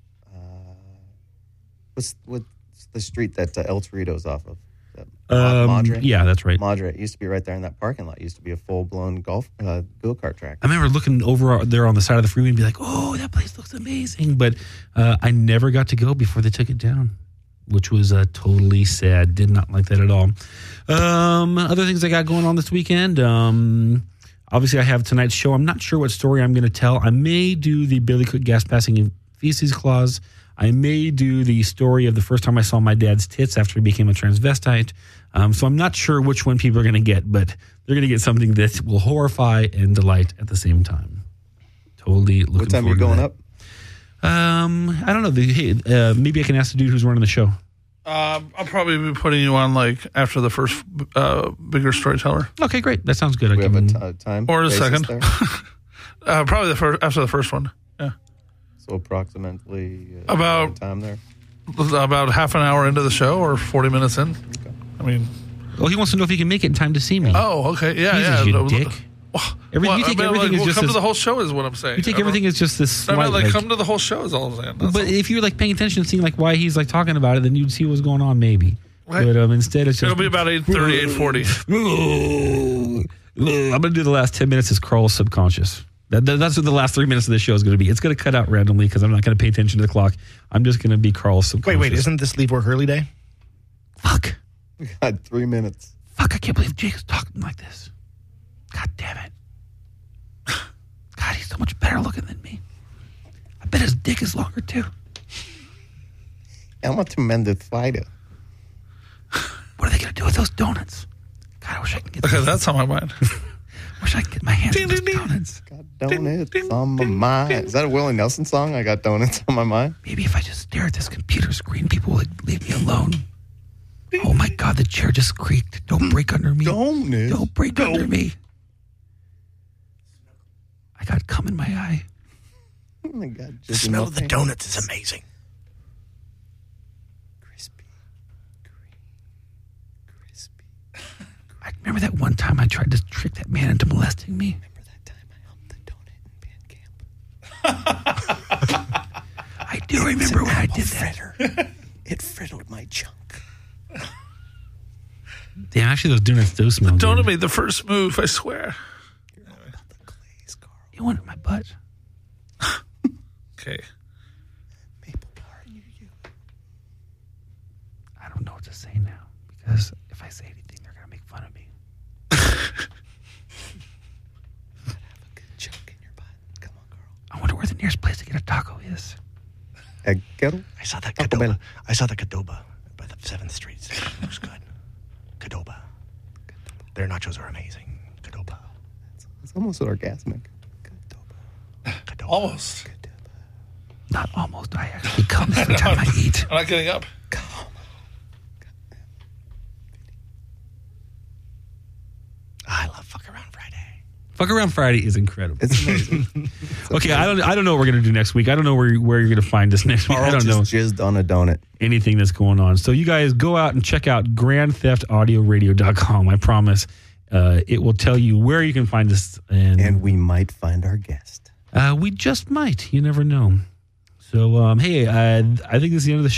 what's what's the street that uh, El Torito's off of? Uh, um, Madre. yeah, that's right. Madre. It used to be right there in that parking lot. It used to be a full blown golf uh, go kart track. I remember looking over there on the side of the freeway and be like, "Oh, that place looks amazing," but uh, I never got to go before they took it down, which was uh, totally sad. Did not like that at all. Um, other things I got going on this weekend. Um, obviously, I have tonight's show. I'm not sure what story I'm going to tell. I may do the Billy Cook gas passing and feces clause. I may do the story of the first time I saw my dad's tits after he became a transvestite. Um, so I'm not sure which one people are going to get, but they're going to get something that will horrify and delight at the same time. Totally looking What time are you forward going to up? that. Um, I don't know. The, hey, uh, maybe I can ask the dude who's running the show. Um, I'll probably be putting you on like after the first uh, bigger storyteller, Okay, great. That sounds good. I We have a can, t- uh, time or the basis second. there? uh, probably the first after the first one. Yeah, So approximately uh, About- time there. about half an hour into the show or forty minutes in. I mean, well, he wants to know if he can make it in time to see me. oh, okay, yeah, Jesus, yeah. you No, dick. Every, well, you take I mean, everything like, as well, just come this, to the whole show is what I'm saying. you take everything as just this I slight, mean, like, like- come to the whole show is all I'm saying. That's but all. if you're like paying attention and seeing like why he's like talking about it, then you'd see what's going on maybe. Right. But um, instead it's just It'll be about eight thirty, eight forty. I'm going to do the last ten minutes as Carl's subconscious. That, that, that's what the last three minutes of the show is going to be. It's going to cut out randomly because I'm not going to pay attention to the clock. I'm just going to be Carl's Wait, subconscious. wait, isn't this leave work early day? Fuck. We got three minutes. Fuck, I can't believe Jake is talking like this. God damn it. God, he's so much better looking than me. I bet his dick is longer too. I'm a tremendous fighter. What are they going to do with those donuts? God, I wish I could get Okay, those. that's on my mind. I wish I could get my hands Ding, on those ding, ding. donuts. Got donuts ding, on my ding, mind. ding. Is that a Willie Nelson song? I got donuts on my mind. Maybe if I just stare at this computer screen, people would leave me alone. Oh my God, the chair just creaked. Don't break under me. Donuts. Don't break under me. I got cum in my eye. Oh my God. The just smell in of my the face. donuts is amazing. Crispy. Green. Crispy. I remember that one time I tried to trick that man into molesting me. Remember that time I humped the donut in band camp? I do remember when I did that. Fritter. It frittled my chunk. Damn, actually, those donuts do smell Donut good. made the first move, I swear. You're all about the glaze, Carl. You want it in my butt? Okay. Maple bar, you, you. I don't know what to say now because if I say anything, they're gonna make fun of me. Have a good chunk in your butt. Come on, Carl. I wonder where the nearest place to get a taco is. Egg kettle? I saw that Taco Cadoba. Bell. I saw the Cadoba by the seventh Street. It looks good. Cadoba. Their nachos are amazing. Cadoba. It's, it's almost orgasmic. Cadoba. Almost. Not almost. I actually come every time I eat. I'm not getting up. I love Fuck Around Friday. Fuck Around Friday is incredible. It's amazing. Okay, I don't. I don't know what we're gonna do next week. I don't know where where you're gonna find us next week. I Carl don't know just jizzed on a donut. anything that's going on. So you guys go out and check out grand theft audio radio dot com. I promise, uh, it will tell you where you can find us, and, And we might find our guest. uh, we just might. You never know. So, um, hey, uh, I think this is the end of the show.